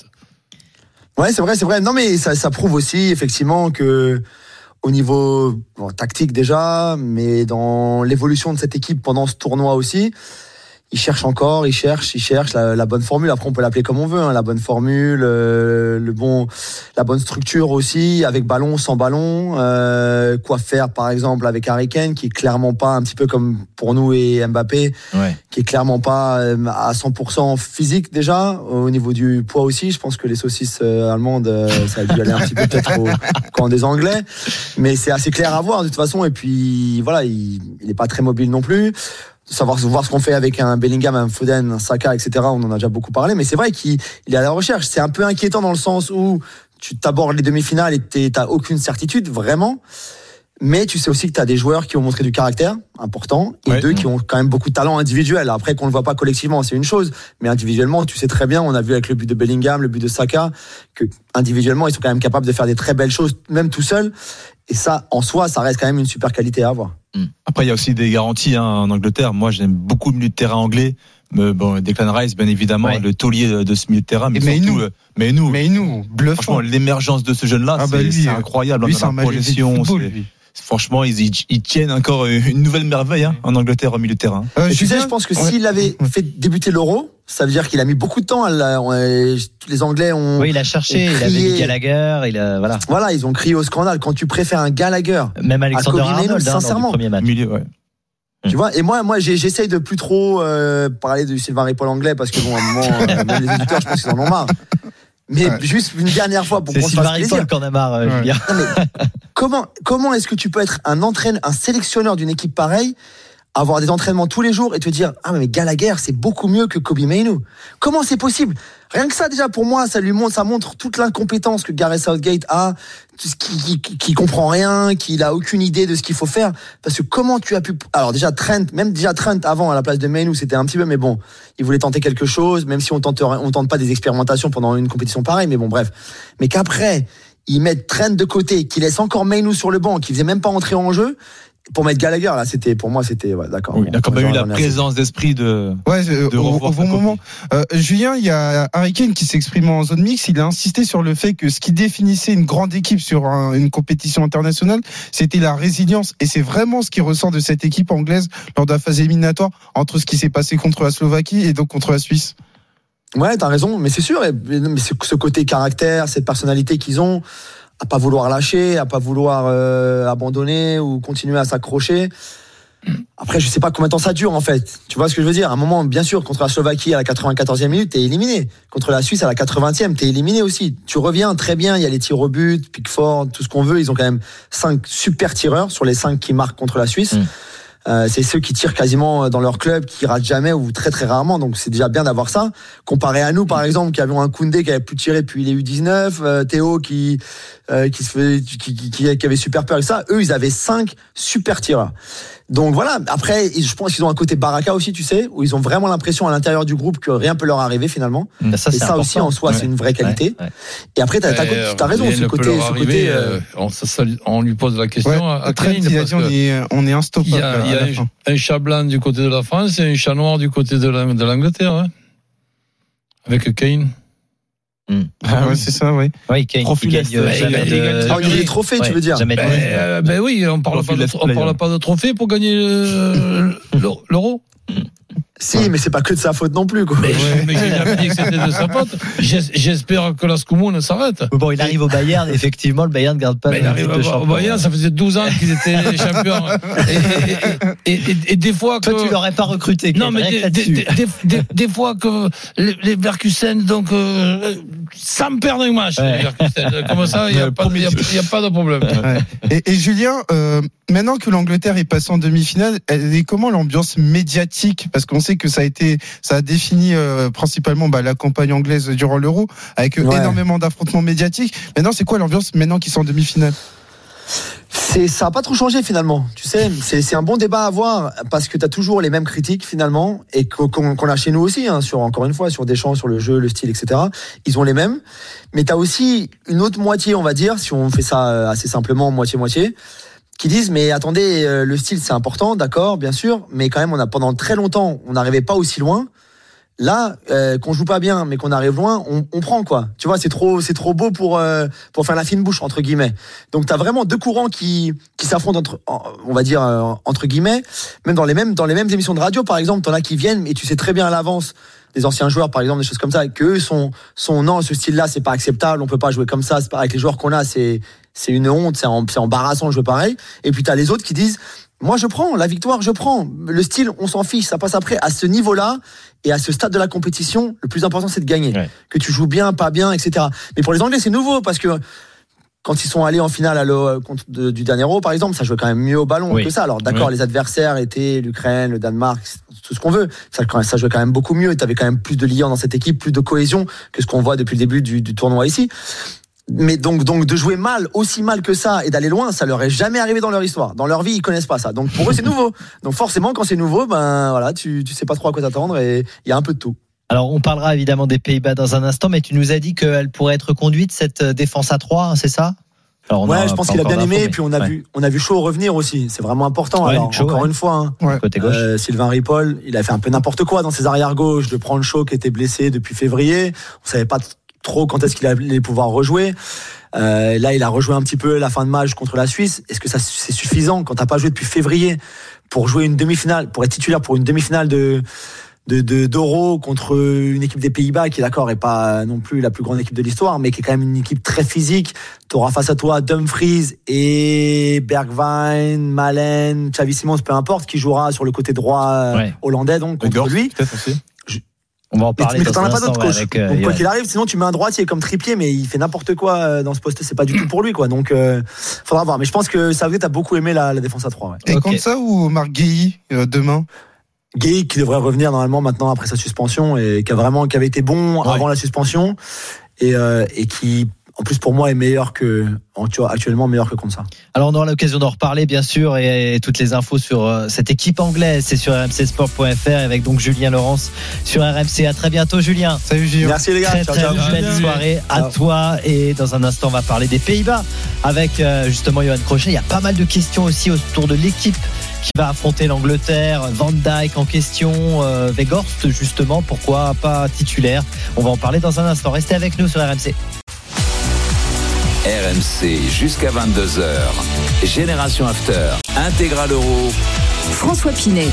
Ouais, c'est vrai, c'est vrai. Non, mais ça, ça prouve aussi, effectivement, que au niveau bon, tactique déjà, mais dans l'évolution de cette équipe pendant ce tournoi aussi, il cherche encore, il cherche, il cherche la, la bonne formule. Après, on peut l'appeler comme on veut, hein, la bonne formule, euh, le bon, la bonne structure aussi, avec ballon, sans ballon. Euh, quoi faire, par exemple, avec Harry Kane, qui est clairement pas un petit peu comme pour nous et Mbappé, ouais. qui est clairement pas à cent pour cent physique déjà. Au niveau du poids aussi, je pense que les saucisses allemandes, ça a dû aller un petit peu peut-être au camp des Anglais, mais c'est assez clair à voir de toute façon. Et puis voilà, il, il est pas très mobile non plus. Savoir voir ce qu'on fait avec un Bellingham, un Foden, un Saka, et cetera. On en a déjà beaucoup parlé, mais c'est vrai qu'il il est à la recherche. C'est un peu inquiétant dans le sens où tu t'abordes les demi-finales et t'as aucune certitude vraiment. Mais tu sais aussi que tu as des joueurs qui ont montré du caractère important et Ouais. deux qui ont quand même beaucoup de talent individuel. Après qu'on ne le voit pas collectivement, c'est une chose, mais individuellement, tu sais très bien, on a vu avec le but de Bellingham, le but de Saka, que individuellement, ils sont quand même capables de faire des très belles choses, même tout seuls. Et ça, en soi, ça reste quand même une super qualité à avoir. Après, il y a aussi des garanties hein, en Angleterre. Moi, j'aime beaucoup le milieu de terrain anglais. Mais bon, Declan Rice, bien évidemment, Ouais. le taulier de ce milieu de terrain. Mais, Et surtout, Mainoo. euh, Mainoo. Mais nous, bluffant. Franchement, l'émergence de ce jeune-là, Ah bah c'est, lui, c'est euh, incroyable. lui, Dans c'est un la magie du progression, football, c'est- lui. Franchement, ils, ils, ils tiennent encore une nouvelle merveille hein, en Angleterre au milieu de terrain. Euh, Et tu sais, Julien, je pense que ouais. s'il avait fait débuter l'Euro, ça veut dire qu'il a mis beaucoup de temps. À la- on- euh, les Anglais ont. Oui, il a cherché, ont il avait crié. mis Gallagher, il a, voilà. Voilà, ils ont crié au scandale. Quand tu préfères un Gallagher, Même Alexander Kobe Mainoo, Arnold, hein, lors du sincèrement. premier match. Milieu, ouais. tu vois. Et moi, moi, j'ai- j'essaye de plus trop euh, parler de Sylvain Ripoll anglais parce que bon, à un moment, euh, même les éditeurs, je pense qu'ils en ont marre. Mais Ouais. juste une dernière fois pour C'est qu'on se Sylvain fasse plaisir. Ripoll qu'on a marre, euh, Ouais. Julien. Non, mais comment, comment est-ce que tu peux être un entraîneur, un sélectionneur d'une équipe pareille, avoir des entraînements tous les jours et te dire ah mais Gallagher c'est beaucoup mieux que Kobe Mainoo. Comment c'est possible? Rien que ça déjà pour moi ça lui montre, ça montre toute l'incompétence que Gareth Southgate a, qui, qui, qui, qui comprend rien, qu'il a aucune idée de ce qu'il faut faire. Parce que comment tu as pu, alors déjà Trent, même déjà Trent avant à la place de Mainoo c'était un petit peu, mais bon, il voulait tenter quelque chose, même si on tente, on tente pas des expérimentations pendant une compétition pareille, mais bon bref, mais qu'après ils mettent Trent de côté, qu'ils laissent encore Mainoo sur le banc, qui faisait même pas entrer en jeu. Pour mettre Gallagher, là, c'était, pour moi, c'était, ouais, d'accord. Oui, il a quand même eu la J'en ai présence d'esprit de. Ouais, euh, de au, revoir au sa bon copie. moment. Euh, Julien, il y a Harry Kane qui s'exprime en zone mixte. Il a insisté sur le fait que ce qui définissait une grande équipe sur un- une compétition internationale, c'était la résilience. Et c'est vraiment ce qui ressort de cette équipe anglaise lors de la phase éliminatoire entre ce qui s'est passé contre la Slovaquie et donc contre la Suisse. Ouais, t'as raison, mais c'est sûr, et- mais ce ce côté caractère, cette personnalité qu'ils ont, à pas vouloir lâcher, à pas vouloir euh, abandonner ou continuer à s'accrocher. Après, je sais pas combien de temps ça dure en fait. Tu vois ce que je veux dire? À un moment, bien sûr, contre la Slovaquie à la quatre-vingt-quatorzième minute, t'es éliminé. Contre la Suisse à la quatre-vingtième, t'es éliminé aussi. Tu reviens très bien. Il y a les tirs au but, Pickford, tout ce qu'on veut. Ils ont quand même cinq super tireurs sur les cinq qui marquent contre la Suisse. Mm. Euh, c'est ceux qui tirent quasiment dans leur club, qui ratent jamais ou très très rarement. Donc c'est déjà bien d'avoir ça. Comparé à nous, par exemple, qui avions un Koundé qui avait plus tiré depuis les U dix-neuf, euh, Théo qui euh, qui se fait, qui, qui, qui, qui avait super peur et ça. Eux, ils avaient cinq super tireurs. Donc voilà. Après, je pense qu'ils ont un côté baraka aussi, tu sais, où ils ont vraiment l'impression à l'intérieur du groupe que rien peut leur arriver finalement. Ça, et c'est ça important. aussi en soi, Ouais. c'est une vraie qualité. Ouais, ouais. Et après, t'as, t'as, Euh, t'as raison, rien ce ne peut côté, leur ce arriver, côté. euh, euh, on, ça, ça, on lui pose la question Ouais, à, à Trent, Kane, il a parce dit on que est, on est instoppable. il y a, il y à a la un, fin. un chat blanc du côté de la France et un chat noir du côté de, la, de l'Angleterre, hein, avec Kane. Ah ouais, c'est ça, oui. Oui, Kane, Profil qui gagne est- euh, ouais, jamais il de- gagne- Ah, au niveau des trophées, tu veux dire? Jamais de Ben, euh, ben oui, on parle pas Profil de, let's on play, parle hein. pas de trophée pour gagner euh, l'euro. Si, mais c'est pas que de sa faute non plus, quoi. Mais, mais j'ai jamais dit que c'était de sa faute. J'es- J'espère que la Scoumoune s'arrête. Bon, il arrive au Bayern, effectivement, le Bayern ne garde pas Mais le il arrive titre de au champion. Bayern, ça faisait douze ans qu'ils étaient champions. Et, et, et, et, et des fois que. Toi, tu l'aurais pas recruté. Non, mais rien que des, des, là-dessus. des, des, des fois que les, les Verkusen, donc, euh, ça me perd un match, Ouais. les Verkusen. Comme ça, il n'y a, pas de- il y a, il y a pas de problème. Ouais. Et, et Julien, euh, maintenant que l'Angleterre est passée en demi-finale, elle est comment l'ambiance médiatique? Parce qu'on sait que ça a été, ça a défini euh, principalement bah, la campagne anglaise durant l'Euro, avec euh, Ouais. énormément d'affrontements médiatiques. Maintenant, c'est quoi l'ambiance maintenant qu'ils sont en demi-finale? C'est, ça n'a pas trop changé finalement. Tu sais, c'est, c'est un bon débat à avoir parce que tu as toujours les mêmes critiques finalement et qu'on, qu'on a chez nous aussi, hein, sur, encore une fois, sur Deschamps, sur le jeu, le style, et cetera. Ils ont les mêmes. Mais tu as aussi une autre moitié, on va dire, si on fait ça assez simplement, moitié-moitié, qui disent mais attendez, euh, le style c'est important, d'accord, bien sûr, mais quand même on a pendant très longtemps, on n'arrivait pas aussi loin. Là, euh, qu'on joue pas bien, mais qu'on arrive loin, on, on prend quoi. Tu vois, c'est trop, c'est trop beau pour euh, pour faire la fine bouche entre guillemets. Donc t'as vraiment deux courants qui qui s'affrontent entre, on va dire euh, entre guillemets, même dans les mêmes dans les mêmes émissions de radio par exemple, t'en as qui viennent et tu sais très bien à l'avance. Des anciens joueurs, par exemple, des choses comme ça, que eux sont, sont non, ce style-là, c'est pas acceptable, on peut pas jouer comme ça, c'est pas, avec les joueurs qu'on a, c'est, c'est une honte, c'est, en, c'est embarrassant de jouer pareil. Et puis t'as les autres qui disent, moi je prends, la victoire je prends, le style on s'en fiche, ça passe après. À ce niveau-là et à ce stade de la compétition, le plus important c'est de gagner. Ouais. Que tu joues bien, pas bien, et cetera. Mais pour les Anglais c'est nouveau parce que quand ils sont allés en finale à l'Euro, contre de, du dernier Euro, par exemple, ça jouait quand même mieux au ballon Oui. que ça. Alors d'accord, Oui. les adversaires étaient l'Ukraine, le Danemark, tout ce qu'on veut. Ça, ça jouait quand même beaucoup mieux. Tu avais quand même plus de liens dans cette équipe, plus de cohésion que ce qu'on voit depuis le début du, du tournoi ici. Mais donc, donc de jouer mal, aussi mal que ça, et d'aller loin, ça leur est jamais arrivé dans leur histoire. Dans leur vie, ils connaissent pas ça. Donc pour eux, c'est nouveau. Donc forcément, quand c'est nouveau, ben voilà, tu tu sais pas trop à quoi t'attendre et il y a un peu de tout. Alors on parlera évidemment des Pays-Bas dans un instant, mais tu nous as dit qu'elle pourrait être conduite cette défense à trois, c'est ça? Alors ouais, je pense qu'il a bien aimé. Et puis on a ouais. vu, on a vu Shaw revenir aussi. C'est vraiment important. Ouais, Alors Shaw, encore ouais. une fois, hein, ouais. Côté gauche. Euh, Sylvain Ripoll, il a fait un peu n'importe quoi dans ses arrières gauche, de prendre Shaw qui était blessé depuis février. On savait pas trop quand est-ce qu'il allait pouvoir rejouer. Euh, là, il a rejoué un petit peu la fin de match contre la Suisse. Est-ce que ça c'est suffisant quand t'as pas joué depuis février pour jouer une demi-finale, pour être titulaire pour une demi-finale de de, de d'Euro contre une équipe des Pays-Bas qui, d'accord, est pas non plus la plus grande équipe de l'histoire, mais qui est quand même une équipe très physique. T'auras face à toi Dumfries et Bergwijn, Malen, Xavi Simons, peu importe, qui jouera sur le côté droit ouais. hollandais, donc contre Gorf, lui. Peut-être aussi. Je... On va en parler. Mais, mais t'en as pas d'autre coach. Avec, euh, donc quoi ouais. qu'il arrive, sinon tu mets un droitier comme Trippier, mais il fait n'importe quoi dans ce poste. C'est pas du tout pour lui, quoi. Donc euh, faudra voir. Mais je pense que Southgate a beaucoup aimé la, la défense à trois. Ouais. Et okay. Contre ça ou Marc Guéhi euh, demain? Guéhi qui devrait revenir normalement maintenant après sa suspension et qui a vraiment qui avait été bon ouais. avant la suspension et euh, et qui en plus pour moi est meilleur que tu vois, actuellement meilleur que contre ça. Alors on aura l'occasion d'en reparler bien sûr et, et toutes les infos sur euh, cette équipe anglaise, c'est sur r m c sport point f r avec donc Julien Laurence sur R M C. À très bientôt Julien. Salut Julien. Merci les gars. Très, ciao, très ciao. belle ciao. soirée à ciao. toi et dans un instant on va parler des Pays-Bas avec euh, justement Johan Crochet. Il y a pas mal de questions aussi autour de l'équipe qui va affronter l'Angleterre. Van Dijk en question, euh, Weghorst justement, pourquoi pas titulaire? On va en parler dans un instant. Restez avec nous sur R M C. R M C jusqu'à vingt-deux heures. Génération After, Intégral Euro. François Pinet.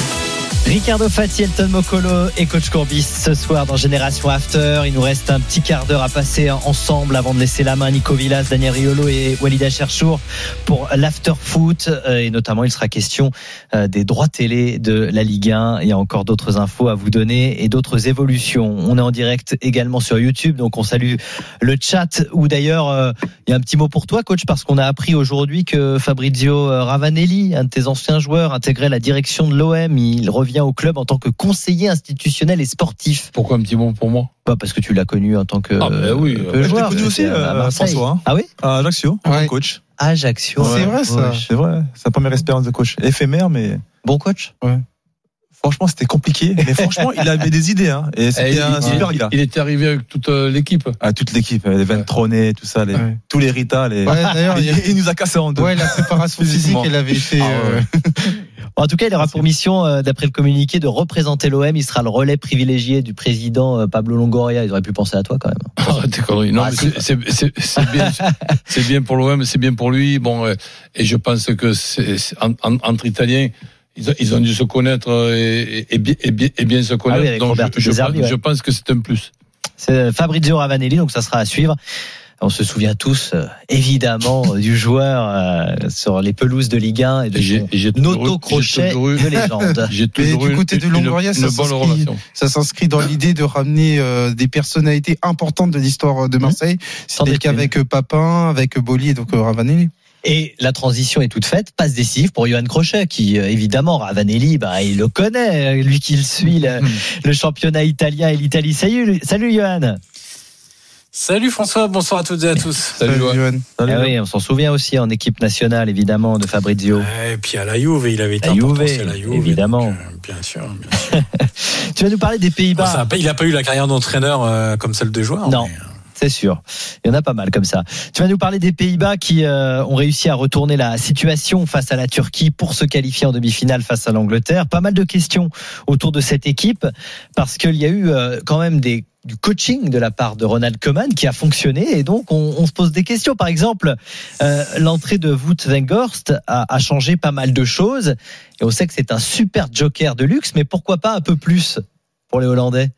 Ricardo Fati, Elton Mokolo et Coach Courbis ce soir dans Génération After. Il nous reste un petit quart d'heure à passer ensemble avant de laisser la main à Nico Villas, Daniel Riolo et Walid Cherchour pour l'After Foot. Et notamment, il sera question des droits télé de la Ligue un. Il y a encore d'autres infos à vous donner et d'autres évolutions. On est en direct également sur YouTube, donc on salue le chat. Ou d'ailleurs, il y a un petit mot pour toi, coach, parce qu'on a appris aujourd'hui que Fabrizio Ravanelli, un de tes anciens joueurs, intégrait la direction de l'O M. Il revient au club en tant que conseiller institutionnel et sportif. Pourquoi un petit mot pour moi? Bah parce que tu l'as connu en tant que, ah ben oui, que euh, joueur. Je l'ai connu aussi, euh, François. Hein. Ah oui? À Ajaccio, ouais. coach. Ajaccio. Ouais, c'est vrai ça. Ouais, c'est vrai. C'est sa première expérience de coach. Éphémère, mais. Bon coach? Ouais. Franchement, c'était compliqué. Mais franchement, il avait des idées. Hein. Et c'était et un il, super il, gars. Il était arrivé avec toute l'équipe. Ah, toute l'équipe. Les Ventronet, tout ça. Les, ouais. Tous les Rita. Les... Ouais, d'ailleurs, il, il, il nous a cassé en deux. Ouais, la préparation physique, elle avait été. Ah, ouais. En tout cas, il aura pour mission, d'après le communiqué, de représenter l'O M. Il sera le relais privilégié du président Pablo Longoria. Ils auraient pu penser à toi quand même. Arrête tes conneries. Non, ah, mais c'est, c'est, c'est, c'est bien, c'est bien pour l'O M, c'est bien pour lui. Bon, et je pense que c'est, c'est entre Italiens. Ils ont dû se connaître et, et, et, bien, et, bien, et bien se connaître. Ah oui, donc je, je, Zerbi, pense, ouais. je pense que c'est un plus. C'est Fabrizio Ravanelli, donc ça sera à suivre. On se souvient tous, euh, évidemment, du joueur euh, sur les pelouses de Ligue un et de j'ai, son auto-crochet de légende. J'ai toujours et du côté une, de Longoria, ça, ça s'inscrit dans l'idée de ramener euh, des personnalités importantes de l'histoire de Marseille. Mmh. C'était le cas avec Papin, avec Boli et donc euh, Ravanelli. Et la transition est toute faite, passe décisive pour Johan Crochet, qui évidemment Ravanelli, bah il le connaît, lui qui le suit le, le championnat italien et l'Italie. Salut, salut Johan. Salut François, bonsoir à toutes et à tous. Salut, Salut Johan. Salut. Ah oui, on s'en souvient aussi en équipe nationale évidemment de Fabrizio. Et puis à la Juve, il avait été la important Juve, à la Juve. Évidemment. Donc, euh, bien sûr, bien sûr. Tu vas nous parler des Pays-Bas. Bon, ça a pas, il n'a pas eu la carrière d'entraîneur euh, comme celle de joueur. Non. Mais... C'est sûr. Il y en a pas mal comme ça. Tu vas nous parler des Pays-Bas qui euh, ont réussi à retourner la situation face à la Turquie pour se qualifier en demi-finale face à l'Angleterre. Pas mal de questions autour de cette équipe parce qu'il y a eu euh, quand même des du coaching de la part de Ronald Koeman qui a fonctionné et donc on, on se pose des questions. Par exemple, euh, l'entrée de Wout Weghorst a, a changé pas mal de choses et on sait que c'est un super joker de luxe, mais pourquoi pas un peu plus pour les Hollandais?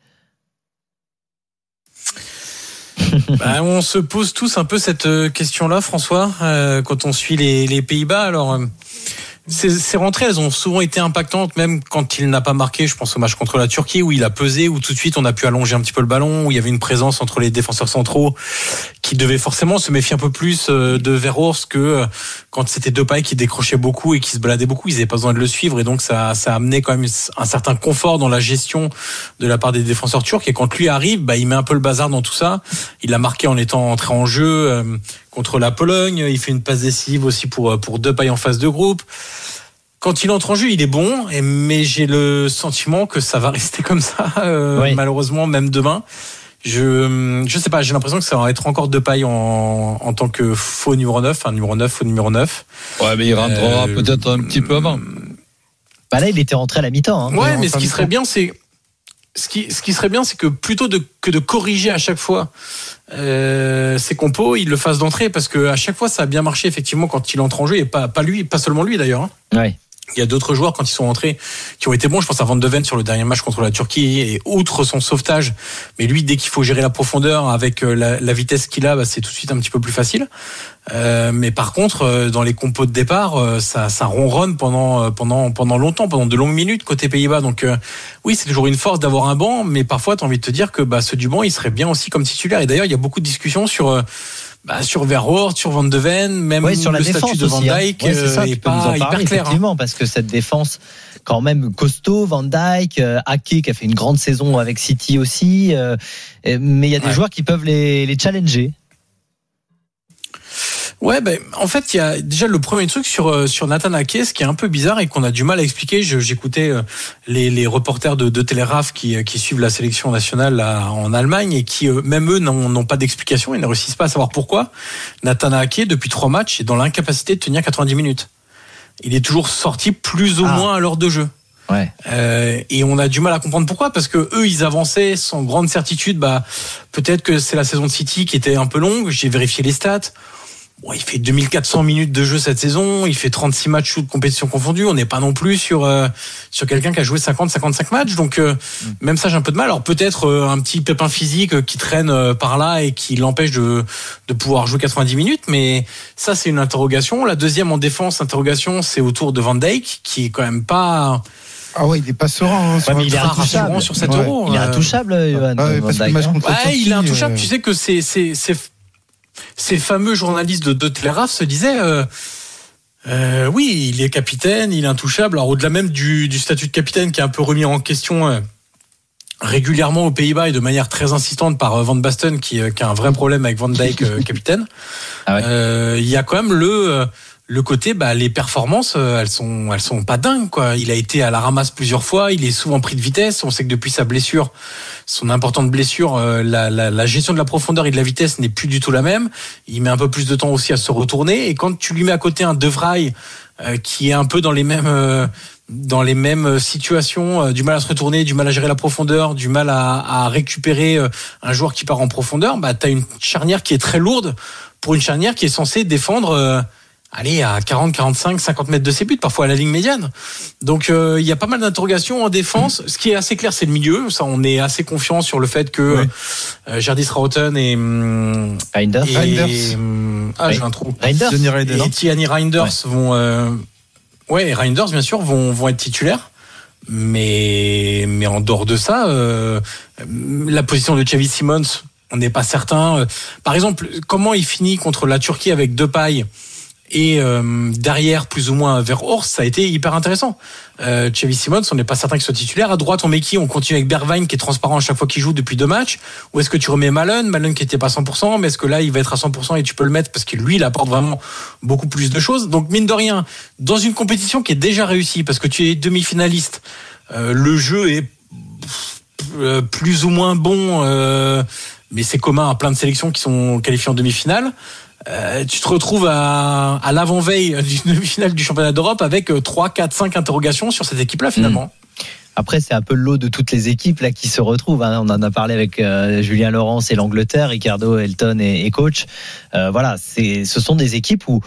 Bah, on se pose tous un peu cette question-là, François, euh, quand on suit les, les Pays-Bas. Alors, euh, Ces, ces rentrées, elles ont souvent été impactantes, même quand il n'a pas marqué. Je pense au match contre la Turquie où il a pesé, où tout de suite on a pu allonger un petit peu le ballon, où il y avait une présence entre les défenseurs centraux qui devaient forcément se méfier un peu plus de Verhorst que quand c'était Depay qui décrochait beaucoup et qui se baladait beaucoup. Ils n'avaient pas besoin de le suivre et donc ça, ça a amené quand même un certain confort dans la gestion de la part des défenseurs turcs. Et quand lui arrive, bah, il met un peu le bazar dans tout ça. Il a marqué en étant entré en jeu euh, contre la Pologne. Il fait une passe décisive aussi pour pour Depay en phase de groupe. Quand il entre en jeu, il est bon, mais j'ai le sentiment que ça va rester comme ça, euh, oui. malheureusement, même demain. Je je sais pas, j'ai l'impression que ça va être encore Depay en, en tant que faux numéro neuf, un numéro neuf, faux numéro neuf. Ouais, mais il rentrera euh, peut-être un petit peu avant. Bah là, il était rentré à la mi-temps. Hein, ouais, mais ce qui serait bien, c'est ce qui ce qui serait bien, c'est que plutôt de que de corriger à chaque fois euh, ses compos, il le fasse d'entrée, parce que à chaque fois, ça a bien marché effectivement quand il entre en jeu, et pas pas lui, pas seulement lui d'ailleurs. Hein. Ouais. Il y a d'autres joueurs quand ils sont rentrés qui ont été bons. Je pense à Van de Ven sur le dernier match contre la Turquie, et outre son sauvetage, mais lui, dès qu'il faut gérer la profondeur avec la, la vitesse qu'il a, bah, c'est tout de suite un petit peu plus facile. Euh, mais par contre, dans les compos de départ, ça, ça ronronne pendant pendant pendant longtemps, pendant de longues minutes côté Pays-Bas. Donc euh, oui, c'est toujours une force d'avoir un banc, mais parfois t'as envie de te dire que bah ceux du banc, ils seraient bien aussi comme titulaires. Et d'ailleurs, il y a beaucoup de discussions sur Bah, sur Verhorst, sur Van de Ven, même ouais, sur la le statut de Van Dijk hein. ouais, ça, est pas hyper clair. Effectivement, hein. Parce que cette défense, quand même costaud, Van Dijk, euh, Ake qui a fait une grande saison avec City aussi, euh, mais il y a des ouais. joueurs qui peuvent les, les challenger. Ouais, ben en fait, il y a déjà le premier truc sur sur Nathan Ake, ce qui est un peu bizarre et qu'on a du mal à expliquer. Je, j'écoutais les les reporters de de Télégraphe qui qui suivent la sélection nationale là, en Allemagne, et qui même eux n'ont n'ont pas d'explication, ils ne réussissent pas à savoir pourquoi Nathan Ake depuis trois matchs est dans l'incapacité de tenir quatre-vingt-dix minutes. Il est toujours sorti plus ou ah. moins à l'heure de jeu. Ouais. Euh, et on a du mal à comprendre pourquoi, parce que eux ils avançaient sans grande certitude. Bah peut-être que c'est la saison de City qui était un peu longue. J'ai vérifié les stats. Bon, il fait deux mille quatre cents minutes de jeu cette saison, il fait trente-six matchs toutes compétitions confondues. On n'est pas non plus sur euh, sur quelqu'un qui a joué cinquante cinquante-cinq matchs, donc euh, mmh. même ça j'ai un peu de mal. Alors peut-être euh, un petit pépin physique euh, qui traîne euh, par là et qui l'empêche de de pouvoir jouer quatre-vingt-dix minutes, mais ça c'est une interrogation. La deuxième en défense interrogation, c'est autour de Van Dijk, qui est quand même pas Ah ouais, il est pas serein. Hein, ouais, mais il est intouchable sur cet ouais. euro. Il est intouchable, Johan. Ah ouais, parce que Van Dijk, ouais, il est intouchable. Euh... Tu sais que c'est c'est c'est ces fameux journalistes de, de Télégraphe se disaient euh, euh, oui, il est capitaine, il est intouchable. Alors au-delà même du, du statut de capitaine qui est un peu remis en question euh, régulièrement aux Pays-Bas et de manière très insistante par euh, Van Basten qui, euh, qui a un vrai problème avec Van Dijk euh, capitaine. Ah ouais. euh, il y a quand même le euh, le côté, bah, les performances, euh, elles sont, elles sont pas dingues, quoi. Il a été à la ramasse plusieurs fois, il est souvent pris de vitesse. On sait que depuis sa blessure, son importante blessure, euh, la, la, la gestion de la profondeur et de la vitesse n'est plus du tout la même. Il met un peu plus de temps aussi à se retourner. Et quand tu lui mets à côté un De Vrij, euh, qui est un peu dans les mêmes, euh, dans les mêmes situations, euh, du mal à se retourner, du mal à gérer la profondeur, du mal à, à récupérer euh, un joueur qui part en profondeur, bah, t'as une charnière qui est très lourde pour une charnière qui est censée défendre, euh, allez, à quarante, quarante-cinq, cinquante mètres de ses buts, parfois à la ligne médiane. Donc euh, il y a pas mal d'interrogations en défense. Ce qui est assez clair, c'est le milieu. Ça, on est assez confiant sur le fait que oui. euh, Gerdis Rauten et Reinders, et, Reinders. Et, ah, j'ai un trou. Reinders. Et Thierry Reinders ouais. vont, euh, ouais, Reinders bien sûr vont vont être titulaires. Mais mais en dehors de ça, euh, la position de Xavi Simons, on n'est pas certain. Par exemple, comment il finit contre la Turquie avec Depay et euh, derrière plus ou moins Verhorst, ça a été hyper intéressant. Euh, Xavi Simons, on n'est pas certain qu'il soit titulaire. À droite, on met qui ? On continue avec Bergwijn qui est transparent à chaque fois qu'il joue depuis deux matchs. Ou est-ce que tu remets Malen, Malen qui était pas cent pour cent, mais est-ce que là il va être à cent pour cent et tu peux le mettre parce que lui il apporte vraiment beaucoup plus de choses. Donc mine de rien, dans une compétition qui est déjà réussie parce que tu es demi-finaliste, euh, le jeu est euh, plus ou moins bon, euh, mais c'est commun à plein de sélections qui sont qualifiées en demi-finale. Euh, tu te retrouves à, à l'avant-veille d'une demi-finale du championnat d'Europe avec trois, quatre, cinq interrogations sur cette équipe-là finalement. Mmh. Après, c'est un peu le lot de toutes les équipes là qui se retrouvent. Hein. On en a parlé avec euh, Julien Laurence et l'Angleterre, Ricardo, Elton et, et coach. Euh, voilà, c'est, ce sont des équipes où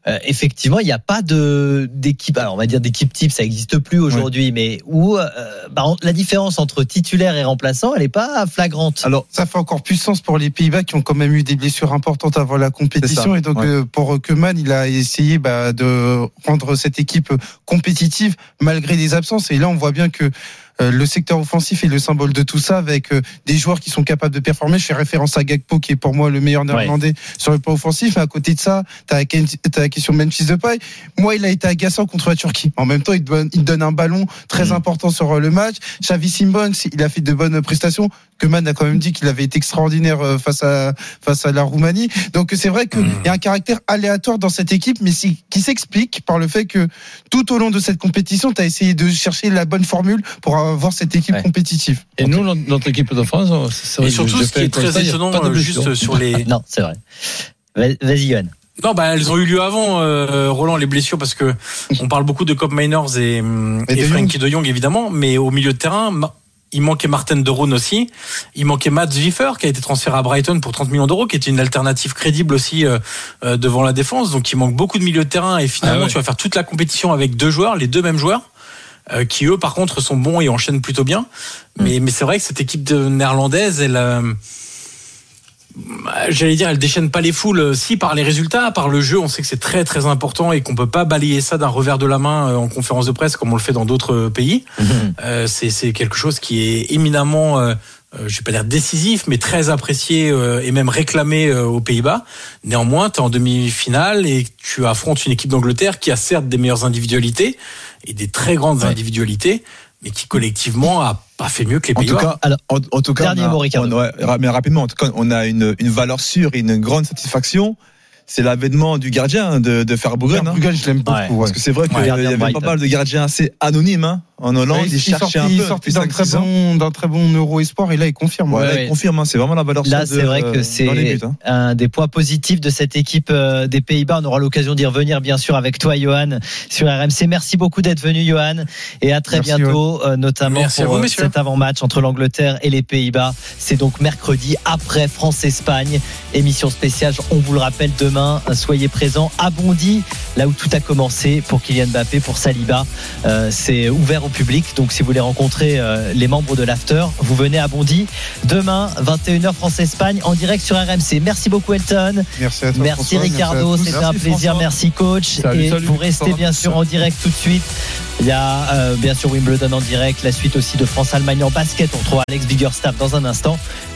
euh, effectivement, il n'y a pas de d'équipe. Alors, on va dire d'équipe type, ça n'existe plus aujourd'hui, ouais. mais où euh, bah, la différence entre titulaire et remplaçant, elle n'est pas flagrante. Alors, ça fait encore plus sens pour les Pays-Bas qui ont quand même eu des blessures importantes avant la compétition, et donc ouais. euh, pour Koeman, il a essayé bah, de rendre cette équipe compétitive malgré les absences. Et là, on voit bien que Euh, le secteur offensif est le symbole de tout ça, avec euh, des joueurs qui sont capables de performer. Je fais référence à Gakpo, qui est pour moi le meilleur néerlandais ouais. sur le plan offensif. Mais à côté de ça, t'as la, la question de Memphis Depay. Moi, il a été agaçant contre la Turquie. En même temps, il donne, il donne un ballon très mmh. important sur euh, le match. Xavi Simons, il a fait de bonnes prestations. Koeman a quand même dit qu'il avait été extraordinaire euh, face à face à la Roumanie. Donc c'est vrai qu'il mmh. y a un caractère aléatoire dans cette équipe, mais si, qui s'explique par le fait que tout au long de cette compétition, t'as essayé de chercher la bonne formule pour avoir cette équipe ouais. compétitive. Et nous, notre équipe de France, c'est et surtout ce qui est très étonnant, juste sur les. Non, c'est vrai. Vas-y, Yoann. Non, bah elles ont eu lieu avant, euh, Roland, les blessures, parce que on parle beaucoup de Kob Mainers et, et, et Frenkie de Jong, évidemment, mais au milieu de terrain, il manquait Martin de Roon aussi, il manquait Mats Zwiffer qui a été transféré à Brighton pour trente millions d'euros, qui était une alternative crédible aussi euh, euh, devant la défense. Donc il manque beaucoup de milieu de terrain, et finalement ah ouais. tu vas faire toute la compétition avec deux joueurs, les deux mêmes joueurs. Euh, qui eux par contre sont bons et enchaînent plutôt bien, mais, mmh. mais c'est vrai que cette équipe de néerlandaise, elle euh, j'allais dire elle déchaîne pas les foules, si par les résultats, par le jeu, on sait que c'est très très important et qu'on peut pas balayer ça d'un revers de la main en conférence de presse comme on le fait dans d'autres pays. Mmh. euh, c'est, c'est quelque chose qui est éminemment euh, Euh, je vais pas dire décisif, mais très apprécié euh, et même réclamé euh, aux Pays-Bas. Néanmoins, tu es en demi-finale et tu affrontes une équipe d'Angleterre qui a certes des meilleures individualités et des très grandes ouais. individualités, mais qui collectivement a pas fait mieux que les Pays-Bas. En tout cas, Alors, en, en tout cas dernier mot, Ricardo. On, ouais, mais rapidement, en tout cas, on a une, une valeur sûre et une grande satisfaction. C'est l'avènement du gardien de, de Verbruggen. Verbruggen, hein. je l'aime beaucoup. Ouais. Parce que c'est vrai qu'il ouais, y avait pas mal de gardiens assez anonymes hein, en Hollande. Ouais, ils cherchaient un peu. Il sortait d'un très bon, d'un très bon Euro Espoir et là il confirme. Ouais, ouais. Là, il confirme. Hein, c'est vraiment la valeur sûre. Là, c'est de, vrai que c'est buts, hein. un des points positifs de cette équipe des Pays-Bas. On aura l'occasion d'y revenir, bien sûr, avec toi, Johan, sur R M C. Merci beaucoup d'être venu, Johan, et à très Merci, bientôt, euh, notamment Merci pour vous, cet avant-match entre l'Angleterre et les Pays-Bas. C'est donc mercredi après France-Espagne. Émission spéciale. On vous le rappelle demain. Soyez présent à Bondy, là où tout a commencé pour Kylian Mbappé, pour Saliba. Euh, c'est ouvert au public, donc si vous voulez rencontrer euh, les membres de l'After, vous venez à Bondy. Demain, vingt et une heures France-Espagne, en direct sur R M C. Merci beaucoup Elton. Merci à toi, Merci François, Ricardo, merci c'était un plaisir. François. Merci coach. Salut, et salut, vous restez François. bien sûr en direct tout de suite. Il y a euh, bien sûr Wimbledon en direct, la suite aussi de France-Allemagne en basket. On retrouve Alex Biggerstaff dans un instant.